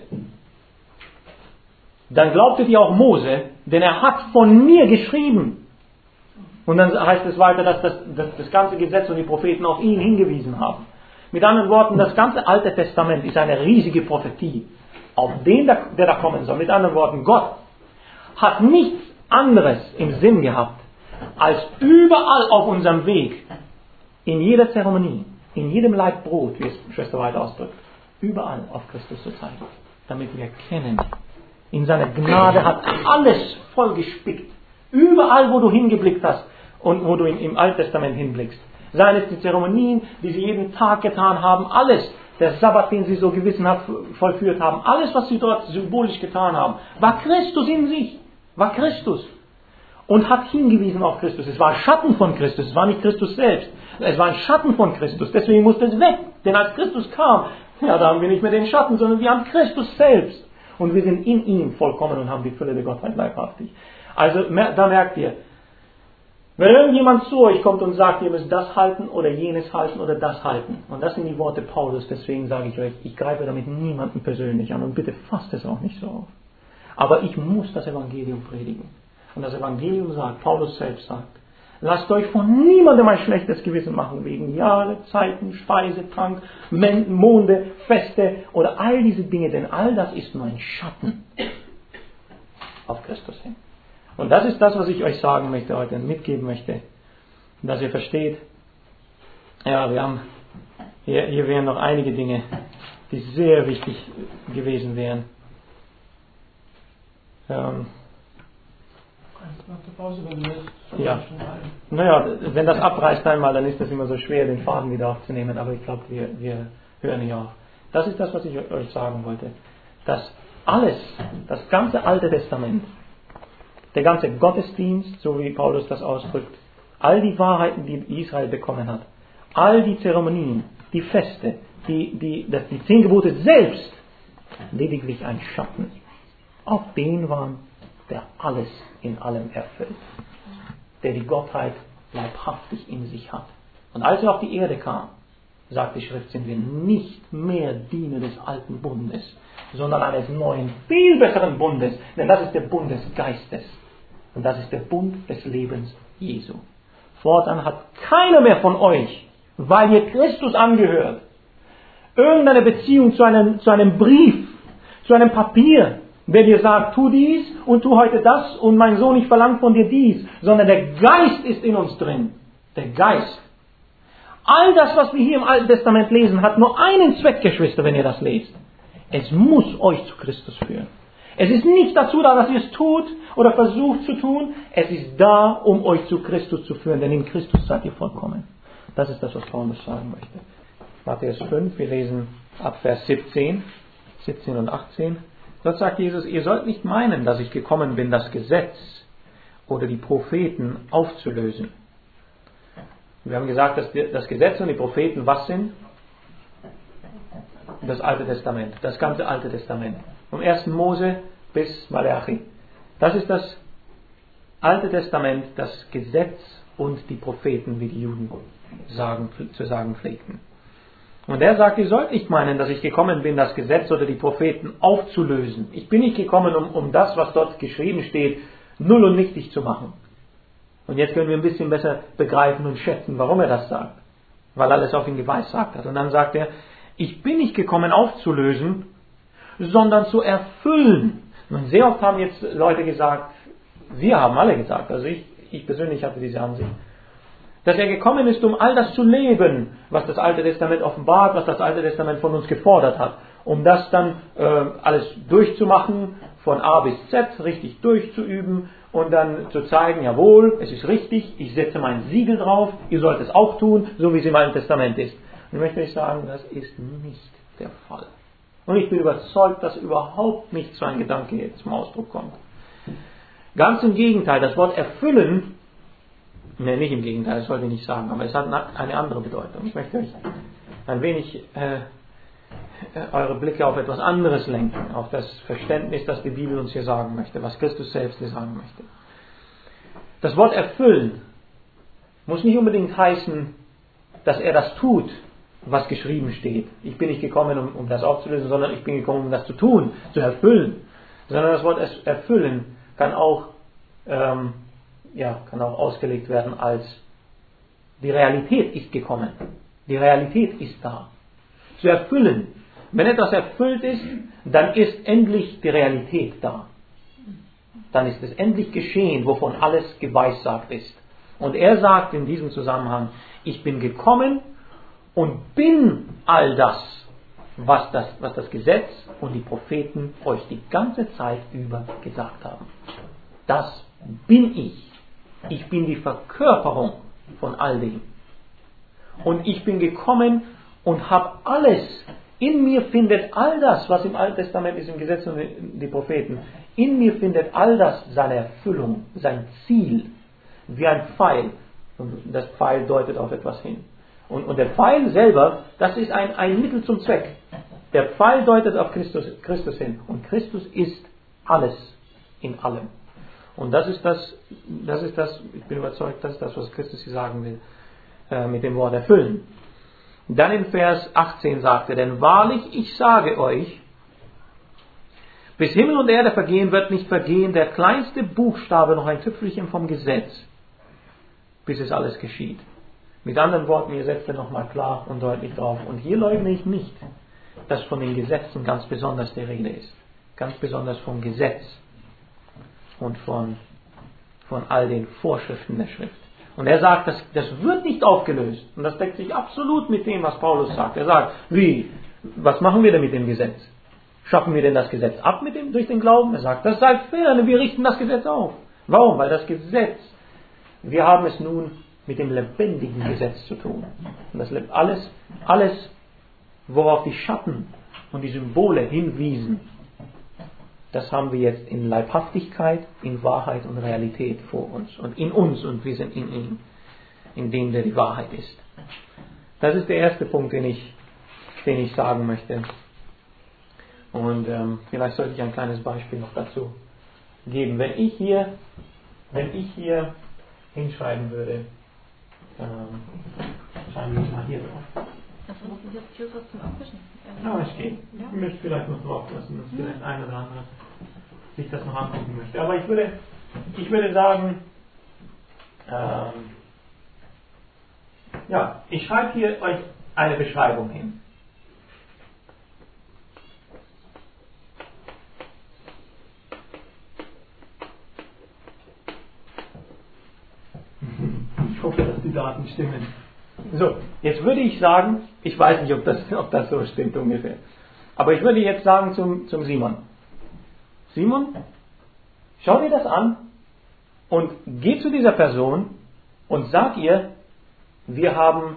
dann glaubtet ihr auch Mose, denn er hat von mir geschrieben. Und dann heißt es weiter, dass das ganze Gesetz und die Propheten auf ihn hingewiesen haben. Mit anderen Worten, das ganze Alte Testament ist eine riesige Prophetie auf den, der da kommen soll. Mit anderen Worten, Gott hat nichts anderes im Sinn gehabt, als überall auf unserem Weg, in jeder Zeremonie, in jedem Laib Brot, wie es Schwester weiter ausdrückt, überall auf Christus zu zeigen, damit wir erkennen, in seiner Gnade hat alles vollgespickt. Überall, wo du hingeblickt hast und wo du im Alten Testament hinblickst. Seien es die Zeremonien, die sie jeden Tag getan haben, alles, der Sabbat, den sie so gewissenhaft vollführt haben, alles, was sie dort symbolisch getan haben, war Christus in sich, war Christus. Und hat hingewiesen auf Christus. Es war ein Schatten von Christus, es war nicht Christus selbst. Es war ein Schatten von Christus, deswegen musste es weg. Denn als Christus kam, da haben wir nicht mehr den Schatten, sondern wir haben Christus selbst. Und wir sind in ihm vollkommen und haben die Fülle der Gottheit leibhaftig. Also da merkt ihr, wenn irgendjemand zu euch kommt und sagt, ihr müsst das halten oder jenes halten oder das halten. Und das sind die Worte Paulus, deswegen sage ich euch, ich greife damit niemanden persönlich an und bitte fasst es auch nicht so auf. Aber ich muss das Evangelium predigen. Und das Evangelium sagt, Paulus selbst sagt, lasst euch von niemandem ein schlechtes Gewissen machen wegen Jahre, Zeiten, Speise, Trank, Monde, Feste oder all diese Dinge, denn all das ist nur ein Schatten auf Christus hin. Und das ist das, was ich euch sagen möchte heute und mitgeben möchte, dass ihr versteht, hier wären noch einige Dinge, die sehr wichtig gewesen wären. Nach der Pause, wenn du willst. Ja. Wenn das abreißt einmal, dann ist das immer so schwer, den Faden wieder aufzunehmen, aber ich glaube, wir hören nicht auf. Das ist das, was ich euch sagen wollte. Dass alles, das ganze Alte Testament, der ganze Gottesdienst, so wie Paulus das ausdrückt, all die Wahrheiten, die Israel bekommen hat, all die Zeremonien, die Feste, die 10 Gebote selbst, lediglich ein Schatten auf den waren, der alles in allem erfüllt, der die Gottheit leibhaftig in sich hat. Und als er auf die Erde kam, sagt die Schrift, sind wir nicht mehr Diener des alten Bundes, sondern eines neuen, viel besseren Bundes, denn das ist der Bund des Geistes und das ist der Bund des Lebens Jesu. Fortan hat keiner mehr von euch, weil ihr Christus angehört, irgendeine Beziehung zu einem Brief, zu einem Papier, der dir sagt, tu dies und tu heute das und mein Sohn, ich verlange von dir dies, sondern der Geist ist in uns drin. Der Geist. All das, was wir hier im Alten Testament lesen, hat nur einen Zweck, Geschwister, wenn ihr das lest. Es muss euch zu Christus führen. Es ist nicht dazu da, dass ihr es tut oder versucht zu tun. Es ist da, um euch zu Christus zu führen, denn in Christus seid ihr vollkommen. Das ist das, was Paulus sagen möchte. Matthäus 5, wir lesen ab Vers 17 und 18. Dort sagt Jesus, ihr sollt nicht meinen, dass ich gekommen bin, das Gesetz oder die Propheten aufzulösen. Wir haben gesagt, dass das Gesetz und die Propheten was sind? Das Alte Testament, das ganze Alte Testament. Vom 1. Mose bis Malachi. Das ist das Alte Testament, das Gesetz und die Propheten, wie die Juden zu sagen pflegten. Und er sagt, ihr sollt nicht meinen, dass ich gekommen bin, das Gesetz oder die Propheten aufzulösen. Ich bin nicht gekommen, um das, was dort geschrieben steht, null und nichtig zu machen. Und jetzt können wir ein bisschen besser begreifen und schätzen, warum er das sagt. Weil alles auf ihn geweissagt hat. Und dann sagt er, ich bin nicht gekommen aufzulösen, sondern zu erfüllen. Und sehr oft haben jetzt Leute gesagt, wir haben alle gesagt, also ich persönlich hatte diese Ansicht, dass er gekommen ist, um all das zu leben, was das Alte Testament offenbart, was das Alte Testament von uns gefordert hat. Um das dann alles durchzumachen, von A bis Z, richtig durchzuüben und dann zu zeigen, jawohl, es ist richtig, ich setze mein Siegel drauf, ihr sollt es auch tun, so wie es im Alten Testament ist. Und ich möchte euch sagen, das ist nicht der Fall. Und ich bin überzeugt, dass überhaupt nicht so ein Gedanke jetzt zum Ausdruck kommt. Ganz im Gegenteil, das Wort erfüllen, nicht im Gegenteil, das wollte ich nicht sagen, aber es hat eine andere Bedeutung. Ich möchte euch ein wenig eure Blicke auf etwas anderes lenken, auf das Verständnis, das die Bibel uns hier sagen möchte, was Christus selbst hier sagen möchte. Das Wort erfüllen muss nicht unbedingt heißen, dass er das tut, was geschrieben steht. Ich bin nicht gekommen, um das aufzulösen, sondern ich bin gekommen, um das zu tun, zu erfüllen. Sondern das Wort erfüllen kann auch ausgelegt werden als die Realität ist gekommen. Die Realität ist da. Zu erfüllen. Wenn etwas erfüllt ist, dann ist endlich die Realität da. Dann ist es endlich geschehen, wovon alles geweissagt ist. Und er sagt in diesem Zusammenhang, ich bin gekommen und bin all das, was das Gesetz und die Propheten euch die ganze Zeit über gesagt haben. Das bin ich. Ich bin die Verkörperung von all dem. Und ich bin gekommen und habe alles. In mir findet all das, was im Alten Testament ist, im Gesetz und die Propheten. In mir findet all das seine Erfüllung, sein Ziel. Wie ein Pfeil. Und das Pfeil deutet auf etwas hin. Und der Pfeil selber, das ist ein Mittel zum Zweck. Der Pfeil deutet auf Christus hin. Und Christus ist alles in allem. Und das ist das, ich bin überzeugt, das ist das, was Christus hier sagen will, mit dem Wort erfüllen. Dann in Vers 18 sagt er, denn wahrlich, ich sage euch, bis Himmel und Erde vergehen, wird nicht vergehen der kleinste Buchstabe noch ein Tüpfelchen vom Gesetz, bis es alles geschieht. Mit anderen Worten, ihr setzt er nochmal klar und deutlich drauf. Und hier leugne ich nicht, dass von den Gesetzen ganz besonders die Rede ist. Ganz besonders vom Gesetz und von all den Vorschriften der Schrift. Und er sagt, das wird nicht aufgelöst. Und das deckt sich absolut mit dem, was Paulus sagt. Er sagt, was machen wir denn mit dem Gesetz? Schaffen wir denn das Gesetz ab durch den Glauben? Er sagt, das sei ferne, wir richten das Gesetz auf. Warum? Weil das Gesetz, wir haben es nun mit dem lebendigen Gesetz zu tun. Und das alles, worauf die Schatten und die Symbole hinwiesen, das haben wir jetzt in Leibhaftigkeit, in Wahrheit und Realität vor uns und in uns und wir sind in ihm, in dem, der die Wahrheit ist. Das ist der erste Punkt, den ich sagen möchte. Und vielleicht sollte ich ein kleines Beispiel noch dazu geben. Wenn ich hier hinschreiben würde, schreiben wir mal hier drauf. Das muss ich jetzt hier was zum Abwischen. Ja, es geht. Ich möchte vielleicht noch drauf lassen, dass vielleicht ein oder andere sich das noch angucken möchte. Aber ich würde sagen, ich schreibe hier euch eine Beschreibung hin. Ich hoffe, dass die Daten stimmen. So, jetzt würde ich sagen, ich weiß nicht, ob das so stimmt ungefähr, aber ich würde jetzt sagen zum Simon. Simon, schau dir das an und geh zu dieser Person und sag ihr, wir haben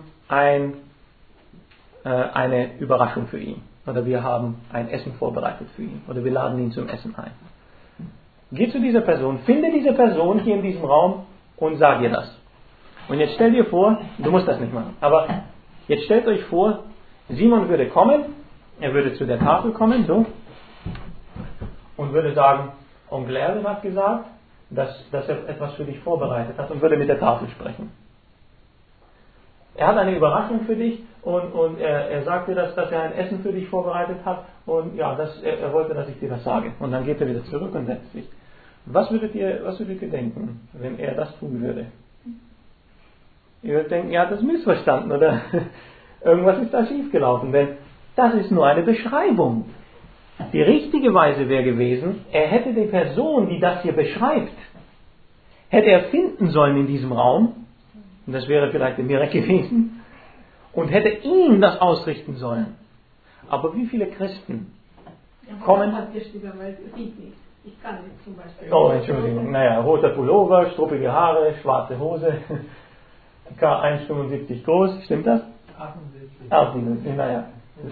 eine Überraschung für ihn. Oder wir haben ein Essen vorbereitet für ihn. Oder wir laden ihn zum Essen ein. Geh zu dieser Person, finde diese Person hier in diesem Raum und sag ihr das. Und jetzt stell dir vor, du musst das nicht machen, aber jetzt stellt euch vor, Simon würde kommen, er würde zu der Tafel kommen, so, und würde sagen, Onkel Erwin hat gesagt, dass er etwas für dich vorbereitet hat und würde mit der Tafel sprechen. Er hat eine Überraschung für dich und er sagte, dass er ein Essen für dich vorbereitet hat und ja, er wollte, dass ich dir das sage. Und dann geht er wieder zurück und setzt sich. Was würdet ihr denken, wenn er das tun würde? Ihr würdet denken, er hat das missverstanden oder irgendwas ist da schiefgelaufen, denn das ist nur eine Beschreibung. Die richtige Weise wäre gewesen, er hätte die Person, die das hier beschreibt, hätte er finden sollen in diesem Raum, und das wäre vielleicht der Mirek gewesen, und hätte ihm das ausrichten sollen. Aber wie viele Christen kommen... Ich kann nicht zum Beispiel. Oh, Entschuldigung. Naja, roter Pullover, struppige Haare, schwarze Hose, K1,75 groß, stimmt das? 78. 78, naja.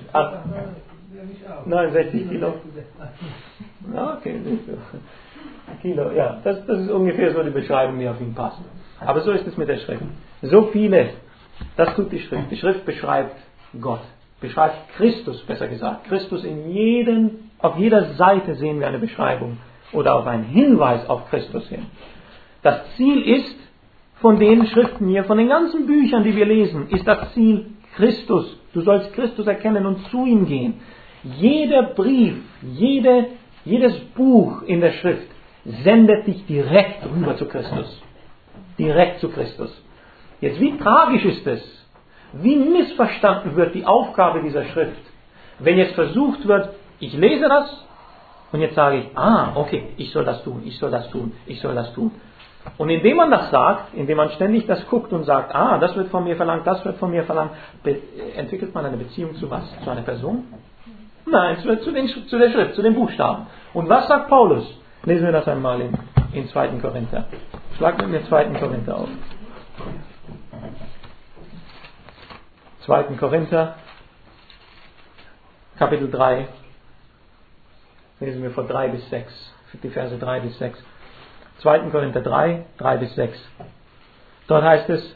69 Kilo. Ja, okay, nicht so. Kilo, ja. Das ist ungefähr so die Beschreibung, die auf ihn passt. Aber so ist es mit der Schrift. So viele, das tut die Schrift. Die Schrift beschreibt Gott. Beschreibt Christus, besser gesagt. Christus auf jeder Seite sehen wir eine Beschreibung oder auf einen Hinweis auf Christus hin. Das Ziel ist, von den Schriften hier, von den ganzen Büchern, die wir lesen, ist das Ziel Christus. Du sollst Christus erkennen und zu ihm gehen. Jeder Brief, jedes Buch in der Schrift sendet dich direkt rüber zu Christus. Direkt zu Christus. Jetzt, wie tragisch ist es, wie missverstanden wird die Aufgabe dieser Schrift, wenn jetzt versucht wird, ich lese das und jetzt sage ich, okay, ich soll das tun, ich soll das tun, ich soll das tun. Und indem man das sagt, indem man ständig das guckt und sagt, das wird von mir verlangt, das wird von mir verlangt, entwickelt man eine Beziehung zu was? Zu einer Person? Nein, zu der Schrift, zu den Buchstaben. Und was sagt Paulus? Lesen wir das einmal in 2. Korinther. Schlag mit mir 2. Korinther auf. 2. Korinther, Kapitel 3, lesen wir von 3 bis 6, die Verse 3 bis 6. 2. Korinther 3, 3 bis 6. Dort heißt es,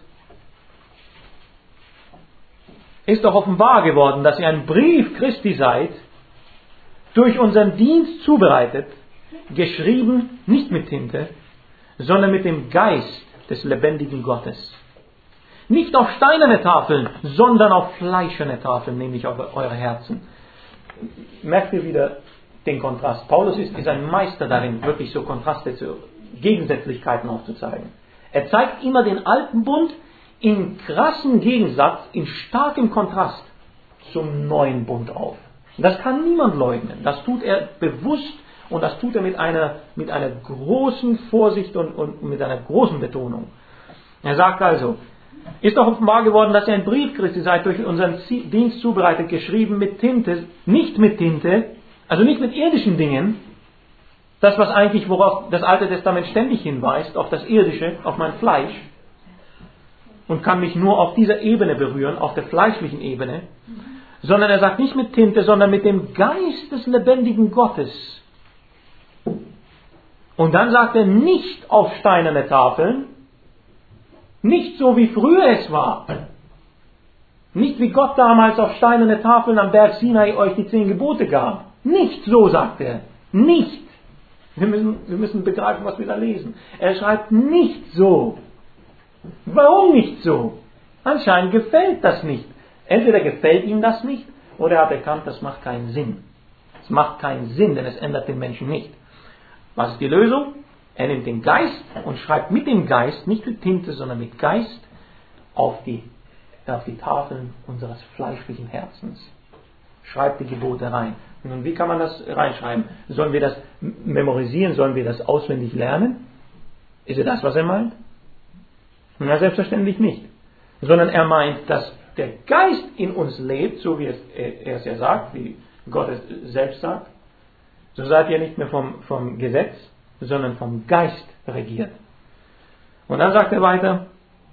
ist doch offenbar geworden, dass ihr ein Brief Christi seid, durch unseren Dienst zubereitet, geschrieben nicht mit Tinte, sondern mit dem Geist des lebendigen Gottes. Nicht auf steinerne Tafeln, sondern auf fleischerne Tafeln, nämlich auf eure Herzen. Merkt ihr wieder den Kontrast? Paulus ist ein Meister darin, wirklich so Kontraste, Gegensätzlichkeiten aufzuzeigen. Er zeigt immer den alten Bund in krassen Gegensatz, in starkem Kontrast zum neuen Bund auf. Das kann niemand leugnen. Das tut er bewusst und das tut er mit einer großen Vorsicht und mit einer großen Betonung. Er sagt also, ist doch offenbar geworden, dass ihr ein Brief Christi seid, durch unseren Dienst zubereitet, geschrieben mit Tinte, nicht mit Tinte, also nicht mit irdischen Dingen, das, was eigentlich, worauf das Alte Testament ständig hinweist, auf das Irdische, auf mein Fleisch, und kann mich nur auf dieser Ebene berühren, auf der fleischlichen Ebene, sondern er sagt nicht mit Tinte, sondern mit dem Geist des lebendigen Gottes. Und dann sagt er nicht auf steinerne Tafeln, nicht so wie früher es war, nicht wie Gott damals auf steinerne Tafeln am Berg Sinai euch die 10 Gebote gab. Nicht so, sagt er. Nicht. Wir müssen begreifen, was wir da lesen. Er schreibt nicht so. Warum nicht so? Anscheinend gefällt das nicht. Entweder gefällt ihm das nicht, oder er hat erkannt, das macht keinen Sinn. Es macht keinen Sinn, denn es ändert den Menschen nicht. Was ist die Lösung? Er nimmt den Geist und schreibt mit dem Geist, nicht mit Tinte, sondern mit Geist, auf die Tafeln unseres fleischlichen Herzens. Schreibt die Gebote rein. Und wie kann man das reinschreiben? Sollen wir das memorisieren? Sollen wir das auswendig lernen? Ist das, was er meint? Na, selbstverständlich nicht. Sondern er meint, dass der Geist in uns lebt, so wie er es ja sagt, wie Gott es selbst sagt. So seid ihr nicht mehr vom Gesetz, sondern vom Geist regiert. Und dann sagt er weiter,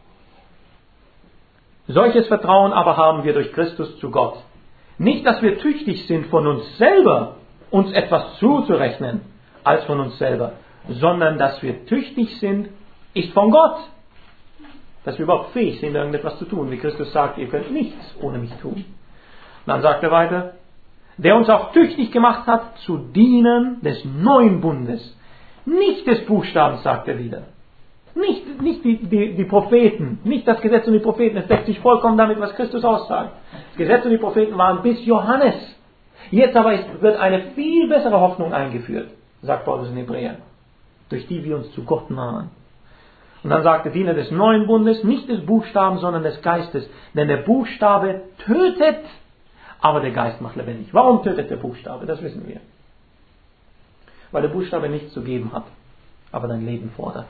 solches Vertrauen aber haben wir durch Christus zu Gott. Nicht, dass wir tüchtig sind, von uns selber uns etwas zuzurechnen, als von uns selber, sondern dass wir tüchtig sind, ist von Gott. Dass wir überhaupt fähig sind, irgendetwas zu tun. Wie Christus sagt, ihr könnt nichts ohne mich tun. Dann sagt er weiter, der uns auch tüchtig gemacht hat, zu dienen des neuen Bundes. Nicht des Buchstabens, sagt er wieder. Nicht nicht die Propheten, nicht das Gesetz und die Propheten. Es deckt sich vollkommen damit, was Christus aussagt. Das Gesetz und die Propheten waren bis Johannes. Jetzt aber wird eine viel bessere Hoffnung eingeführt, sagt Paulus in Hebräer, durch die wir uns zu Gott nahen. Und dann sagt der Diener des neuen Bundes, nicht des Buchstaben, sondern des Geistes. Denn der Buchstabe tötet, aber der Geist macht lebendig. Warum tötet der Buchstabe? Das wissen wir. Weil der Buchstabe nichts zu geben hat, aber dein Leben fordert.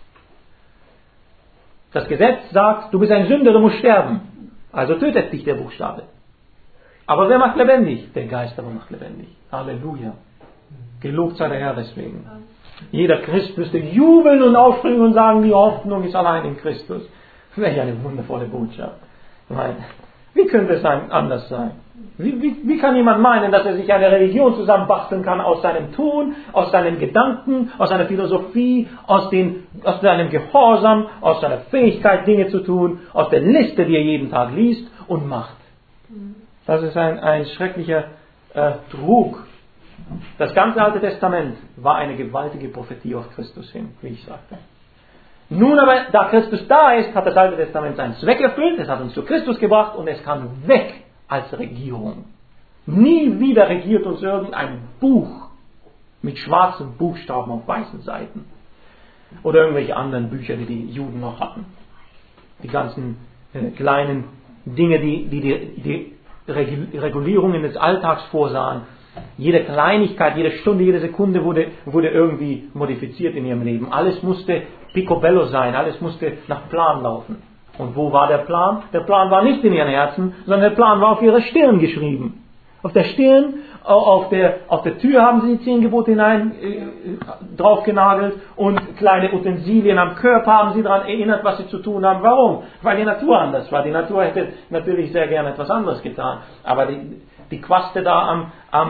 Das Gesetz sagt, du bist ein Sünder, du musst sterben. Also tötet dich der Buchstabe. Aber wer macht lebendig? Der Geist aber macht lebendig. Halleluja. Gelobt sei der Herr deswegen. Jeder Christ müsste jubeln und aufspringen und sagen, die Hoffnung ist allein in Christus. Welch eine wundervolle Botschaft. Ich meine, wie könnte es anders sein? Wie kann jemand meinen, dass er sich eine Religion zusammenbasteln kann aus seinem Tun, aus seinen Gedanken, aus seiner Philosophie, aus seinem Gehorsam, aus seiner Fähigkeit, Dinge zu tun, aus der Liste, die er jeden Tag liest und macht? Das ist ein schrecklicher Trug. Das ganze Alte Testament war eine gewaltige Prophetie auf Christus hin, wie ich sagte. Nun aber, da Christus da ist, hat das Alte Testament seinen Zweck erfüllt, es hat uns zu Christus gebracht und es kann weg als Regierung. Nie wieder regiert uns irgendein Buch mit schwarzen Buchstaben auf weißen Seiten. Oder irgendwelche anderen Bücher, die die Juden noch hatten. Die ganzen kleinen Dinge, die Regulierungen des Alltags vorsahen. Jede Kleinigkeit, jede Stunde, jede Sekunde wurde irgendwie modifiziert in ihrem Leben. Alles musste picobello sein, alles musste nach Plan laufen. Und wo war der Plan? Der Plan war nicht in ihren Herzen, sondern der Plan war auf ihrer Stirn geschrieben. Auf der Stirn, auf der Tür haben sie die 10 Gebote hinein draufgenagelt und kleine Utensilien am Körper haben sie daran erinnert, was sie zu tun haben. Warum? Weil die Natur anders war. Die Natur hätte natürlich sehr gerne etwas anderes getan. Aber die Quaste da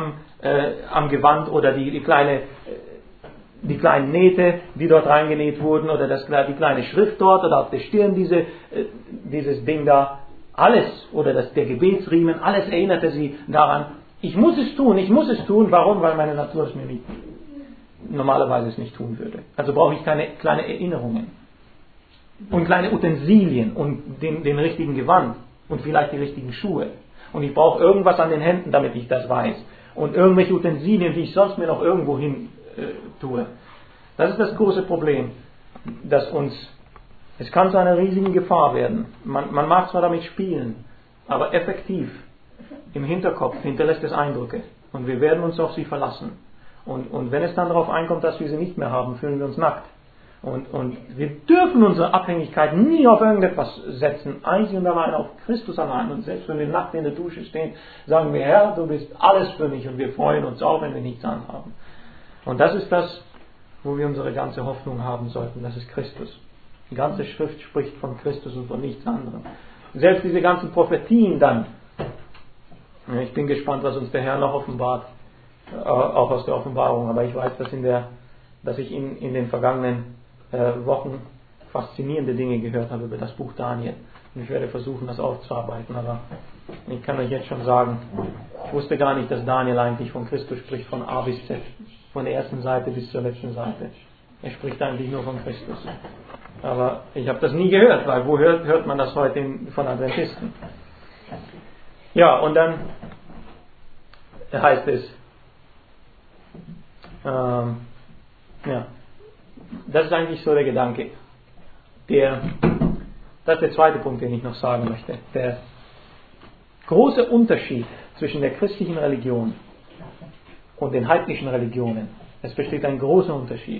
am Gewand oder die kleinen Nähte, die dort reingenäht wurden, oder die kleine Schrift dort, oder auf der Stirn dieses Ding da, alles, oder der Gebetsriemen, alles erinnerte sie daran, ich muss es tun. Warum? Weil meine Natur es mir normalerweise es nicht tun würde. Also brauche ich kleine Erinnerungen und kleine Utensilien und den richtigen Gewand und vielleicht die richtigen Schuhe. Und ich brauche irgendwas an den Händen, damit ich das weiß. Und irgendwelche Utensilien, die ich sonst mir noch irgendwo hin tue. Das ist das große Problem, dass es kann zu einer riesigen Gefahr werden. Man mag zwar damit spielen, aber effektiv im Hinterkopf hinterlässt es Eindrücke. Und wir werden uns auf sie verlassen. Und wenn es dann darauf einkommt, dass wir sie nicht mehr haben, fühlen wir uns nackt. Und wir dürfen unsere Abhängigkeit nie auf irgendetwas setzen, einzig und allein auf Christus allein. Und selbst wenn wir nackt in der Dusche stehen, sagen wir, Herr, du bist alles für mich und wir freuen uns auch, wenn wir nichts anhaben. Und das ist das, wo wir unsere ganze Hoffnung haben sollten, das ist Christus. Die ganze Schrift spricht von Christus und von nichts anderem. Selbst diese ganzen Prophetien dann, ich bin gespannt, was uns der Herr noch offenbart, auch aus der Offenbarung, aber ich weiß, dass ich in den vergangenen Wochen faszinierende Dinge gehört habe über das Buch Daniel. Und ich werde versuchen, das aufzuarbeiten, aber ich kann euch jetzt schon sagen, ich wusste gar nicht, dass Daniel eigentlich von Christus spricht, von A bis Z, von der ersten Seite bis zur letzten Seite. Er spricht eigentlich nur von Christus. Aber ich habe das nie gehört, weil wo hört man das heute von Adventisten? Ja, und dann heißt es, das ist eigentlich so der Gedanke. Das ist der zweite Punkt, den ich noch sagen möchte. Der große Unterschied zwischen der christlichen Religion und den heidnischen Religionen. Es besteht ein großer Unterschied.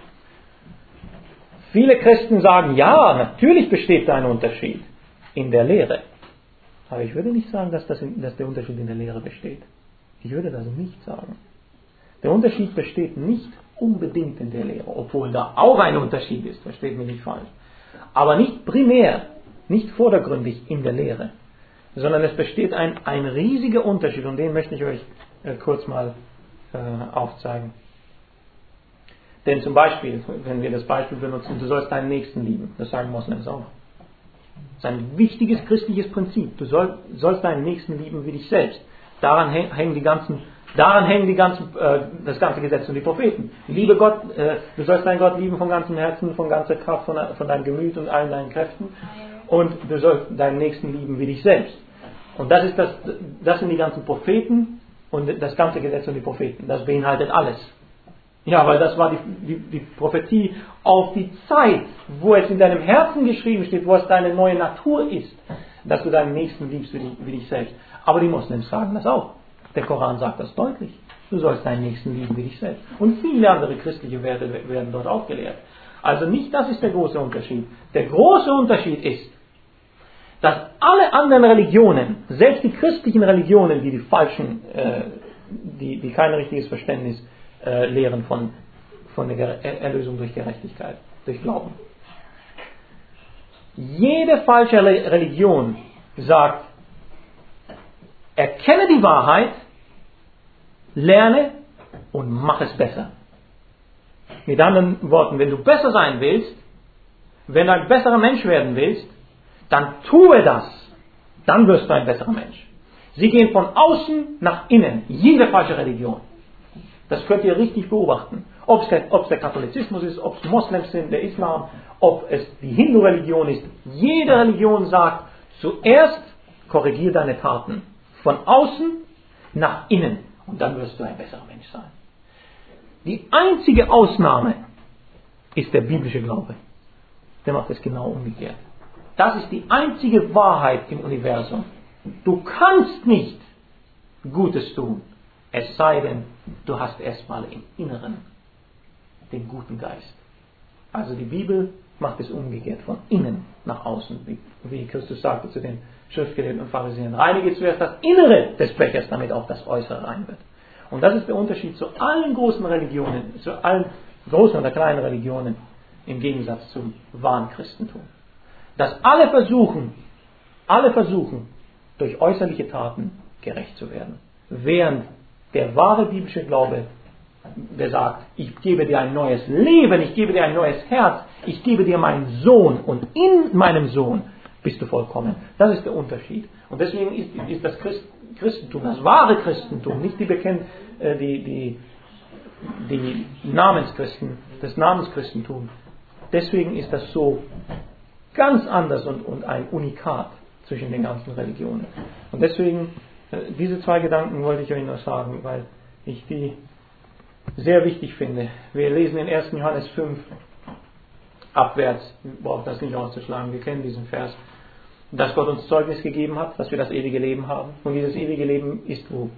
Viele Christen sagen, ja, natürlich besteht da ein Unterschied in der Lehre. Aber ich würde nicht sagen, dass der Unterschied in der Lehre besteht. Ich würde das nicht sagen. Der Unterschied besteht nicht unbedingt in der Lehre, obwohl da auch ein Unterschied ist, versteht mich nicht falsch. Aber nicht primär, nicht vordergründig in der Lehre, sondern es besteht ein riesiger Unterschied und den möchte ich euch kurz mal aufzeigen. Denn zum Beispiel, wenn wir das Beispiel benutzen, du sollst deinen Nächsten lieben, das sagen Moslems auch. Das ist ein wichtiges christliches Prinzip. Du sollst deinen Nächsten lieben wie dich selbst. Daran hängen die ganzen Daran hängen das ganze Gesetz und die Propheten. Liebe Gott, du sollst deinen Gott lieben von ganzem Herzen, von ganzer Kraft, von deinem Gemüt und allen deinen Kräften. Und du sollst deinen Nächsten lieben wie dich selbst. Und das sind die ganzen Propheten und das ganze Gesetz und die Propheten. Das beinhaltet alles. Ja, weil das war die Prophetie auf die Zeit, wo es in deinem Herzen geschrieben steht, wo es deine neue Natur ist, dass du deinen Nächsten liebst wie dich selbst. Aber die Moslems sagen das auch. Der Koran sagt das deutlich. Du sollst deinen Nächsten lieben wie dich selbst. Und viele andere christliche Werte werden dort auch gelehrt. Also nicht das ist der große Unterschied. Der große Unterschied ist, dass alle anderen Religionen, selbst die christlichen Religionen, die falschen, die kein richtiges Verständnis lehren von der Erlösung durch Gerechtigkeit, durch Glauben. Jede falsche Religion sagt, erkenne die Wahrheit, lerne und mach es besser. Mit anderen Worten, wenn du besser sein willst, wenn du ein besserer Mensch werden willst, dann tue das. Dann wirst du ein besserer Mensch. Sie gehen von außen nach innen. Jede falsche Religion. Das könnt ihr richtig beobachten. Ob es der Katholizismus ist, ob es Moslems sind, der Islam, ob es die Hindu-Religion ist. Jede Religion sagt, zuerst korrigier deine Taten. Von außen nach innen. Und dann wirst du ein besserer Mensch sein. Die einzige Ausnahme ist der biblische Glaube. Der macht es genau umgekehrt. Das ist die einzige Wahrheit im Universum. Du kannst nicht Gutes tun, es sei denn, du hast erstmal im Inneren den guten Geist. Also die Bibel macht es umgekehrt, von innen nach außen, wie Christus sagte zu den Schriftgelehrten und Pharisäern. Reinige zuerst das Innere des Bechers, damit auch das Äußere rein wird. Und das ist der Unterschied zu allen großen Religionen, zu allen großen oder kleinen Religionen im Gegensatz zum wahren Christentum. Dass alle versuchen, durch äußerliche Taten gerecht zu werden. Während der wahre biblische Glaube, der sagt, ich gebe dir ein neues Leben, ich gebe dir ein neues Herz, ich gebe dir meinen Sohn und in meinem Sohn bist du vollkommen. Das ist der Unterschied. Und deswegen ist das Christentum, das wahre Christentum, nicht die Namenschristen, das Namenschristentum. Deswegen ist das so ganz anders und ein Unikat zwischen den ganzen Religionen. Und deswegen, diese zwei Gedanken wollte ich euch noch sagen, weil ich die sehr wichtig finde. Wir lesen in 1. Johannes 5 abwärts, braucht das nicht auszuschlagen, wir kennen diesen Vers, dass Gott uns Zeugnis gegeben hat, dass wir das ewige Leben haben. Und dieses ewige Leben ist wo?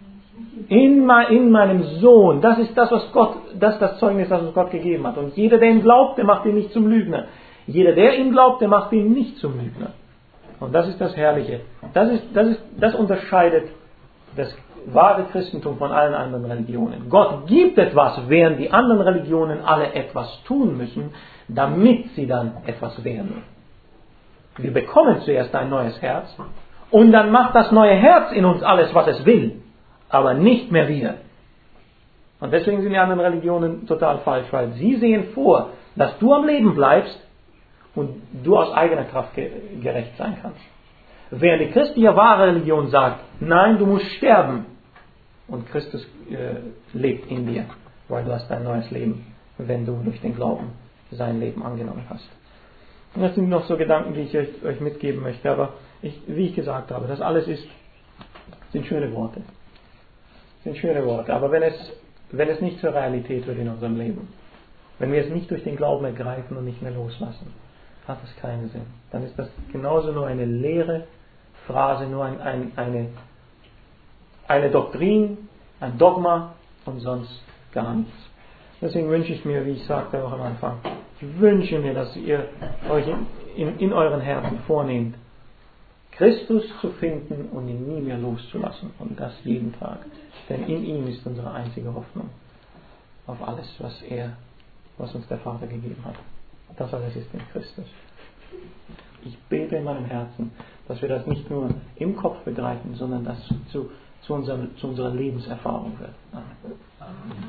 In meinem Sohn. Das ist das Zeugnis, das uns Gott gegeben hat. Und jeder, der ihm glaubt, der macht ihn nicht zum Lügner. Jeder, der ihm glaubt, der macht ihn nicht zum Lügner. Und das ist das Herrliche. Das unterscheidet das wahre Christentum von allen anderen Religionen. Gott gibt etwas, während die anderen Religionen alle etwas tun müssen, damit sie dann etwas werden. Wir bekommen zuerst ein neues Herz und dann macht das neue Herz in uns alles, was es will, aber nicht mehr wir. Und deswegen sind die anderen Religionen total falsch, weil sie sehen vor, dass du am Leben bleibst und du aus eigener Kraft gerecht sein kannst. Während die christliche wahre Religion sagt, nein, du musst sterben und Christus lebt in dir, weil du hast ein neues Leben, wenn du durch den Glauben sein Leben angenommen hast. Und das sind noch so Gedanken, die ich euch mitgeben möchte, aber wie ich gesagt habe, das alles sind schöne Worte. Sind schöne Worte, aber wenn es nicht zur Realität wird in unserem Leben, wenn wir es nicht durch den Glauben ergreifen und nicht mehr loslassen, hat es keinen Sinn. Dann ist das genauso nur eine leere Phrase, nur eine Doktrin, ein Dogma und sonst gar nichts. Deswegen wünsche ich mir, wie ich sagte auch am Anfang, ich wünsche mir, dass ihr euch in euren Herzen vornehmt, Christus zu finden und ihn nie mehr loszulassen. Und das jeden Tag. Denn in ihm ist unsere einzige Hoffnung auf alles, was uns der Vater gegeben hat. Das alles ist in Christus. Ich bete in meinem Herzen, dass wir das nicht nur im Kopf begreifen, sondern dass zu unserer Lebenserfahrung wird. Amen.